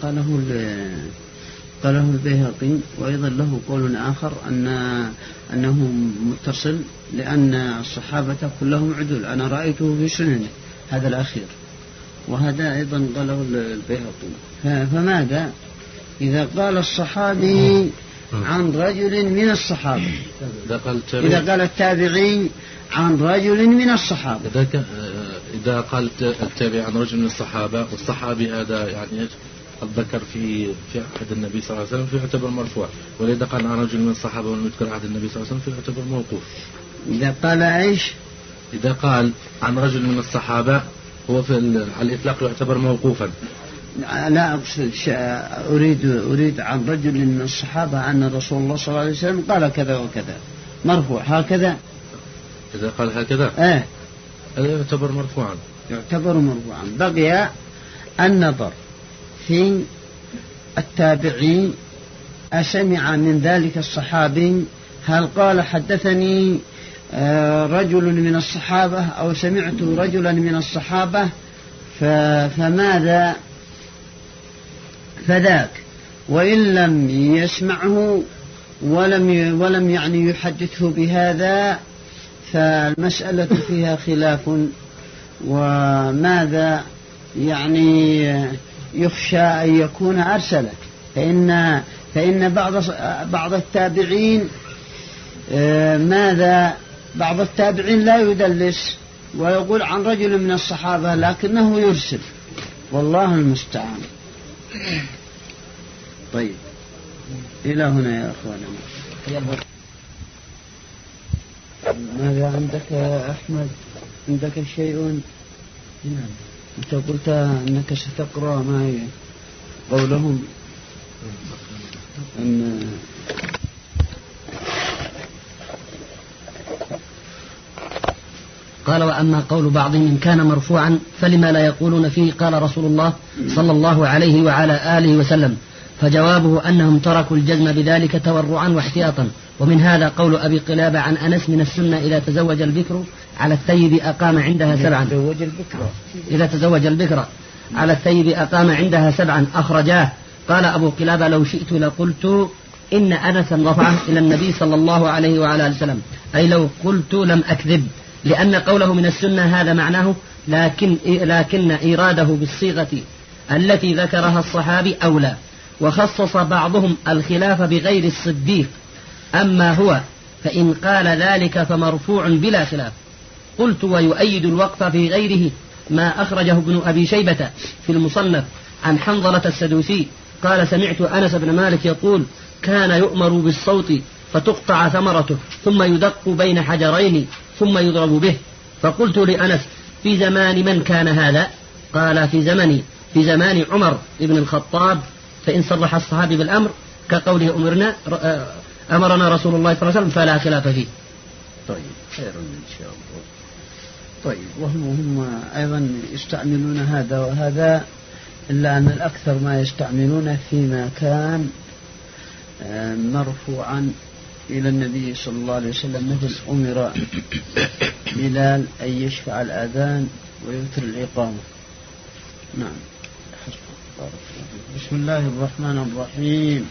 قاله البيهقي، وأيضا له قول آخر أنه متصل، لأن الصحابة كلهم عدول، أنا رأيته في سننه هذا الأخير، وهذا أيضا قاله البيهقي. فماذا إذا قال الصحابي عن رجل من الصحابة؟ إذا قال التابعي عن رجل من الصحابة، إذا قال التابعي عن رجل من الصحابة، والصحابي هذا يعني الذكر في عهد النبي صلى الله عليه وسلم فيعتبر مرفوع، وإذا قال عن رجل من الصحابة ولم يذكر عهد النبي صلى الله عليه وسلم فيعتبر موقوف. إذا قال إيش؟ إذا قال عن رجل من الصحابة هو على الإطلاق يعتبر موقوفا. لا أقصد، أريد عن رجل من الصحابة أن رسول الله صلى الله عليه وسلم قال كذا وكذا، مرفوع هكذا. إذا قال هكذا هذا يعتبر مرفوعا. بقي النظر في التابعين، أسمع من ذلك الصحابي هل قال حدثني رجل من الصحابة أو سمعت رجلا من الصحابة، فماذا فذاك، وإن لم يسمعه ولم يعني يحدثه بهذا فالمسألة فيها خلاف، وماذا يعني يخشى أن يكون أرسله، فإن بعض التابعين بعض التابعين لا يدلس ويقول عن رجل من الصحابة لكنه يرسل، والله المستعان. طيب إلى هنا يا أخوانا. ماذا عندك يا أحمد؟ عندك شيء؟ أنت قلت أنك ستقرأ معي قولهم أن قال وأما قول بعضهم إن كان مرفوعا فلما لا يقولون فيه قال رسول الله صلى الله عليه وعلى آله وسلم؟ فجوابه أنهم تركوا الجزم بذلك تورعا واحتياطا. ومن هذا قول أبي قلابة عن أنس من السنة إذا تزوج البكر على الثيب أقام عندها سبعا. إذا تزوج البكر على الثيب أقام عندها سبعا أخرجاه. قال أبو قلابة لو شئت لقلت إن أنسا رفعه إلى النبي صلى الله عليه وعلى آله وسلم، أي لو قلت لم أكذب، لأن قوله من السنة هذا معناه، لكن إيراده بالصيغة التي ذكرها الصحابي أولى. وخصص بعضهم الخلاف بغير الصديق، أما هو فإن قال ذلك فمرفوع بلا خلاف. قلت ويؤيد الوقف في غيره ما أخرجه ابن أبي شيبة في المصنف عن حنظلة السدوسي قال سمعت أنس بن مالك يقول كان يؤمر بالصوت فتقطع ثمرته ثم يدق بين حجرين ثم يضرب به. فقلت لأنس في زمان من كان هذا؟ قال في زمان عمر بن الخطاب، فإن صرح الصحابي بالأمر كقوله أمرنا رسول الله صلى الله عليه وسلم فلا خلاف فيه. طيب خير إن شاء الله. طيب وهم أيضا يستعملون هذا وهذا، إلا أن الأكثر ما يستعملون فيما كان مرفوعا إلى النبي صلى الله عليه وسلم، مثل أمر بلال أن يشفع الأذان ويوتر الإقامة. نعم. بسم الله الرحمن الرحيم.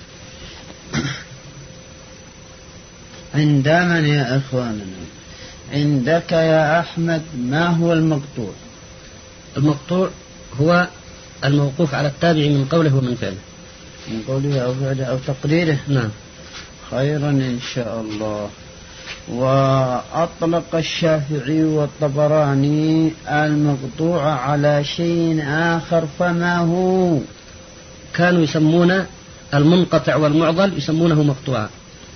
عند من يا أخواننا؟ عندك يا أحمد ما هو المقطوع؟ المقطوع هو الموقوف على التابع من قوله ومن فعله، من قوله أو فعله أو تقريره. نعم. خيرا إن شاء الله. وأطلق الشافعي والطبراني المقطوع على شيء آخر، فما هو؟ كانوا يسمون المنقطع والمعضل يسمونه مقطوعا.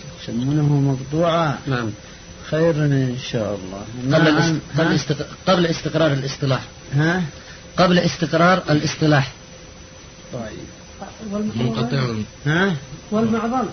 نعم. خيرا إن شاء الله. قبل استقرار الاصطلاح. قبل استقرار الاصطلاح. طيب. منقطع. والمعضل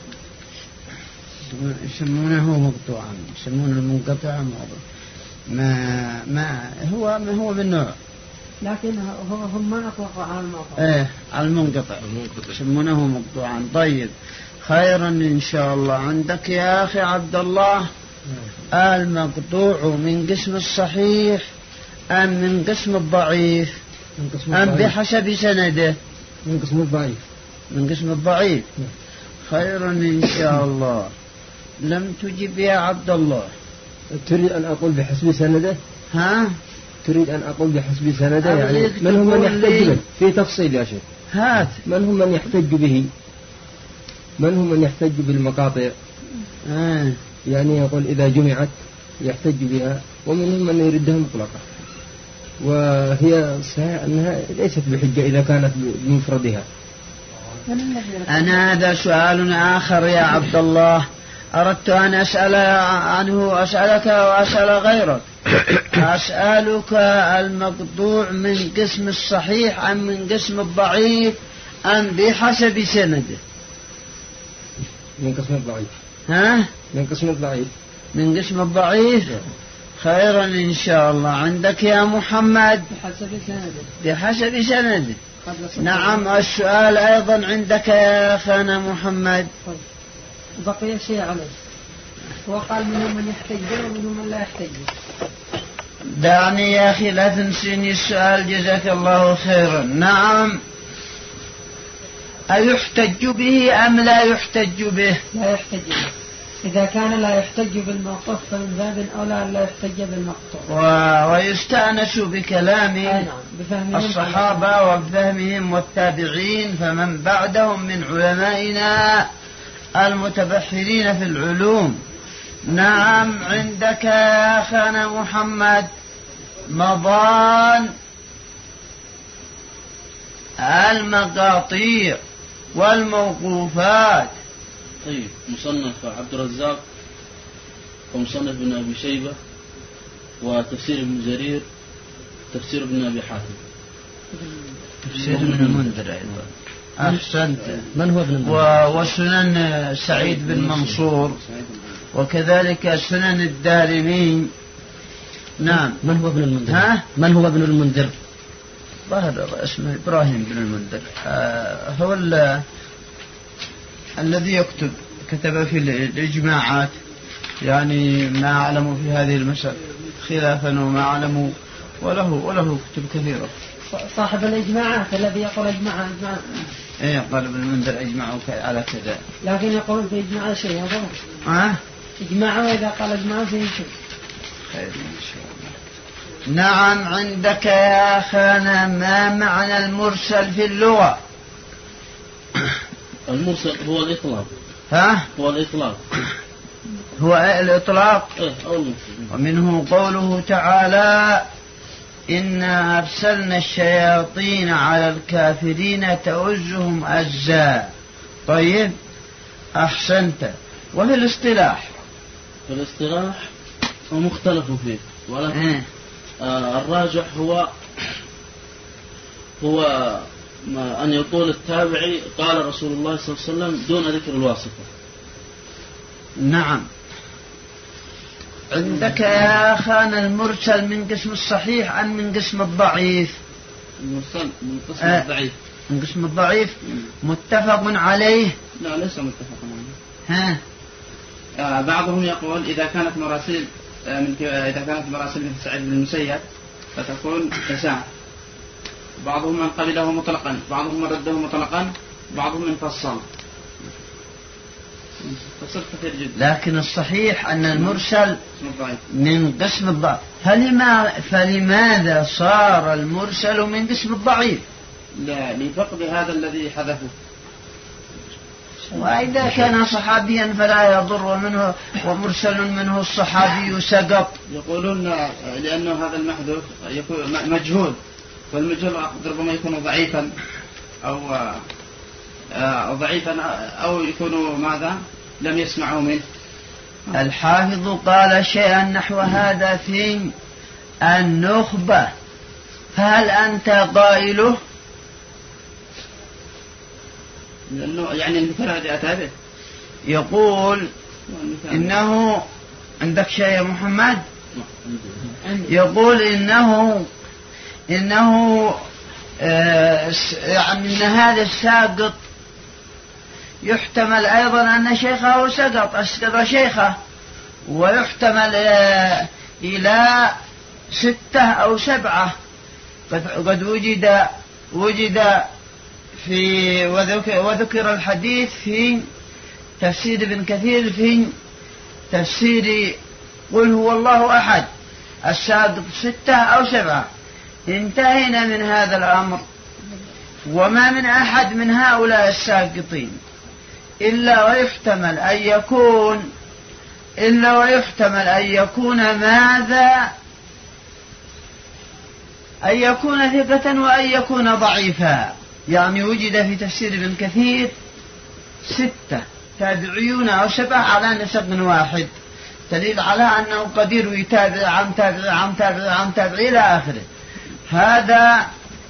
يسمونه مقطوعا، يسمون المنقطع معضل. ما هو بالنوع، لكن هم ما أطلقوا على المقطوع. على المنقطع يسمونه مقطوعا. طيب خيرا إن شاء الله. عندك يا أخي عبد الله المقطوع من قسم الصحيح أم من قسم الضعيف أم بحسب سنده؟ من قسم الضعيف. من قسم الضعيف. خيرا إن شاء الله. لم تجب يا عبد الله. تريد أن أقول بحسب سنده؟ تريد أن أقول بحسب سنده، يعني من هم من يحتج به؟ في تفصيل يا شيخ. من هم من يحتج به؟ من هم من يحتج بالمقاطع؟ يعني يقول إذا جمعت يحتج بها، ومنهم من يردها مطلقة، وهي صحيح أنها ليست بحجة إذا كانت بمفردها. أنا هذا سؤال آخر يا عبد الله أردت أن أسأل عنه، أسألك وأسأل غيرك. أسألك المقطوع من قسم الصحيح أم من قسم الضعيف أم بحسب سنده؟ من قسم الضعيف. من قسم الضعيف. من قسم الضعيف. خيرا إن شاء الله. عندك يا محمد بحسب سنده. بحسب سنده. نعم. السؤال أيضا عندك يا أخانا محمد. بقي شيء عليه، وقال منهم من يحتج ومنهم من لا يحتج. دعني يا أخي لا تنسيني السؤال جزاك الله خيرا. نعم. أيحتج به أم لا يحتج به؟ لا يحتج به. إذا كان لا يحتج بالموقوف فمن باب أولى لا يحتج بالمقطوع. ويستأنس بكلام الصحابة وبفهمهم والتابعين فمن بعدهم من علمائنا المتبحرين في العلوم. نعم. عندك يا أخانا محمد مضان المقاطيع والموقوفات. طيب. مصنف عبد الرزاق ومصنف ابن أبي شيبة وتفسير ابن جرير، تفسير ابن أبي حاتم، تفسير ابن المنذر أيضا. أحسنت. من هو ابن المنذر؟ وسنن سعيد بن منصور، وكذلك سنن الدارمي نعم. من هو ابن المنذر؟ من هو ابن المنذر؟ ظهر اسمه إبراهيم بن المنذر. هو الذي كتب في الإجماعات، يعني ما أعلم في هذه المسألة خلافا وما أعلم، وله كتب كثيرة. صاحب الإجماعات الذي يقول إجماع. إيه، قال ابن المنذر أجمعوا على كذا، لكن يقول في إجماع شيء هذا. إجماع، وإذا قال إجماع فيه شيء. خير إن شاء الله. نعم. عندك يا أخانا ما معنى المرسل في اللغة؟ المرسل هو الإطلاق. هو الإطلاق. هو الإطلاق. ومنه قوله تعالى: إنا أرسلنا الشياطين على الكافرين تؤزهم أزا. طيب، أحسنت. وفي الاصطلاح؟ في الاصطلاح هو مختلف فيه، ولكن الراجح هو أن يقول التابعي قال رسول الله صلى الله عليه وسلم دون ذكر الواسطة. نعم. عندك يا أخانا المرسل من قسم الصحيح أم من قسم الضعيف؟ المرسل من قسم الضعيف. من قسم الضعيف. متفق عليه؟ لا، ليس متفق عليه. بعضهم يقول إذا كانت مراسيل من سعيد بن المسيب فتكون إشاعة. بعضهم من قبله مطلقا، بعضهم من رده مطلقا، بعضهم من فصل. لكن الصحيح أن المرسل من قسم الضعيف. فلماذا صار المرسل من قسم الضعيف؟ لا، لفقد هذا الذي حذفه. وإذا كان صحابيا فلا يضر منه، ومرسل منه الصحابي سقط. يقولون لأنه هذا المحذوف يكون مجهول، والمجهول ربما يكون ضعيفا أو يكون ماذا لم يسمعوا منه. الحافظ قال شيئا نحو هذا في النخبة، فهل أنت قائله؟ لأنه يعني المثال الذي أتى به يقول إنه عندك شيء يا محمد؟ يقول إنه يعني إن هذا الساقط يحتمل أيضا أن شيخه أسقط شيخه، ويحتمل إلى 6 أو 7. قد وجد في وذكر الحديث في تفسير ابن كثير في تفسير قل هو الله أحد الساقط 6 أو 7. انتهينا من هذا الأمر، وما من أحد من هؤلاء الساقطين إلا ويحتمل أن يكون ماذا؟ أن يكون ثقة وأن يكون ضعيفا. يعني وجد في تفسير ابن كثير 6 تابعيون أو 7 على نسق واحد، دليل على أنه قدير يتابع عن تابع عن تابع عن تابع إلى آخره. هذا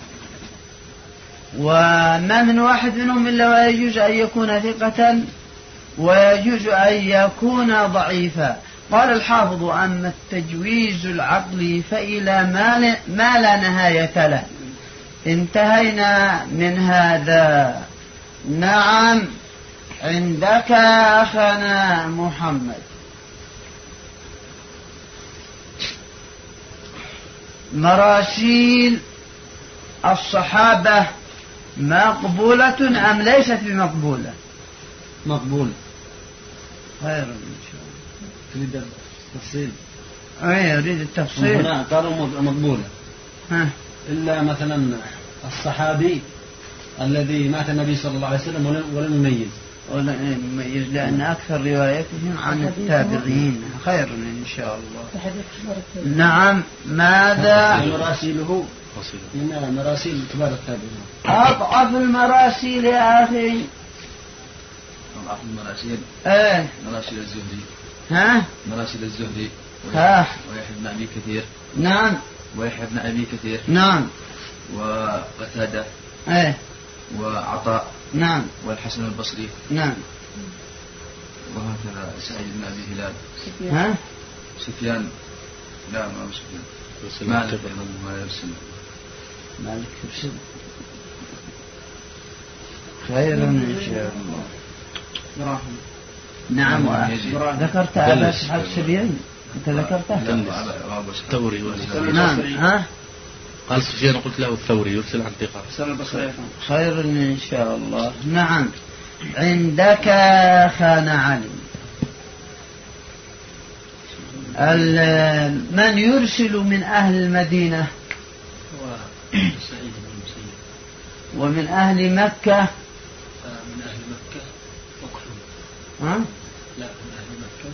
وما من واحد منهم إلا ويجوز أن يكون ثقة ويجوز أن يكون ضعيفا. قال الحافظ: أما التجويز العقلي فإلى ما لا نهاية له. انتهينا من هذا. نعم. عندك أخنا محمد مراسيل الصحابة مقبولة أم ليست بمقبولة؟ مقبولة. خير إن شاء الله. تريد التفصيل؟ أريد التفصيل. لا، قالوا مقبولة. إلا مثلا الصحابي الذي مات النبي صلى الله عليه وسلم ولم يميز، لأن أكثر روايتهم عن التابعين. خير إن شاء الله. نعم. ماذا؟ مراسيله من مراسيل كبار التابعين. أضعف المراسيل يا أخي. أضعف المراسيل. مراسيل الزهري. مراسيل الزهري. ويحيى بن أبي كثير. نعم. ويحيى بن أبي كثير. نعم. وقتادة. وعطاء. نعم. والحسن البصري. نعم. وهكذا سعيد بن أبي هلال. سفيان. لا ما يرسل. مالك ما يرسل. مالك يرسل. خيرا إن شاء الله. نعم. ذكرت أبا أصحاب السبيعين. أنت ذكرته؟ الثوري. نعم. ها؟ قال سفيان قلت له الثوري يرسل عن ثقة. خير إن شاء الله. نعم. عندك خان علي من يرسل من أهل المدينة ومن أهل مكة. من أهل مكة مكحول. ها؟ لا من أهل مكة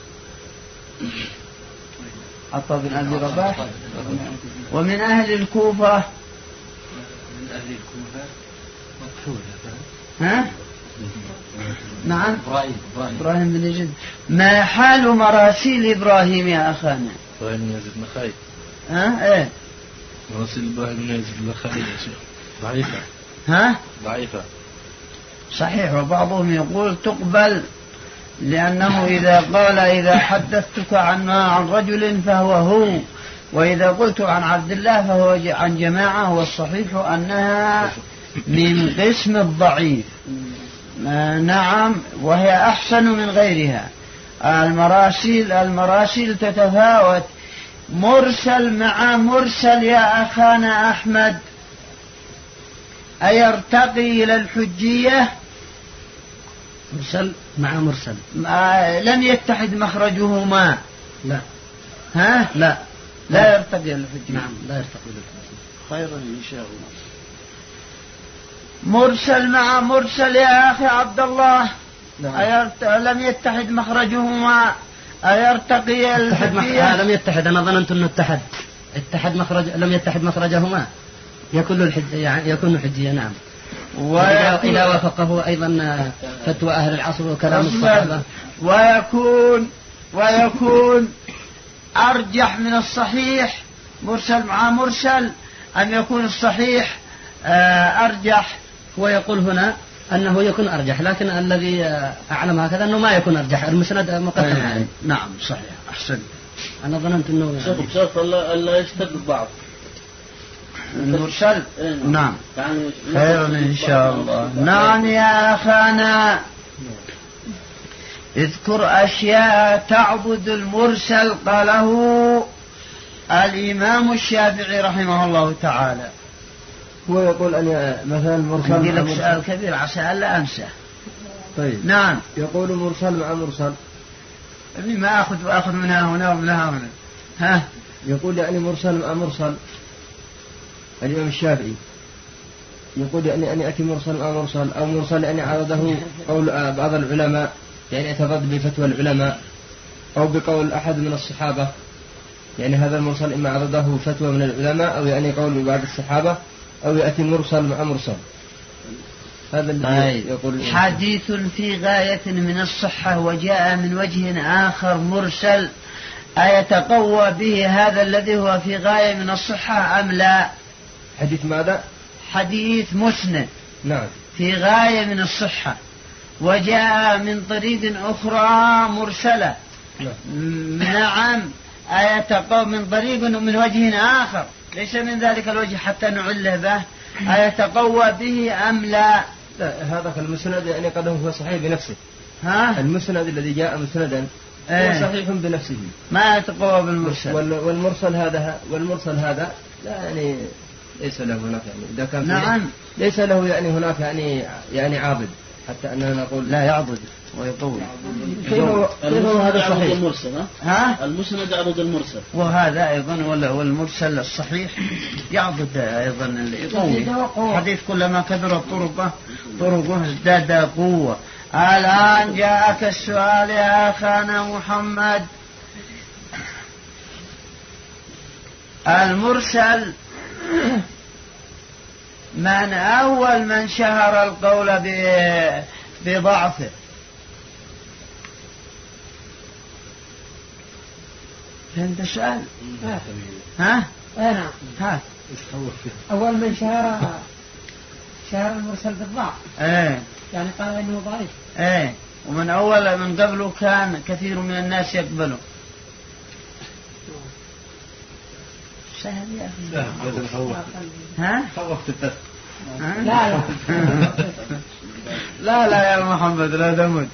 عطا بن أبي رباح. ومن أهل الكوفة. من أهل الكوفة مكحول. ها؟ نعم. إبراهيم بن يزيد. ما حال مراسيل إبراهيم يا أخانا؟ إبراهيم بن يزيد النخعي. ها؟ إيه. مراسيل إبراهيم بن يزيد النخعي يا شيخ ضعيفة. ها؟ ضعيفة. صحيح. وبعضهم يقول تقبل لأنه إذا حدثتك عن رجل فهو هو، وإذا قلت عن عبد الله فهو عن جماعة، والصحيح أنها من قسم الضعيف. نعم. وهي أحسن من غيرها. المراسيل تتفاوت. مرسل مع مرسل يا أخانا أحمد أيرتقي إلى الحجية؟ مرسل مع مرسل لم يتحد مخرجهما. لا. ها؟ لا يرتقي إلى الحجية. نعم لا يرتقي إلى الحجية. خيرا إن شاء الله. مرسل مع مرسل يا أخي عبد الله. نعم. لم يتحد مخرجهما أيرتقي الحجية؟ لم يتحد. أنا ظننت أنه لم يتحد مخرجهما يكون حجية. نعم. إذا وافقه أيضا فتوى أهل العصر وكلام الصحابة. ويكون أرجح من الصحيح مرسل مع مرسل أن يكون الصحيح أرجح. هو يقول هنا أنه يكون أرجح، لكن الذي أعلم هكذا أنه ما يكون أرجح. المسند مقدم عليه. نعم صحيح. أحسن. أنا ظننت أنه شرط لا يشتد بعض المرسل. نعم. خير إن شاء الله. نعم يا أخانا. اذكر أشياء تعبد المرسل. قاله الإمام الشافعي رحمه الله تعالى. هو يقول أن مثلا مرسل. عندي لك سؤال كبير عسى ألا أنسى. طيب. نعم. يقول مرسل مع مرسل. ما أخذ منها هنا ومنها هنا. ها؟ يقول يعني مرسل مع مرسل. الإمام الشافعي يقول يعني أن يأتي مرسل مع مرسل، أو مرسل يعني عرضه قول بعض العلماء، يعني اعتقد بفتوى العلماء أو بقول أحد من الصحابة. يعني هذا المرسل إما عرضه فتوى من العلماء أو يعني قول بعض الصحابة، أو يأتي مرسل مع مرسل. هذا الذي يقول. حديث في غاية من الصحة وجاء من وجه آخر مرسل، أيتقوى به هذا الذي هو في غاية من الصحة أم لا؟ حديث ماذا؟ حديث مسند. نعم. في غاية من الصحة وجاء من طريق أخرى مرسلة. نعم. أيتقوى من طريق من وجه آخر ليس من ذلك الوجه حتى نعله به، أيتقوى به أم لا؟ هذا المسند يعني قد هو صحيح بنفسه. ها؟ المسند الذي جاء مسندا هو صحيح بنفسه، ما يتقوى بالمرسل. والمرسل هذا لا يعني ليس له هناك يعني إذا كان. نعم. ليس له يعني هناك يعني عاضد حتى أننا نقول لا يعضد ويطول. كيف هذا صحيح؟ المرسل. ها؟ المسند عرض المرسل. وهذا أيضا والمرسل الصحيح يعضد أيضا يطول. حديث كلما كثرت طرقه ازداد قوة. الآن جاءك السؤال يا أخانا محمد. المرسل من أول من شهر القول بضعفه؟ فهمت السؤال؟ ها؟ نعم. ها؟ أول من شهر المرسل بالضعف. يعني قال إنه ضعيف. ومن أول من قبله كان كثير من الناس يقبله. سهل يا أخي. ها؟ خوفت الدرس. لا لا لا يا محمد لا تمد.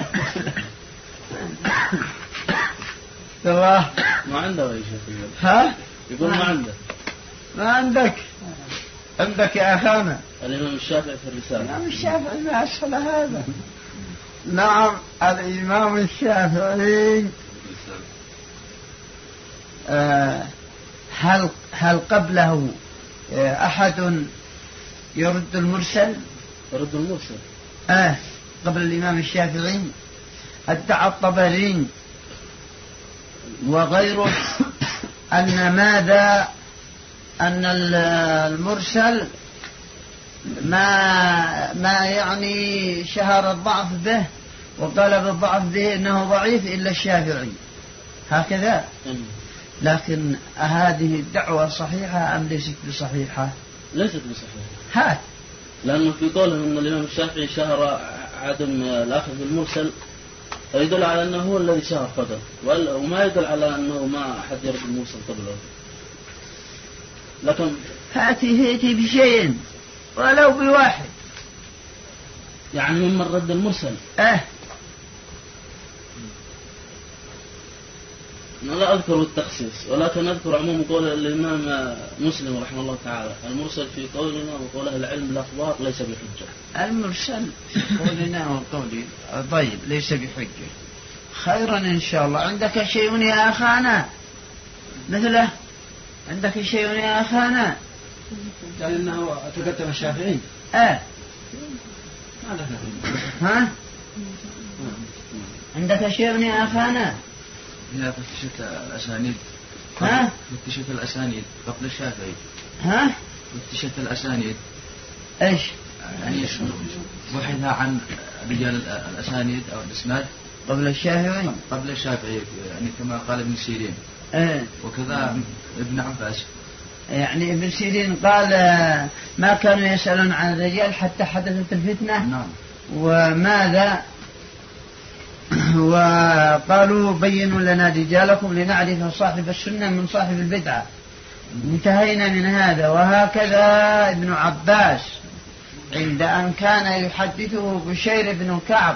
الله ما عنده يا شيخ. ها؟ يقول ما عنده. ما عندك يا أخانا. الإمام الشافعي في الرسالة. الإمام الشافعي ما أسهل هذا. نعم الإمام الشافعي هل قبله أحد يرد المرسل؟ يرد المرسل؟ قبل الإمام الشافعي ادعى الطبري وغيره أن المرسل ما يعني شهر الضعف به وطلب الضعف به إنه ضعيف إلا الشافعي هكذا. لكن هذه الدعوة صحيحة أم ليست بصحيحة؟ ليست بصحيحة. هات. لأنه في قولهم أن الإمام الشافعي شهر عدم الأخذ بالمرسل يدل على أنه هو الذي شهر فقط، وما يدل على أنه ما أحد يرد المرسل قبله. لكن هاتي بشيء ولو بواحد يعني ممن رد المرسل. أنا لا أذكر التخصيص، ولكن أذكر عموم قول الإمام مسلم رحمه الله تعالى: المرسل في قولنا وقوله العلم بالأخبار ليس بحجة. المرسل في قولنا وقولي طيب ليس بحجة. خيرا إن شاء الله. عندك شيء يا أخانا مثله؟ عندك شيء يا أخانا؟ قال إنه تقدم الشافعي. ها؟ عندك شيء يا أخانا؟ هنا فتشت الأسانيد. فتشت الأسانيد قبل الشافعي. فتشت الأسانيد. إيش؟ يعني بحث عن رجال الأسانيد أو الإسناد قبل الشافعي. قبل الشافعي يعني كما قال ابن سيرين. وكذا ابن عباس. يعني ابن سيرين قال ما كانوا يسألون عن الرجال حتى حدثت الفتنة. نعم. وماذا؟ وقالوا بينوا لنا رجالكم لنعرف صاحب السنة من صاحب البدعة. انتهينا من هذا. وهكذا ابن عباس عند أن كان يحدثه بشير بن كعب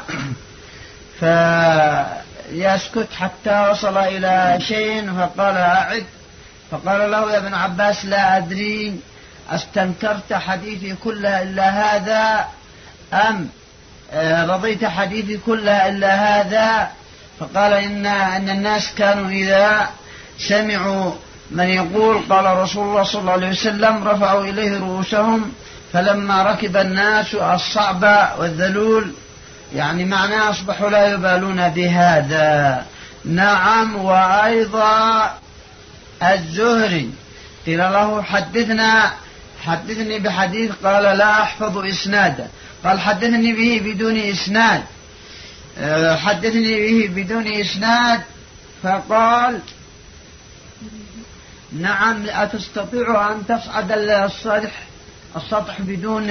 فيسكت حتى وصل إلى شيء فقال أعد، فقال له يا ابن عباس لا أدري استنكرت حديثي كلها إلا هذا أم رضيت حديثي كلها إلا هذا؟ فقال إن الناس كانوا إذا سمعوا من يقول قال رسول الله صلى الله عليه وسلم رفعوا إليه رؤوسهم، فلما ركب الناس الصعب والذلول يعني معناه أصبحوا لا يبالون بهذا. نعم. وأيضا الزهري قيل له حدثني بحديث قال لا أحفظ إسنادا، قال حدثني به بدون إسناد، حدثني به بدون إسناد، فقال نعم أتستطيع أن تصعد السطح بدون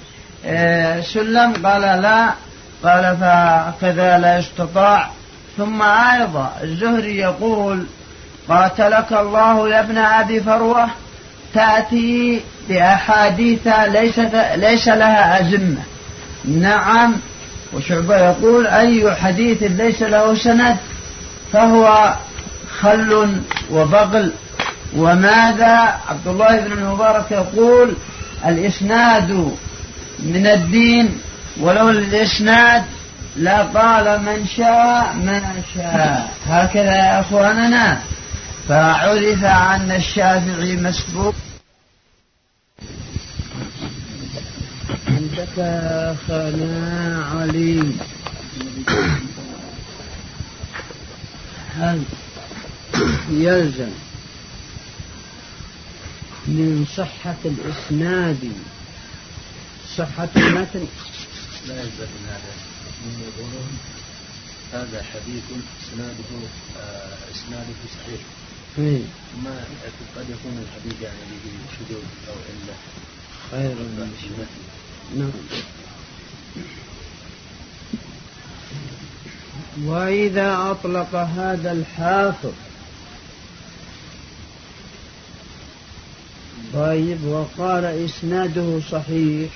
سلم؟ قال لا، قال فكذا لا يستطاع. ثم أيضا الزهري يقول قاتلك الله يا ابن أبي فروة تأتي بأحاديث ليس لها أزمة. نعم. وشعبة يقول أي حديث ليس له سند فهو خل وبغل. وماذا؟ عبد الله بن المبارك يقول الإسناد من الدين ولو الإسناد لا قال من شاء ما شاء. هكذا يا أخواننا. فعرف عن الشافعي مسبوق. عندك أخانا علي هل يلزم من صحة الإسناد صحة المتن؟ لا يلزم من هذا. من يقولون هذا حديث إسناده صحيح. ما قد يكون الحديث يعني به شذوذ أو إلا خير من الشمال. نعم. وإذا أطلق هذا الحافظ طيب وقال إسناده صحيح،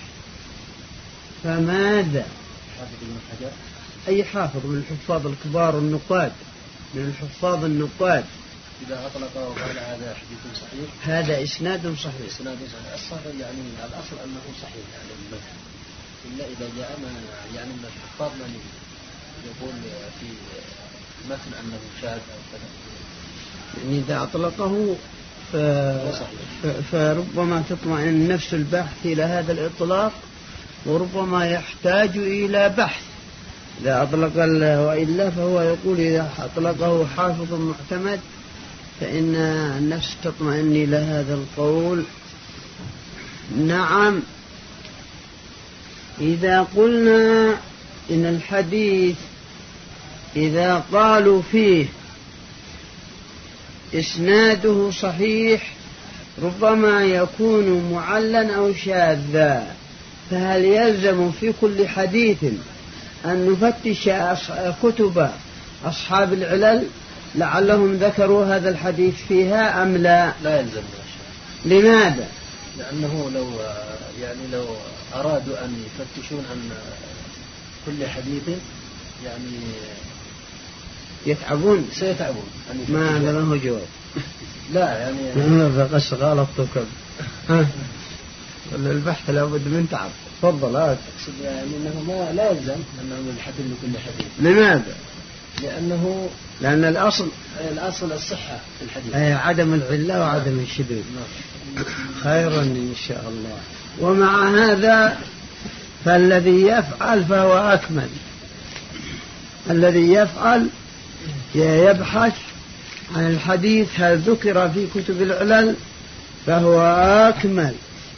فماذا؟ حافظ ابن حجر أي حافظ من الحفاظ الكبار النقاد، من الحفاظ النقاد، إذا أطلق وقال هذا حديث صحيح، هذا إسناد صحيح. إسناد صحيح الصحيح يعني الأصل أنه صحيح يعني المثل، إلا إذا جاء يعني من الحفاظ من يقول في مثل أنه شاذ أو كذا، يعني إذا أطلقه فربما تطمئن نفس البحث إلى هذا الإطلاق، وربما يحتاج إلى بحث إذا أطلق، وإلا فهو يقول إذا أطلقه حافظ معتمد فإن النفس تطمئن إلى هذا القول. نعم، إذا قلنا إن الحديث إذا قالوا فيه إسناده صحيح ربما يكون معلا أو شاذا، فهل يلزم في كل حديث أن نفتش كتب أصحاب العلل لعلهم ذكروا هذا الحديث فيها أم لا؟ لا يلزم. لماذا؟ لأنه لو أرادوا أن يفتشون عن كل حديث يعني يتعبون، سيتعبون. ما هذا له جواب. لا يعني هذا قص غلطتك. البحث لابد من تعب. تفضل. أقصد يعني أنه لا يلزم أنه يحدد لكل حديث. لماذا؟ لأن الأصل الصحة في الحديث، عدم العلة وعدم الشذوذ. خيرا إن شاء الله. ومع هذا فالذي يفعل فهو أكمل، الذي يفعل يبحث عن الحديث هل ذكر في كتب العلل فهو أكمل.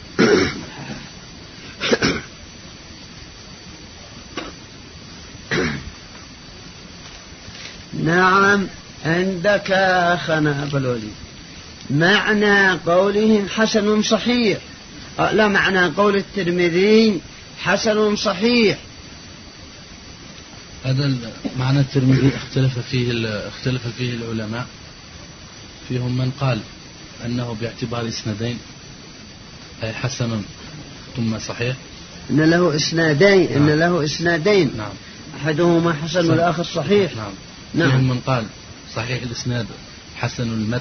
نعم، عندك أخنا أبا الوليد معنى قولهم حسن صحيح، لا، معنى قول الترمذي حسن صحيح. هذا معنى الترمذي اختلف فيه العلماء، فيهم من قال أنه باعتبار اسنادين أي حسن ثم صحيح، إن له اسنادين. نعم. إن له اسنادين. نعم. أحدهما حسن والآخر صحيح. نعم. نعم. فيهم من قال صحيح الاسناد حسن المتن.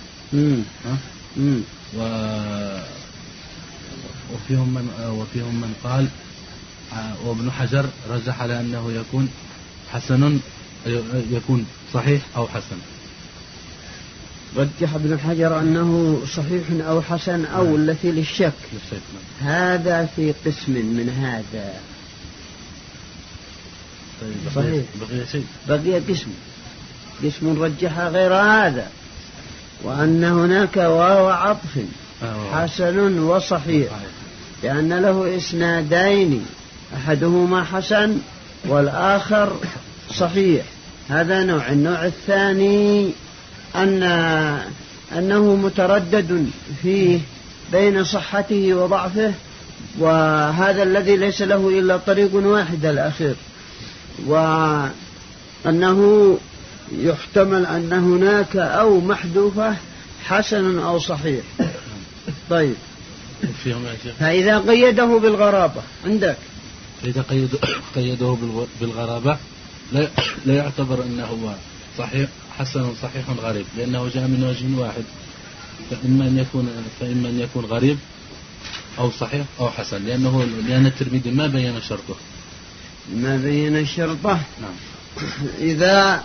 وفيهم من قال، وابن حجر رجح على أنه يكون حسن، يكون صحيح أو حسن. رجح ابن حجر أنه صحيح أو حسن أو التي للشك. هذا في قسم من هذا. طيب بقي قسم رجح غير هذا، وأن هناك واو عطف حسن وصحيح، لأن له اسنادين أحدهما حسن والآخر صحيح. هذا نوع. النوع الثاني أنه متردد فيه بين صحته وضعفه، وهذا الذي ليس له إلا طريق واحد الأخير، وأنه يحتمل أن هناك أو محذوفة حسن أو صحيح. طيب، فإذا قيده بالغرابة عندك، إذا قيده بالغرابة لا يعتبر أنه صحيح حسن صحيح غريب، لأنه جاء من وجه واحد، فإما أن يكون غريب أو صحيح أو حسن، لأن الترمذي ما بين شرطه. نعم. إذا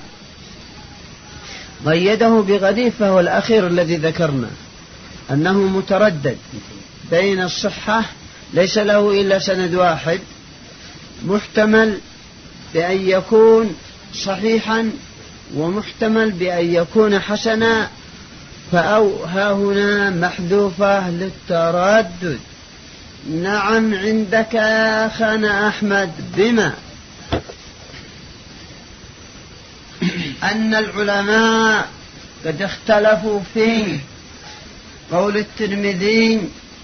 قيده بغريب فهو الأخير الذي ذكرنا، أنه متردد بين الصحة، ليس له إلا سند واحد، محتمل بأن يكون صحيحا ومحتمل بأن يكون حسنا، فأوها هنا محذوفة للتردد. نعم، عندك يا أخانا أحمد بما أن العلماء قد اختلفوا في قول الترمذي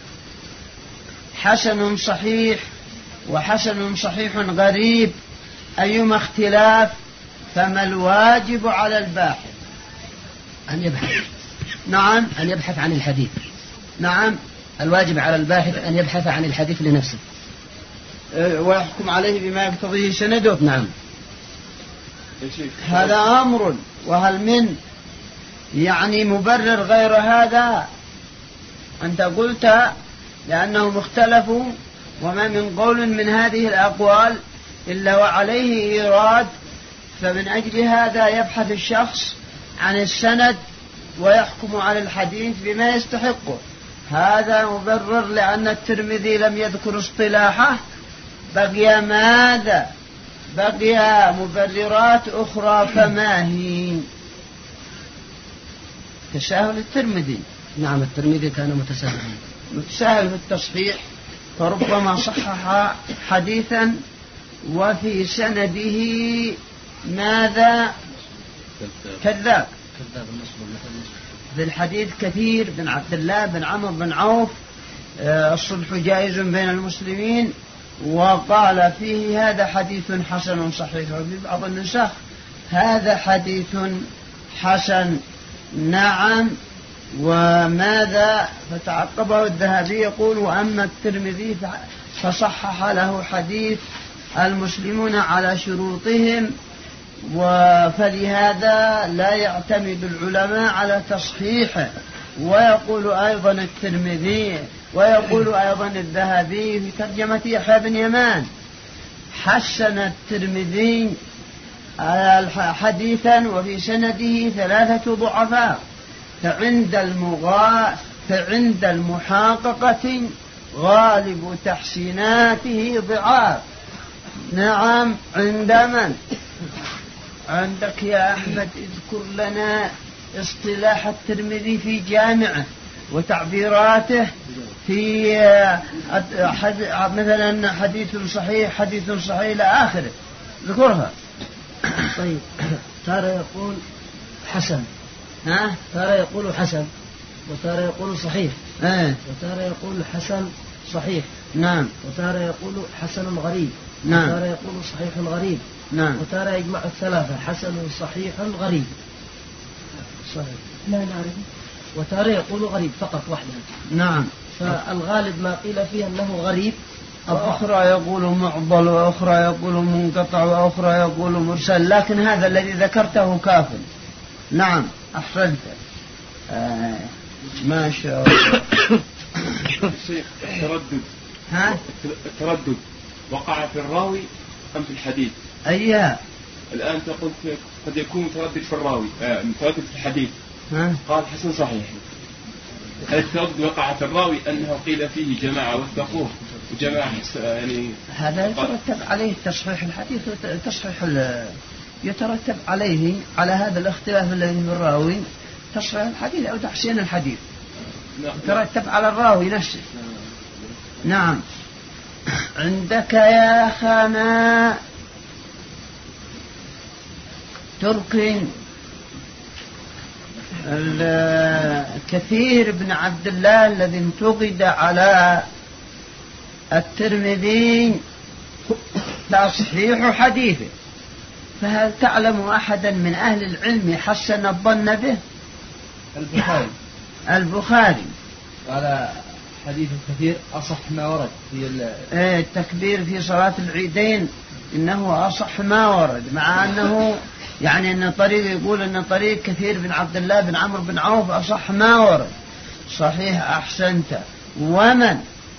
حسن صحيح وحسن صحيح غريب، أيما اختلاف، فما الواجب على الباحث؟ أن يبحث. نعم، أن يبحث عن الحديث. نعم، الواجب على الباحث أن يبحث عن الحديث لنفسه ويحكم عليه بما يقتضيه سنده. نعم. هذا أمر، وهل من يعني مبرر غير هذا؟ أنت قلت لأنهم اختلفوا وما من قول من هذه الأقوال إلا وعليه إيراد، فمن أجل هذا يبحث الشخص عن السند ويحكم على الحديث بما يستحقه. هذا مبرر لأن الترمذي لم يذكر اصطلاحه. بقي ماذا؟ بقي مبررات أخرى، فما هي؟ تساهل الترمذي. نعم، الترمذي كان متساهل في التصحيح، فربما صحح حديثا وفي سنده ماذا؟ كذاب. في الحديث كثير بن عبد الله بن عمرو بن عوف الصلح جائز بين المسلمين، وقال فيه هذا حديث حسن صحيح، وفي بعض النسخ هذا حديث حسن. نعم. وماذا فتعقبه الذهبي يقول: وأما الترمذي فصحح له حديث المسلمون على شروطهم، فلهذا لا يعتمد العلماء على تصحيحه. ويقول أيضا الترمذي ويقول أيضا الذهبي في ترجمة يحيى بن يمان: حسن الترمذي حديثا وفي سنده 3 ضعفاء، فعند المحاققة غالب تحسيناته ضعاف. نعم. عند من؟ عندك يا أحمد، اذكر لنا اصطلاح الترمذي في جامعه وتعبيراته في مثلا حديث صحيح إلى آخره، ذكرها. طيب، ترى يقول حسن، ترى يقول حسن، وترى يقول صحيح، وترى يقول حسن صحيح، نعم، وترى يقول حسن غريب، نعم، وترى يقول صحيح غريب، نعم، وترى يجمع الثلاثة: حسن صحيح غريب. صحيح لا نعرف. وترى يقول غريب فقط وحده. نعم. فالغالب ما قيل فيه أنه غريب، وأخرى يقول معضل، وأخرى يقول منقطع، وأخرى يقول مرسل، لكن هذا الذي ذكرته كاف. نعم، أحسنت. ما شاء الله. التردد وقع في الراوي أم في الحديث؟ أيها الآن تقول قد يكون متردد في الراوي، متردد في الحديث. قال حسن صحيح. هل التردد وقع في الراوي أنه قيل فيه جماعة وثقوه وجماعة يعني هذا يترتب عليه تصحيح الحديث يترتب عليه على هذا الاختلاف الذي في الراوي تصحيح الحديث أو تحسين الحديث، يترتب على الراوي نفسه. نعم. عندك يا أخانا ترك كثير بن عبد الله الذي انتقد على الترمذي تصحيح حديثه، فهل تعلم أحدا من أهل العلم حسن الظن به؟ البخاري قال حديث كثير أصح ما ورد في التكبير في صلاة العيدين إنه أصح ما ورد، مع أنه يعني أن طريق يقول أن طريق كثير بن عبد الله بن عمرو بن عوف أصح ما ورد. صحيح، أحسنت. ومن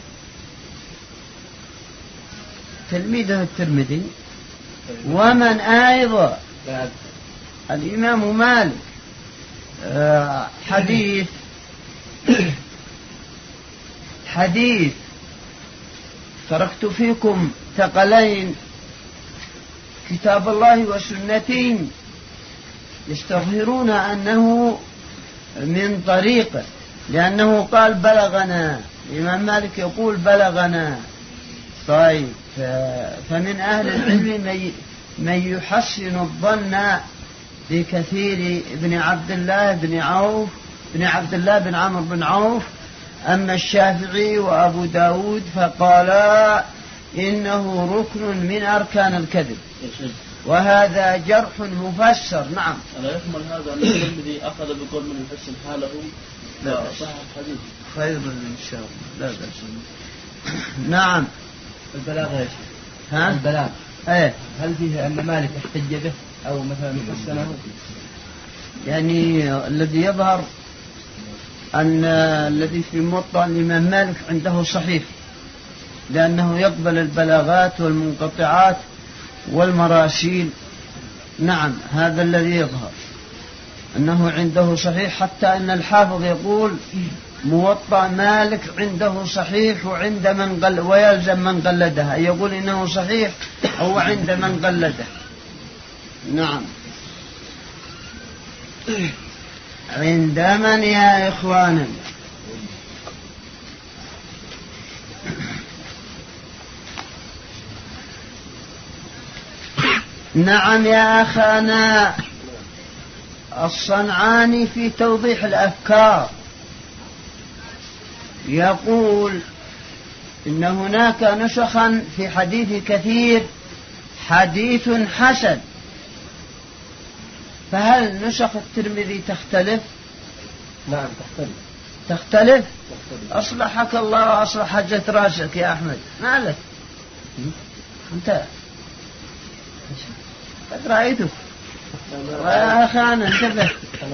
تلميذه الترمذي؟ ومن أيضا الإمام مالك. حديث تركت فيكم ثقلين كتاب الله وسنتين يستظهرون أنه من طريقه، لأنه قال بلغنا. الإمام مالك يقول بلغنا. طيب، فمن أهل العلم من يحسن الظن بكثير بن عبد الله بن عمرو بن عوف. أما الشافعي وأبو داود فقالا إنه ركن من أركان الكذب، وهذا جرح مفسر. نعم. ألا يحمل هذا أن الترمذي أخذ بقول من يحسن حاله لا بأس. خير إن شاء الله، لا بأس. نعم. البلاغ يا شيخ. ها؟ البلاغ. إيه. هل فيه أن مالك احتج به أو مثلا حسنه؟ يعني الذي يظهر أن الذي في موطأ الإمام مالك عنده صحيح، لأنه يقبل البلاغات والمنقطعات والمراسيل. نعم، هذا الذي يظهر أنه عنده صحيح، حتى أن الحافظ يقول موطأ مالك عنده صحيح وعند من قل ويلزم من قلده، يقول إنه صحيح أو عند من قلده. نعم. عند من يا إخوانا؟ نعم يا أخانا الصنعاني في توضيح الأفكار يقول إن هناك نسخا في حديث كثير حديث حسن، فهل نسخ الترمذي تختلف؟ نعم تختلف. أصلحك الله وأصلح حجة راسك يا أحمد. مالك أنت قد رأيتك يا أخانا، انتبه.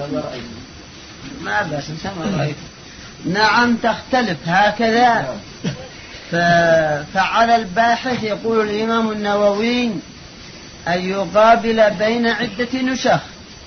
ما بس انت ما رأيتك. نعم تختلف هكذا. فعلى الباحث يقول الإمام النووي أن يقابل بين عدة نسخ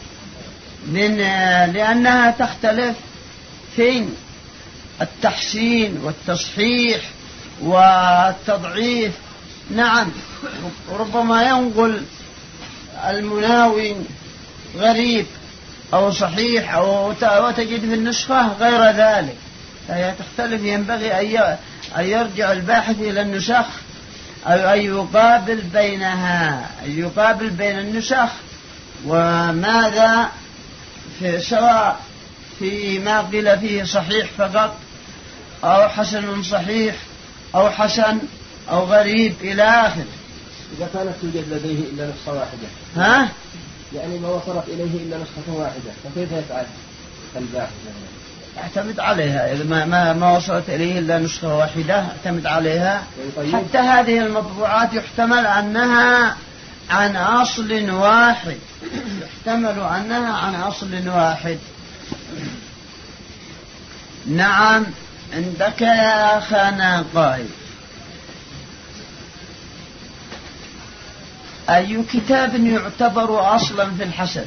لأنها تختلف في التحسين والتصحيح والتضعيف. نعم، ربما ينقل المناوي غريب أو صحيح أو تجد في النسخة غير ذلك، فهي تختلف. ينبغي أن يرجع الباحث إلى النسخ أو أن يقابل بينها، أن يقابل بين النسخ وماذا سواء في ما قيل فيه صحيح فقط أو حسن صحيح أو حسن أو غريب إلى آخر. إذا كانت توجد لديه إلا نسخة واحدة، ها؟ يعني ما وصلت إليه إلا نسخة واحدة، فكيف يفعل الباحث؟ اعتمد عليها. إذا ما وصلت إليه إلا نسخة واحدة اعتمد عليها. حتى هذه المطبوعات يحتمل أنها عن أصل واحد، يحتمل أنها عن أصل واحد. نعم. عندك يا أخانا قائل أي كتاب يعتبر أصلا في الحسن؟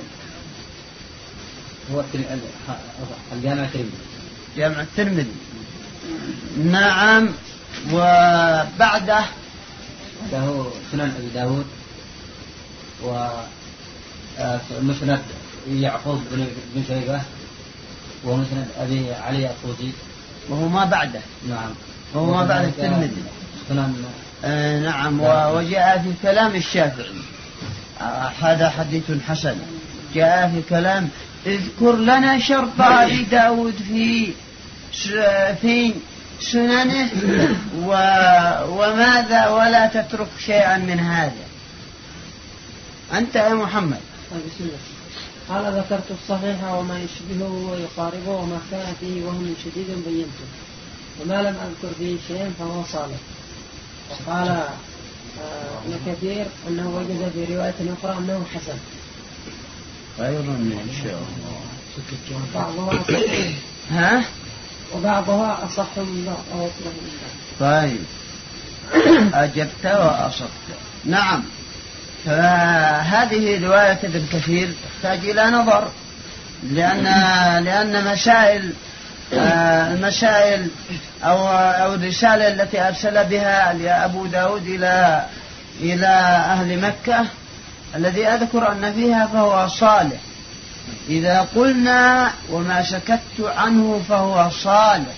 هو الجامع الترمذي. جامع الترمذي. نعم. وبعده له سنن أبي داود ومسند يعقوب بن شيبة ومسند أبي علي الطوسي، وهو ما بعده. نعم، وهو ما بعد الترمذي. نعم. وجاء في كلام الشافعي هذا حديث حسن. جاء في كلام اذكر لنا شرط أبي داود في سننه وماذا ولا تترك شيئا من هذا. أنت يا محمد. بسم الله. قال ذكرت الصحيح وما يشبهه ويقاربه وما كان فيه وهم شديد بينته وما لم أذكر فيه شيئا فهو صالح. وقال ابن كثير أنه وجد في رواية أخرى أنه حسن. خير إن شاء الله. بعضها أصح. ها؟ وبعضها أصح من بعض أو أصح من بعض. طيب أجبت وأصبت. نعم. فهذه رواية ابن كثير تحتاج إلى نظر، لأن المسائل أو الرسالة التي أرسل بها لأبو داود إلى أهل مكة الذي أذكر أن فيها فهو صالح. إذا قلنا وما سكت عنه فهو صالح،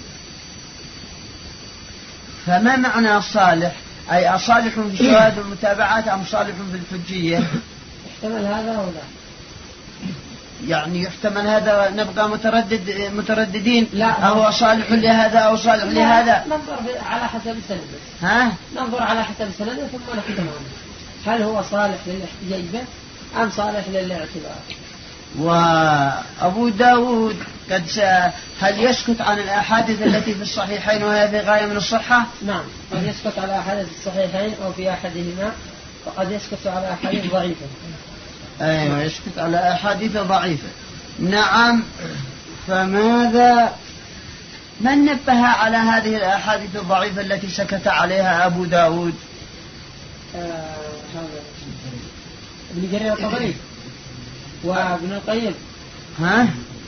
فما معنى صالح؟ أي أصالح في الشواهد والمتابعات أم صالح في الحجية؟ يحتمل هذا أو لا؟ يعني يحتمل هذا، نبقى مترددين لا هو صالح لهذا أو صالح لهذا. ننظر على حسب السند. ها؟ ننظر على حسب السند ثم نحكم عنه. هل هو صالح للاحتجاج به أم صالح للاعتبار؟ وأبو داود هل يسكت عن الأحاديث التي في الصحيحين وهي في غاية من الصحة؟ نعم، قد يسكت على أحاديث الصحيحين أو في أحدهما، وقد يسكت على أحاديث ضعيفة. أيوة، يسكت على أحاديث ضعيفة. نعم. فماذا من نبه على هذه الأحاديث الضعيفة التي سكت عليها أبو داود؟ ابن جرير الطبري وابن القيم. ها؟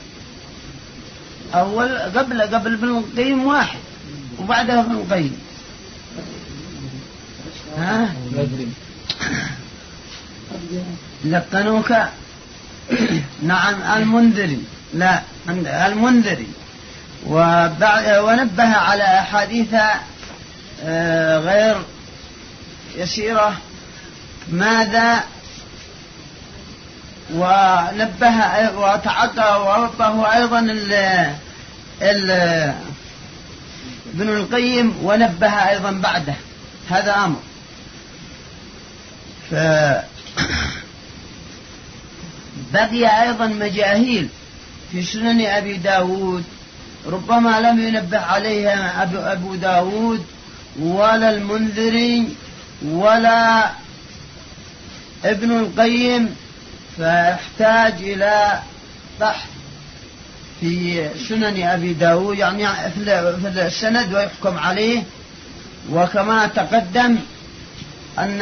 قبل ابن القيم واحد وبعدها ابن القيم. ها؟ لقنوك. نعم، المنذري. لا، المنذري. ونبه على أحاديث غير يسيرة. ماذا؟ ونبه وتعدى وربه أيضا ابن القيم، ونبه أيضا بعده. هذا أمر. بقي أيضا مجاهيل في سنن أبي داود ربما لم ينبه عليها أبو داود ولا المنذري ولا ابن القيم، فيحتاج إلى بحث في سنن أبي داود يعني في السند ويحكم عليه. وكما تقدم أن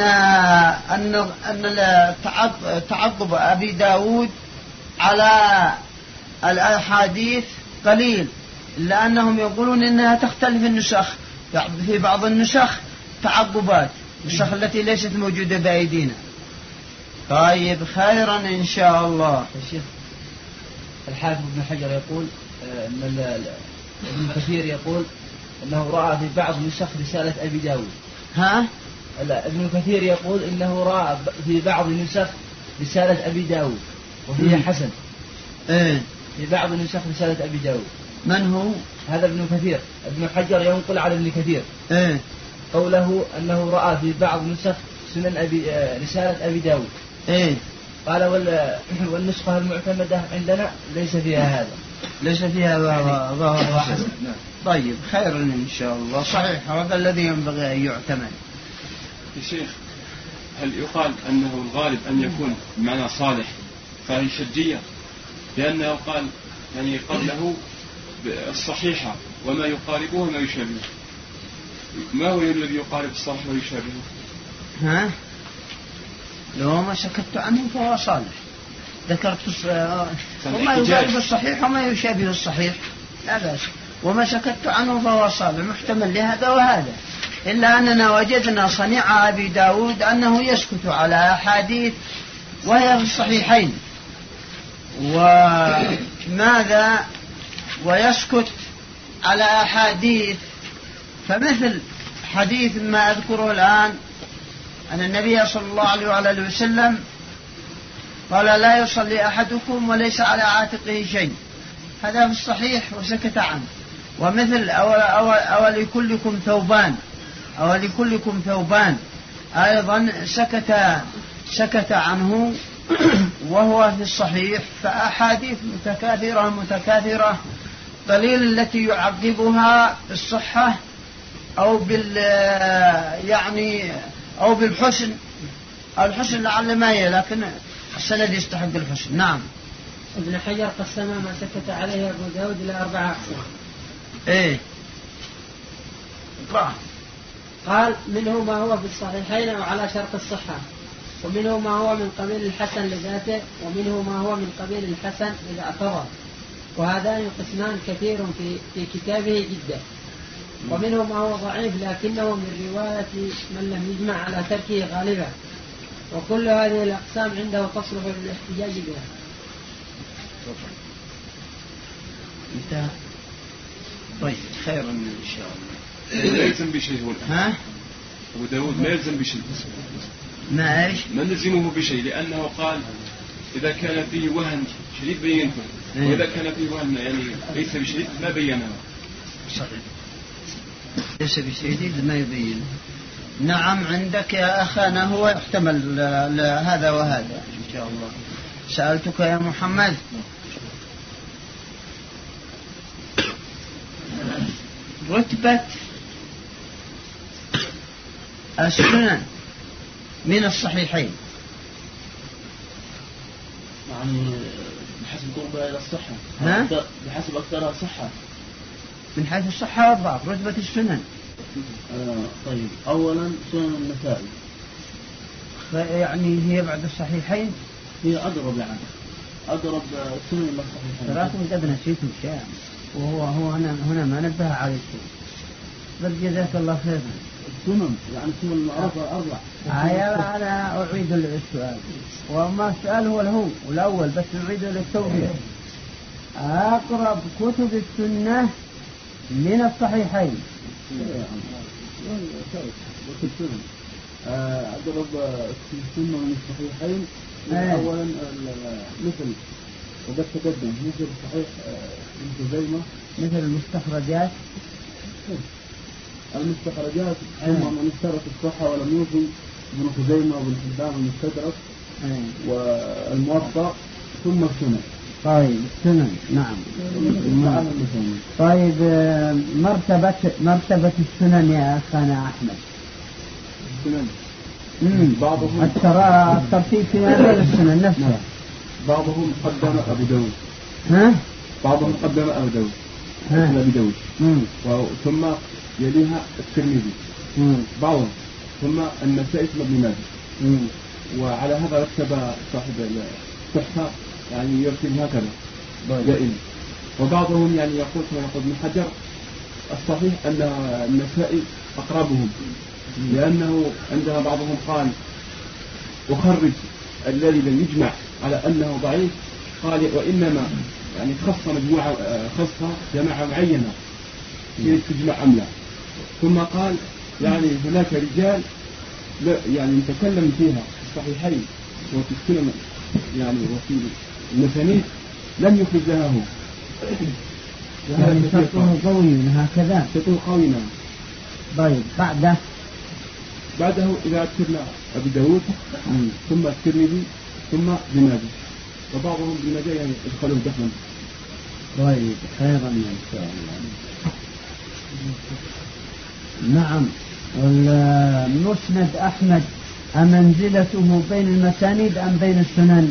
تعقب أبي داود على الأحاديث قليل، إلا أنهم يقولون إنها تختلف النسخ. في بعض النسخ تعقبات، النسخ التي ليست موجودة بأيدينا. طيب، خيرا إن شاء الله. الشيخ الحافظ ابن حجر يقول أن ابن كثير يقول أنه رأى في بعض نسخ رسالة أبي داود. ها؟ لا، ابن كثير يقول إنه رأى في بعض نسخ رسالة أبي داود وهي حسن. في بعض نسخ رسالة أبي داود. من هو؟ هذا ابن كثير. ابن حجر ينقل على ابن كثير قوله أنه رأى في بعض نسخ سنن رسالة أبي داود. قال والنسخة المعتمدة عندنا ليس فيها هذا، ليس فيها ظاهر حسن. طيب، خيرا إن شاء الله. صحيح، هذا الذي ينبغي أن يعتمد. يا شيخ، هل يقال أنه الغالب أن يكون بمعنى صالح فهي شجية، لأنه قال يعني قبله الصحيحة وما يقاربه وما يشابهه؟ ما هو الذي يقارب الصحيح ويشابهه؟ ها؟ لو ما سكت عنه فهو صالح. ذكرت وما يقارب الصحيح وما يشابه الصحيح لا بأس. وما سكت عنه فهو صالح، محتمل لهذا وهذا. إلا أننا وجدنا صنيع أبي داود أنه يسكت على أحاديث وهي في الصحيحين. وماذا؟ ويسكت على أحاديث، فمثل حديث ما أذكره الآن أن النبي صلى الله عليه وآله وسلم قال لا يصلي أحدكم وليس على عاتقه شيء، هذا في الصحيح وسكت عنه. ومثل أولكلكم ثوبان أيضا سكت عنه وهو في الصحيح. فأحاديث متكاثرة قليل التي يعقبها بالصحة أو أو بالحسن. الحسن لعل ما هي، لكن السند يستحق الحسن. نعم. ابن حجر قسم ما سكت عليه أبو داود إلى 4 أقسام. قال منه ما هو في الصحيحين أو على شرط الصحة، ومنه ما هو من قبيل الحسن لذاته، ومنه ما هو من قبيل الحسن إذا اعتبر، وهذان قسمان كثير في كتابه جدا. ومنه ما هو ضعيف لكنه من رواية من لم يجمع على تركه غالبا، وكل هذه الأقسام عنده تصلح للاحتجاج بها. طيب، خيرا إن شاء الله. لا يلزم بشيء هو الآن. ها؟ أبو داود ما يلزم بشيء. ما إيش؟ ما نلزمه بشيء، لأنه قال إذا كان فيه وهن شديد بينته، وإذا كان فيه وهن يعني ليس بشديد ما بينه. صحيح، ليس بشديد ما يبين. نعم، عندك يا أخانا هو يحتمل هذا وهذا إن شاء الله. سألتك يا محمد رتبة السنن من الصحيحين يعني بحسب قربها إلى الصحة بحسب أكثرها صحة من حيث الصحة والضعف رتبة السنن. طيب أولا سنن النسائي يعني هي بعد الصحيحين هي أقرب يعني أقرب سنن إلى الصحيحين. تراكم قد نسيتم شيئا وهو هنا ما نبه عليكم بل جزاك الله خيرا. السنن يعني السنن المعروفة أربع. أنا أعيد السؤال وما السؤال هو الأول بس نعيد للتوضيح. أقرب كتب السنة من الصحيحين أقرب السنة من الصحيحين أولا مثل وقد تقدم مثل صحيح ابن خزيمة مثل المستخرجات ثم من اشترط الصحة ولم يوفي ابن خزيمة وابن حبان المستدرك والموطأ ثم السنن. طيب السنن نعم. طيب مرتبة السنن يا أخانا أحمد. السنن بعضهم الترتيب في هذه السنن نفسها. بعضهم قدم أبو داود بعضهم قدم أبو داود أبو داود ثم يليها الترمذي بعضهم ثم النسائي ثم ابن ماجه وعلى هذا رتب صاحب التحفة يعني يرتب هكذا دائما. وبعضهم يعني يقول كما يقول ابن حجر الصحيح أن النسائي أقربهم لأنه عندها بعضهم قال أخرج الذي لم يجمع على أنه ضعيف قال وإنما يعني خص مجموعة خاصة جماعة معينة هي تجمع أم لا. ثم قال يعني هناك رجال يعني نتكلم فيها في الصحيحين وفي السنن يعني وفي المسانيد لم يخرج لها هو. يعني شرطه قوي هكذا. شرطه قوي. طيب بعده إذا أذكرنا أبي داود ثم الترمذي ثم ابن ماجه وبعضهم ابن ماجه يعني يدخلون دخلا. طيب خيرا إن شاء الله. نعم. المسند أحمد أمنزلته بين المسانيد أم بين السنن؟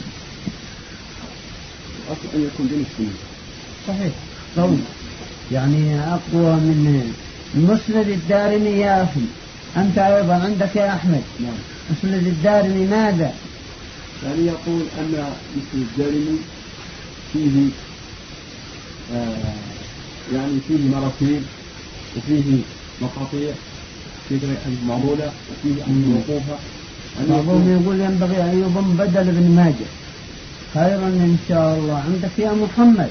أصل أن يكون بين السنن. صحيح قوي يعني أقوى من مسند الدارمي يا أخي. أنت أيضا عندك يا أحمد مسند الدارمي ماذا؟ يعني يقول أن مسند الدارمي فيه يعني فيه مراسيل وفيه مقاطيع فيه معضولة وفيه موقوفة. بعضهم يقول ينبغي أن يضم بدل ابن ماجه. خيرا إن شاء الله. عندك يا محمد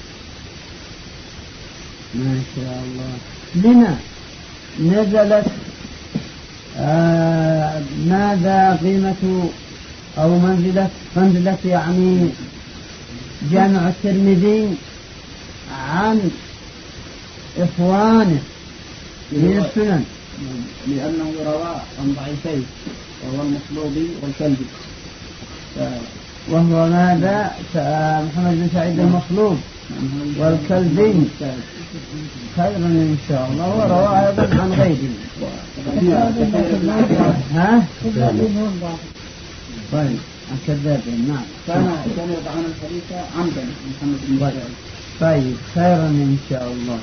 ما شاء الله. لما نزلت ماذا قيمة أو منزلة يعني جامع الترمذي عن إخوانه من السنن؟ لأنه روى عن ضعيفين وهو المصلوبي والكلبي. وهو ماذا؟ محمد بن سعيد المصلوب والكلبي. خيرا إن شاء الله. وروى أيضا عن غيره. طيب الكذابين. نعم. كان يضعون الحديث عمدا محمد بن سعيد. طيب خيرا إن شاء الله.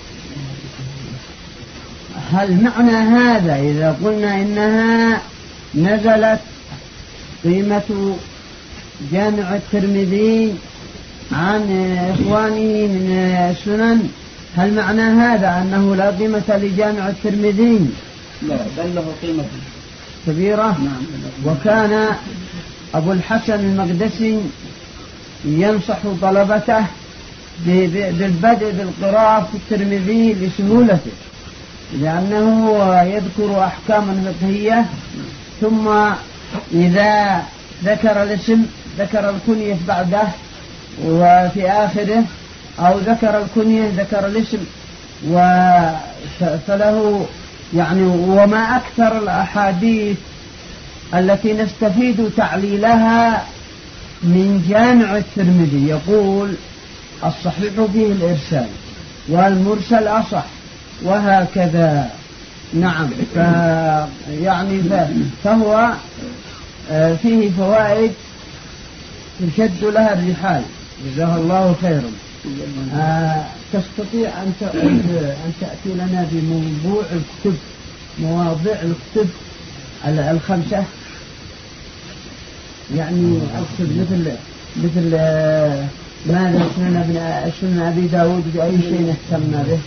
هل معنى هذا إذا قلنا إنها نزلت قيمة جامع الترمذي عن إخوانه من السنن، هل معنى هذا أنه لا قيمة لجامع الترمذي؟ لا، بل له قيمة كبيرة. نعم. وكان أبو الحسن المقدسي ينصح طلبته بالبدء بالقراءة في الترمذي لسهولته، لأنه يذكر أحكاما فقهية، ثم إذا ذكر الاسم ذكر الكنية بعده وفي آخره، أو ذكر الكنية ذكر الاسم، فله يعني. وما أكثر الأحاديث التي نستفيد تعليلها من جامع الترمذي يقول الصحيح فيه الإرسال والمرسل أصح وهكذا. نعم. فهو فيه فوائد تشد لها الرحال. جزاه الله خيرا. تستطيع أن تأتي لنا مواضيع الكتب الخمسة، يعني أقصد مثل ماذا سنن أبي داود بأي شيء اهتمنا به.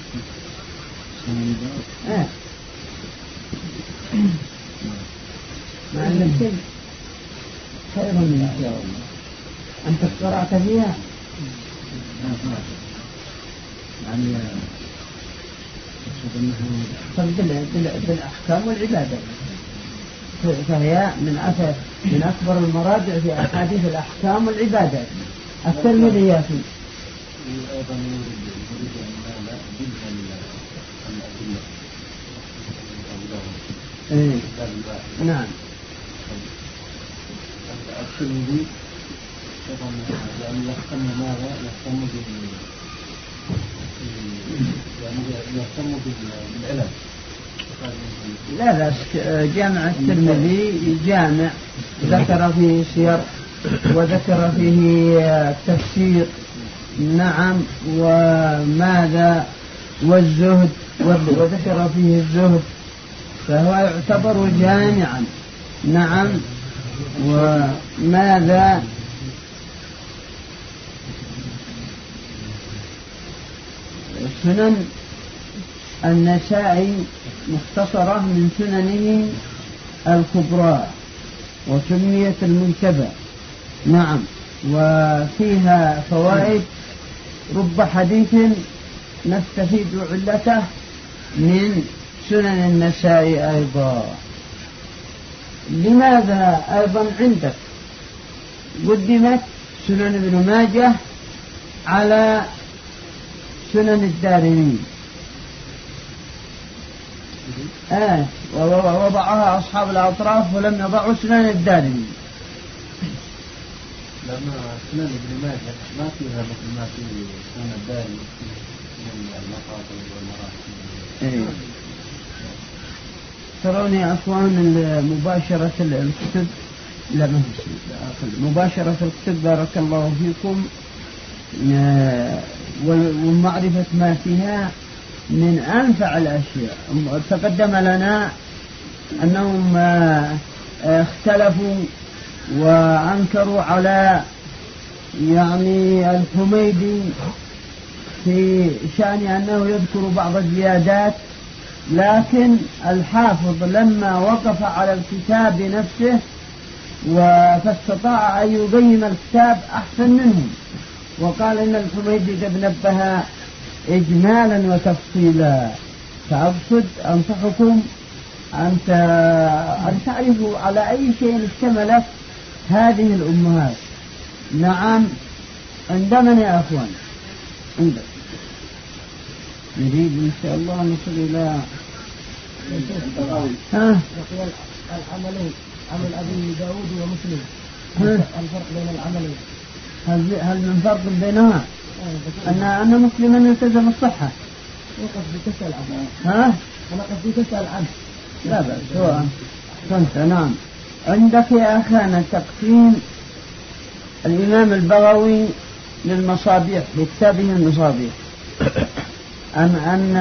ما عندك شيء خير من شاء الله. أنت قرأت فيها يعني بالأحكام والعبادة، فهي من أكبر المراجع في أحاديث الأحكام والعبادات. الترمذي يا أخي أيضا يريد أن نعم. الترمذي أيضا يعني يهتم ماذا يهتم بالعلم. لا جامع الترمذي جامع ذكر فيه سير وذكر فيه تفسير. نعم. وماذا والزهد وذكر فيه الزهد، فهو يعتبر جامعا. نعم. وماذا سنن النسائي مختصرة من سننه الكبرى وسميت المنتبى. نعم. وفيها فوائد، رب حديث نستفيد علته من سنن النسائي أيضا. لماذا أيضا عندك قدمت سنن ابن ماجه على سنن الدارمي؟ ووضعها أصحاب الأطراف ولم يضعوا سنن الدارمي. لما سنن ابن ماجه ما فيها مثل ما في سنن الدارمي من المقاطع والمراحل. ترون يا أخوان مباشرة الكتب، مباشرة الكتب بارك الله فيكم، ومعرفة ما فيها من أنفع الأشياء. تقدم لنا أنهم اختلفوا وأنكروا على يعني الحميدي في شأن أنه يذكر بعض الزيادات، لكن الحافظ لما وقف على الكتاب نفسه فاستطاع أن يبين الكتاب أحسن منهم، وقال إن الحميدي قد نبه إجمالا وتفصيلا. فأقصد أنصحكم أن تعرفوا على أي شيء اشتملت هذه الأمهات. نعم. عندنا يا أخوان نريد إن شاء الله نصل إلى العملين، عمل أبي داود ومسلم، الفرق بين العملين. هل من فرق بينها؟ أن مسلما يلتزم الصحة. قصدي تسأل عنه. أنا قصدي تسأل عنه. لا بأس. هو كنت. نعم. عندك يا أخانا تقسيم الإمام البغوي للمصابيح بكتابه المصابيح، أن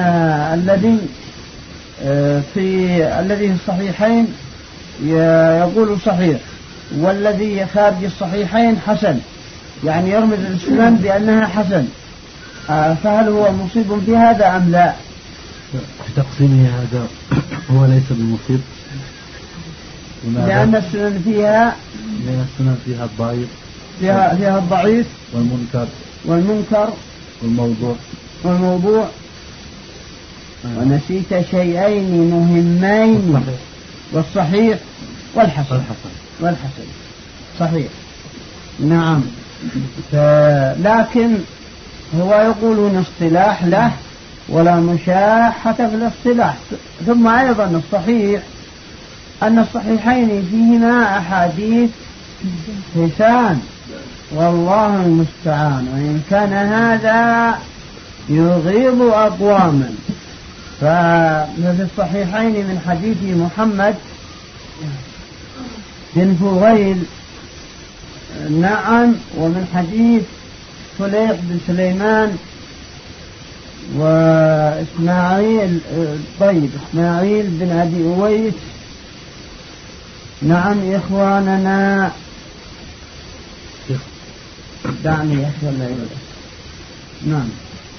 الذي في الصحيحين يقول صحيح، والذي خارج الصحيحين حسن، يعني يرمز السنن بأنها حسن. فهل هو مصيب في هذا أم لا؟ في تقسيمه هذا هو ليس بالمصيب، لأن السنن فيها الضعيف، فيها الضعيف والمنكر والموضوع. ونسيت شيئين مهمين، والصحيح والحسن. صحيح. نعم. لكن هو يقولون اصطلاح له ولا مشاحة في الاصطلاح. ثم أيضا الصحيح أن الصحيحين فيهما أحاديث حسان والله المستعان. وإن كان هذا يغيظ أقواما، ففي الصحيحين من حديث محمد بن فضيل نعم، ومن حديث فليق بن سليمان وإسماعيل طيب إسماعيل بن أبي أويس نعم إخواننا. دعني يا أخي الله يرضى. نعم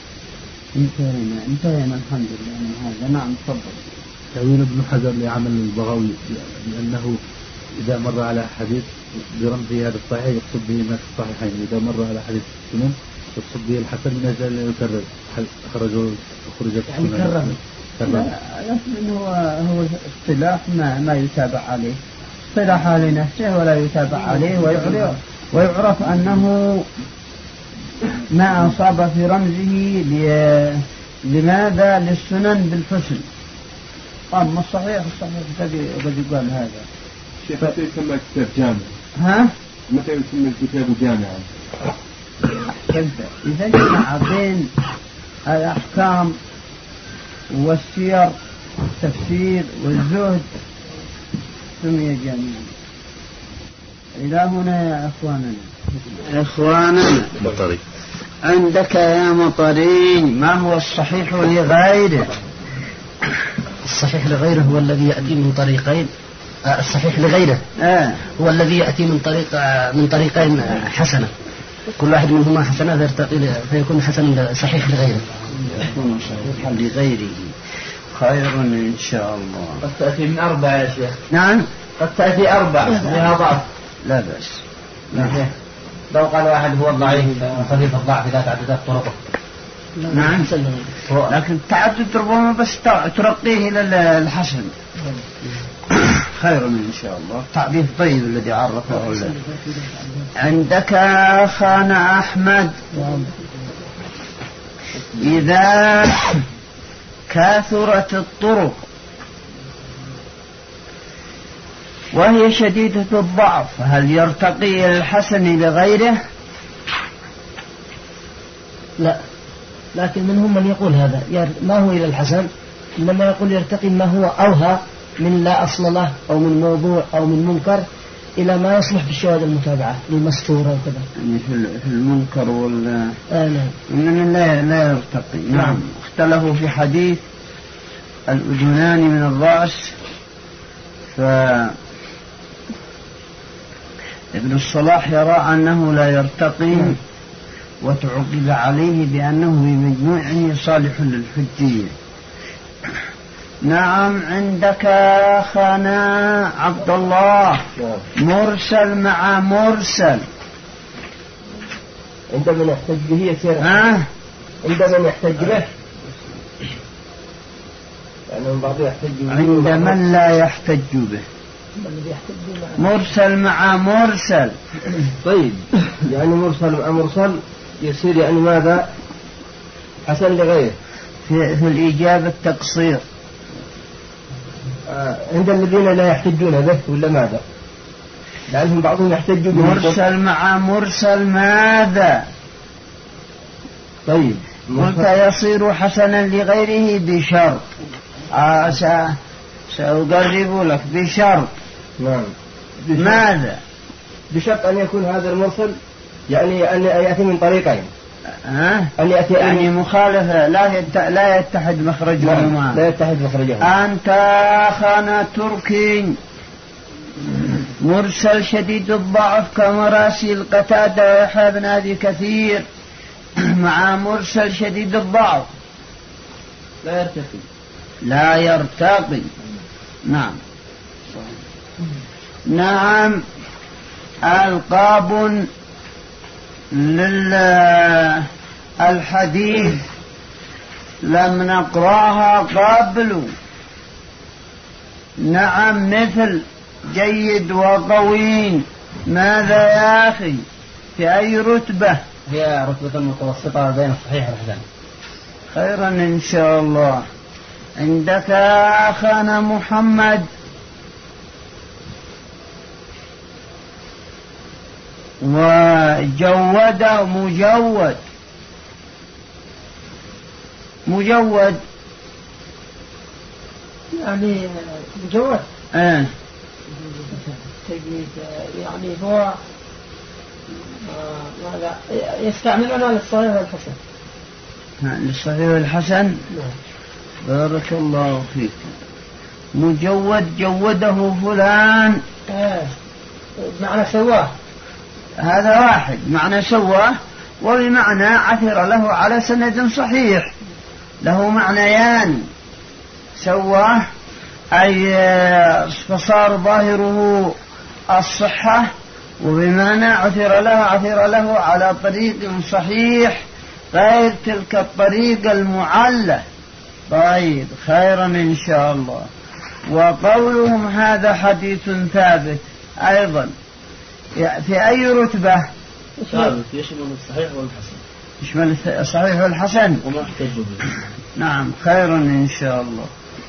انتهينا الحمد لله من هذا. نعم تفضل. تأويل ابن حجر لعمل البغوي لأنه إذا مر على حديث برمزه هذا الصحيح يقصد به ما في الصحيحين، إذا مر على حديث السنن يقصد به الحسن من أجل أن يكرر خرجت السنن لكن هو اصطلاح ما يتابع عليه، اصطلاح لنفسه ولا يتابع عليه، ويعرف أنه ما أصاب في رمزه لماذا للسنن بالحسن. أما الصحيح قد يقال هذا. شيخ متى يسمى الكتاب جامع؟ ها؟ متى يسمى الكتاب جامعا؟ إذا جمع بين الأحكام والسير والتفسير والزهد سمي جامعا. إلى هنا يا إخواننا مطري. عندك يا مطري ما هو الصحيح لغيره؟ الصحيح لغيره هو الذي يأتي من طريقين. الصحيح لغيره هو الذي يأتي من طريقين حسنة، كل واحد منهما حسنة فيكون حسنا صحيح لغيره. يكون صحيحا لغيره خير إن شاء الله. قد تأتي من 4 يا شيخ. نعم قد تأتي 4 لها ضعف. لا بأس. لو قال واحد هو ضعيف خفيف الضعف إذا تعددت طرقه. نعم لكن تعدد ربما بس ترقيه إلى الحسن خير إن شاء الله. تعريف طيب الذي عرفه له. عندك أخانا أحمد إذا كثرت الطرق وهي شديدة الضعف هل يرتقي إلى الحسن لغيره؟ لا، لكن منهم من يقول هذا ما هو إلى الحسن، إنما يقول يرتقي ما هو أوهى من لا أصل له أو من موضوع أو من منكر إلى ما يصلح بالشواهد المتابعة المستورة وكذا. يعني في المنكر إنما لا يرتقي. نعم. اختلفوا في حديث الأذنان من الرأس، ابن الصلاح يرى أنه لا يرتقي وتعقب عليه بأنه بمجموعه صالح للحجية. نعم عندك أخانا عبد الله مرسل مع مرسل عندما يحتج به يصير عندما يحتج به يعني بعض يحتج به عند من لا يحتج به مرسل مع مرسل. طيب يعني مرسل مع مرسل يصير يعني ماذا حسن لغيره في الإجابة التقصير عند الذين لا يحتجون به ولا ماذا؟ لأنهم بعضهم يحتج به مرسل مع مرسل ماذا؟ طيب قلت يصير حسنا لغيره بشرط سأقرب لك بشرط. نعم ماذا؟ بشرط أن يكون هذا المرسل يعني أن يأتي من طريقين أن يأتي يعني مخالفة لا يتحد مخرجهما. لا يتحد مخرجهما. أنت أخانا تركي مرسل شديد الضعف كمراسيل قتادة ويحيى بن أبي كثير مع مرسل شديد الضعف لا يرتقي. نعم نعم ألقاب للحديث لم نقرأها قبل. نعم مثل جيد وقوي ماذا يا أخي في أي رتبة؟ هي رتبة متوسطة بين الصحيح والحسن. خيرا إن شاء الله. عندك أخانا محمد وجود مجود يعني مجود يعني هو ماذا يستعملونها للصحيح والحسن. للصحيح والحسن. بارك الله فيك. مجود جوده فلان معنى سواه، هذا واحد معنى سواه، وبمعنى عثر له على سند صحيح، له معنيان. سواه أي فصار ظاهره الصحة، وبمعنى عثر له على طريق صحيح غير تلك الطريق المعلة. طيب خيرا إن شاء الله. وقولهم هذا حديث ثابت أيضا في أي رتبة؟ ثابت يشمل الصحيح والحسن. يشمل الصحيح والحسن وما احتج به. نعم خيرا إن شاء الله.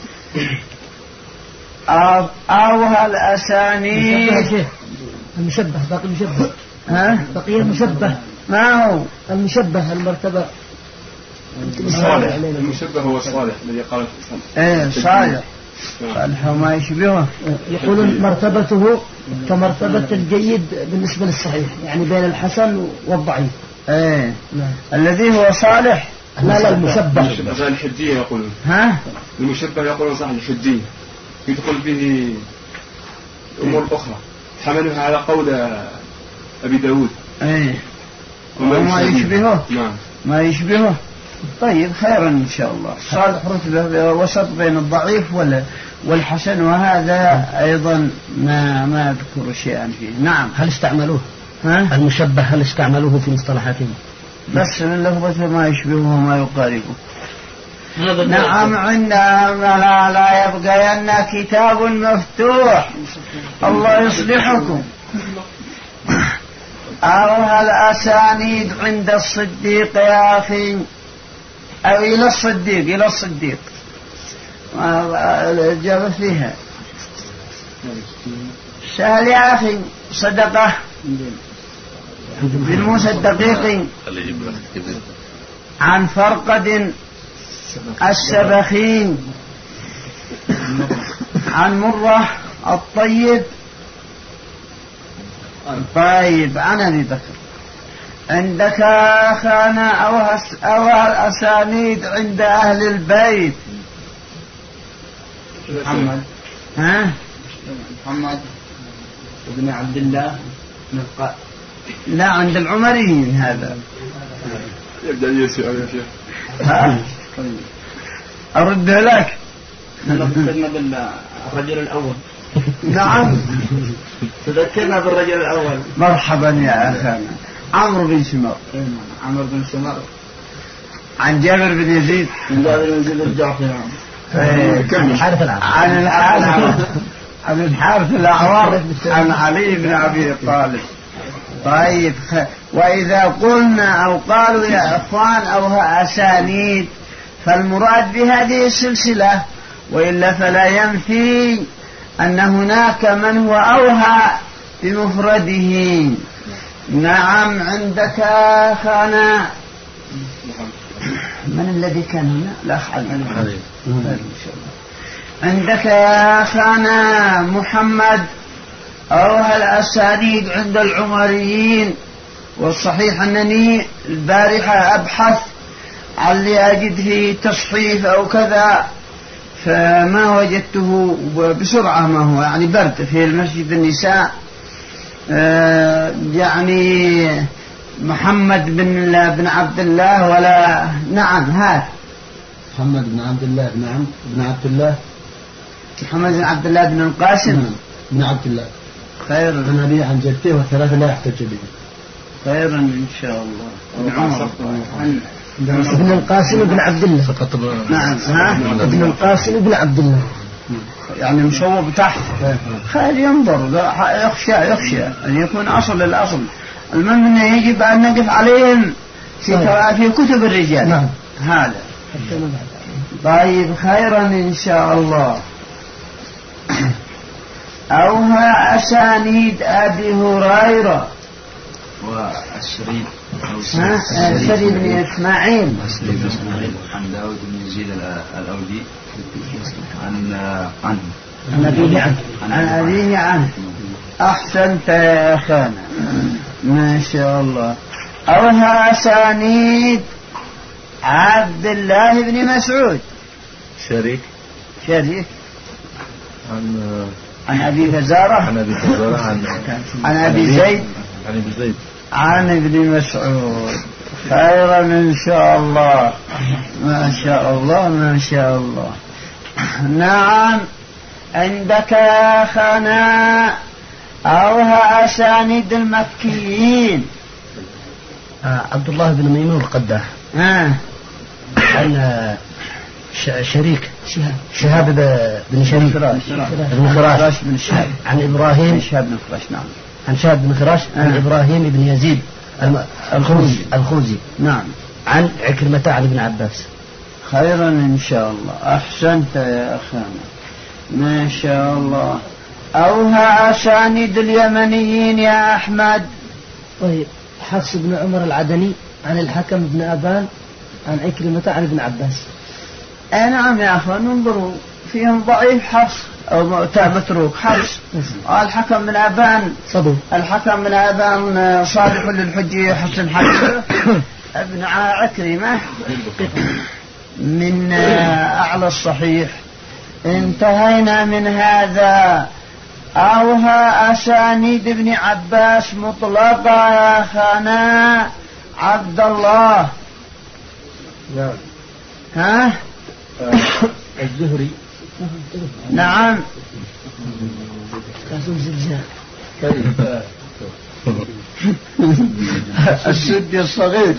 أوها الأسانيد المشبه باقي المشبه. بقي المشبه. ما هو المشبه المرتبة الصالح؟ المشبه هو الصالح الذي قال صالح وما يشبهه. يقولون مرتبته كمرتبة الجيد بالنسبة للصحيح، يعني بين الحسن والضعيف. الذي هو صالح. لا المشبه صالح الحجية يقولون. المشبه يقولون صالح الحجية يدخل به الأمور الأخرى، حملها على قول أبي داود. وما يشبهه. نعم ما يشبهه. طيب خيرا إن شاء الله. صالح رتبة وسط بين الضعيف والحسن، وهذا أيضا ما أذكر شيئا فيه. نعم. هل استعملوه المشبه؟ هل استعملوه في مصطلحاتهم؟ بس من لفظة ما يشبهه وما يقاربه. نعم. عندنا لا يبقين كتاب مفتوح. الله يصلحكم. أوها الأسانيد عند الصديق يا أخي، أو إلى الصديق الإجابة فيها سهل يا أخي. صدقة بالمصدقين عن فرقد السبخين عن مرة الطيب. طيب عن أبي بكر. عندك أخانا أو الأسانيد عند أهل البيت. محمد ابن عبد الله نبقى. لا عند العمريين هذا. يبدأ يسوع يا شيخ. أرد لك. تذكرنا بالرجل الأول. نعم تذكرنا بالرجل الأول. مرحبا يا أخانا. عمرو بن سمر. عمرو بن سمر عن جابر بن يزيد. الجعفي. عن الحارث الأعور عن علي بن أبي طالب. طيب وإذا قلنا أو قالوا يا إخوان أوها أسانيد فالمراد بهذه السلسلة، وإلا فلا ينفي أن هناك من هو أوها بمفرده. نعم. عندك أخانا من الذي كان هنا؟ الأخ علي. عندك يا أخانا محمد أوها الأسانيد عند العمريين. والصحيح أنني البارحة أبحث عن لأجد فيه تصحيف أو كذا، فما وجدته بسرعة. ما هو يعني برد في المسجد النساء. يعني محمد بن عبد الله ولا. نعم هذا محمد بن عبد الله بن عبد الله. محمد بن عبد الله بن القاسم بن عبد الله. خير. عن أبيه عن جدته والثلاثة لا يحتج به. خيرا إن شاء الله. ابن القاسم بن عبد الله فقط. نعم. ابن القاسم بن عبد الله يعني مصوب تحت. خير ينظر يخشى أن يكون أصل الأصل. المهم أنه يجب أن نقف عليهم في كتب الرجال. نعم. هذا. طيب خيرا إن شاء الله. أوها أسانيد أبي هريرة والشريد الشريد بن إسماعيل عن داود بن يزيد الأودي عن أبيه عنه. أحسنت يا أخانا ما شاء الله. أوها أسانيد عبد الله بن مسعود شريك عن أبي فزارة عن أبي زيد عن ابن مسعود. خيرا إن شاء الله. ما شاء الله ما شاء الله. نعم عندك يا أخانا أوها أسانيد المكيين. عبد الله بن ميمون القداح عن شريك شهاب بن شريك بن خراش بن شهاب عن إبراهيم شهاب بن خراش. نعم عن شهاب بن خراش عن إبراهيم بن يزيد الخوزي. نعم عن عكرمة عن ابن عباس. خيرا إن شاء الله. أحسنت يا أخانا ما شاء الله. أوها أسانيد اليمنيين يا أحمد. طيب حفص بن عمر العدني عن الحكم بن أبان عن عكرمة عن ابن عباس. نعم يا أخوان انظروا فيهم ضعيف حفص أو متروك حفص. الحكم بن أبان صدوق. الحكم بن أبان صالح للحجة حسن حجة. ابن عكرمة من أعلى الصحيح. انتهينا من هذا. أوها أسانيد ابن عباس مطلقة يا أخانا عبد الله. نعم. ها الزهري. نعم السدي الصغير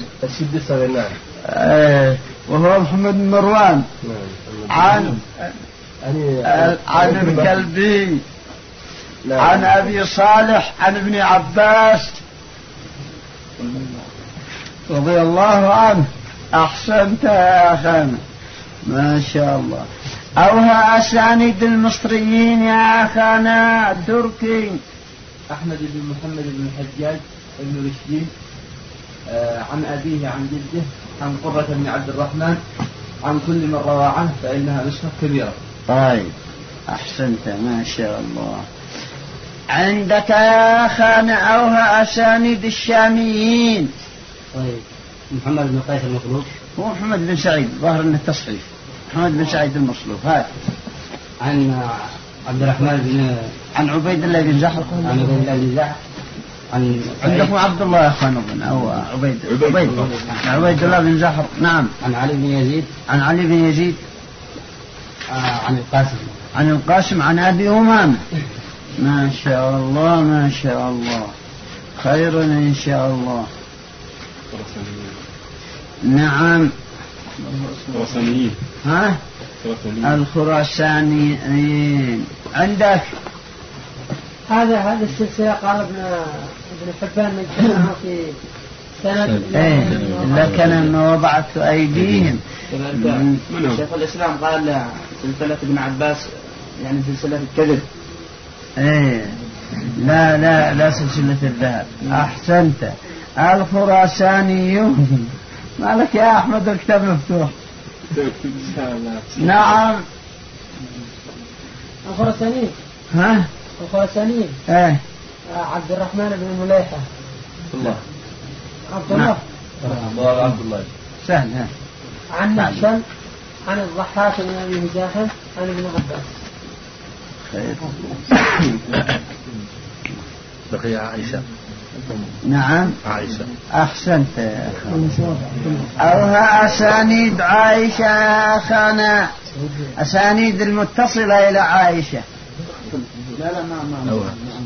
نعم. وهو محمد بن مروان عن الكلبي عن أبي صالح عن ابن عباس رضي الله عنه. أحسنت يا أخانا ما شاء الله. أوها أسانيد المصريين يا أخانا تركي. أحمد بن محمد بن الحجاج بن رشدين عن أبيه عن جده عن قرة بن عبد الرحمن عن كل من روى عنه فإنها نسخة كبيرة. طيب أحسنت ما شاء الله. عندك يا أخانا أوها أسانيد الشاميين. طيب محمد بن قيس المصلوب. هو محمد بن سعيد ظاهر أنه التصحيف. محمد بن سعيد المصلوب. هات عن عبد الرحمن بن عن عبيد الله بن زحر عن عبيد الله بن زحر عن عندكم عبد الله يا أخوان أو عبيد الله بن زحر. نعم عن علي بن يزيد عن علي بن يزيد عن القاسم عن أبي أمامة. ما شاء الله ما شاء الله. خيرا إن شاء الله. نعم ها الخراسانيين. عندك هذا السلسلة قال ابن حبان نجمعه في سند. لكن وضعت أيديهم. شيخ الإسلام قال سلسلة ابن عباس يعني سلسلة الكذب. لا سلسلة الذهب. أحسنت. الخراسانيون. مالك يا أحمد الكتاب مفتوح. نعم الخراسانيين. ها الخراسانيين. عبد الرحمن بن مليحة. عبد الله سهل. عن نحشم عن الضحاك بن أبي مزاحم عن ابن عباس. خير. بقي عائشة. نعم عائشة. أحسنت يا أوها أسانيد عائشة يا أخانا. أسانيد المتصلة إلى عائشة. لا ما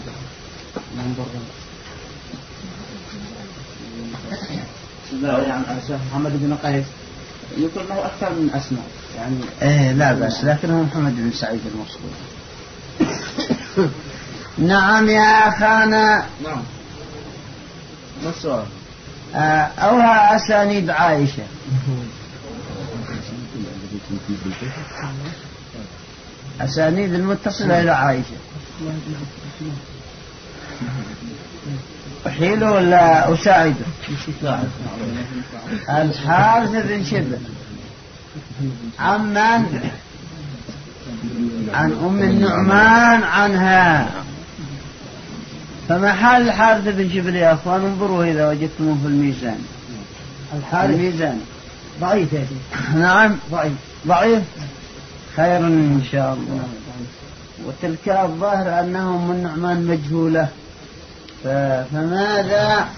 يعني محمد بن قيس يقول له أكثر من أسماء يعني. لا بس لكنه محمد بن سعيد المصري. نعم يا أخانا. نعم ما السؤال؟ أوها أسانيد عائشة. أسانيد المتصلة إلى عائشة. أحيله ولا أساعده؟ الحارث بن شبل عمن عن أم النعمان عنها. فمحل الحارث بن شبل يا أخوان انظروا إذا وجدتموه في الميزان. الميزان ضعيف يا شيخ. نعم ضعيف خير إن شاء الله. وتلك الظاهر أنه أم النعمان مجهولة. فماذا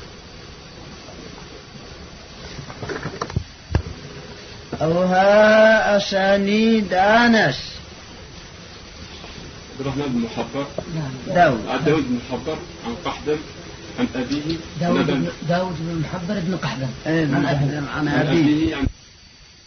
أوها أسانيد أنس عبد الرحمن بن محبر داود بن محبر عن قحدم عن أبيه داود بن محبر بن قحدم عن أبيه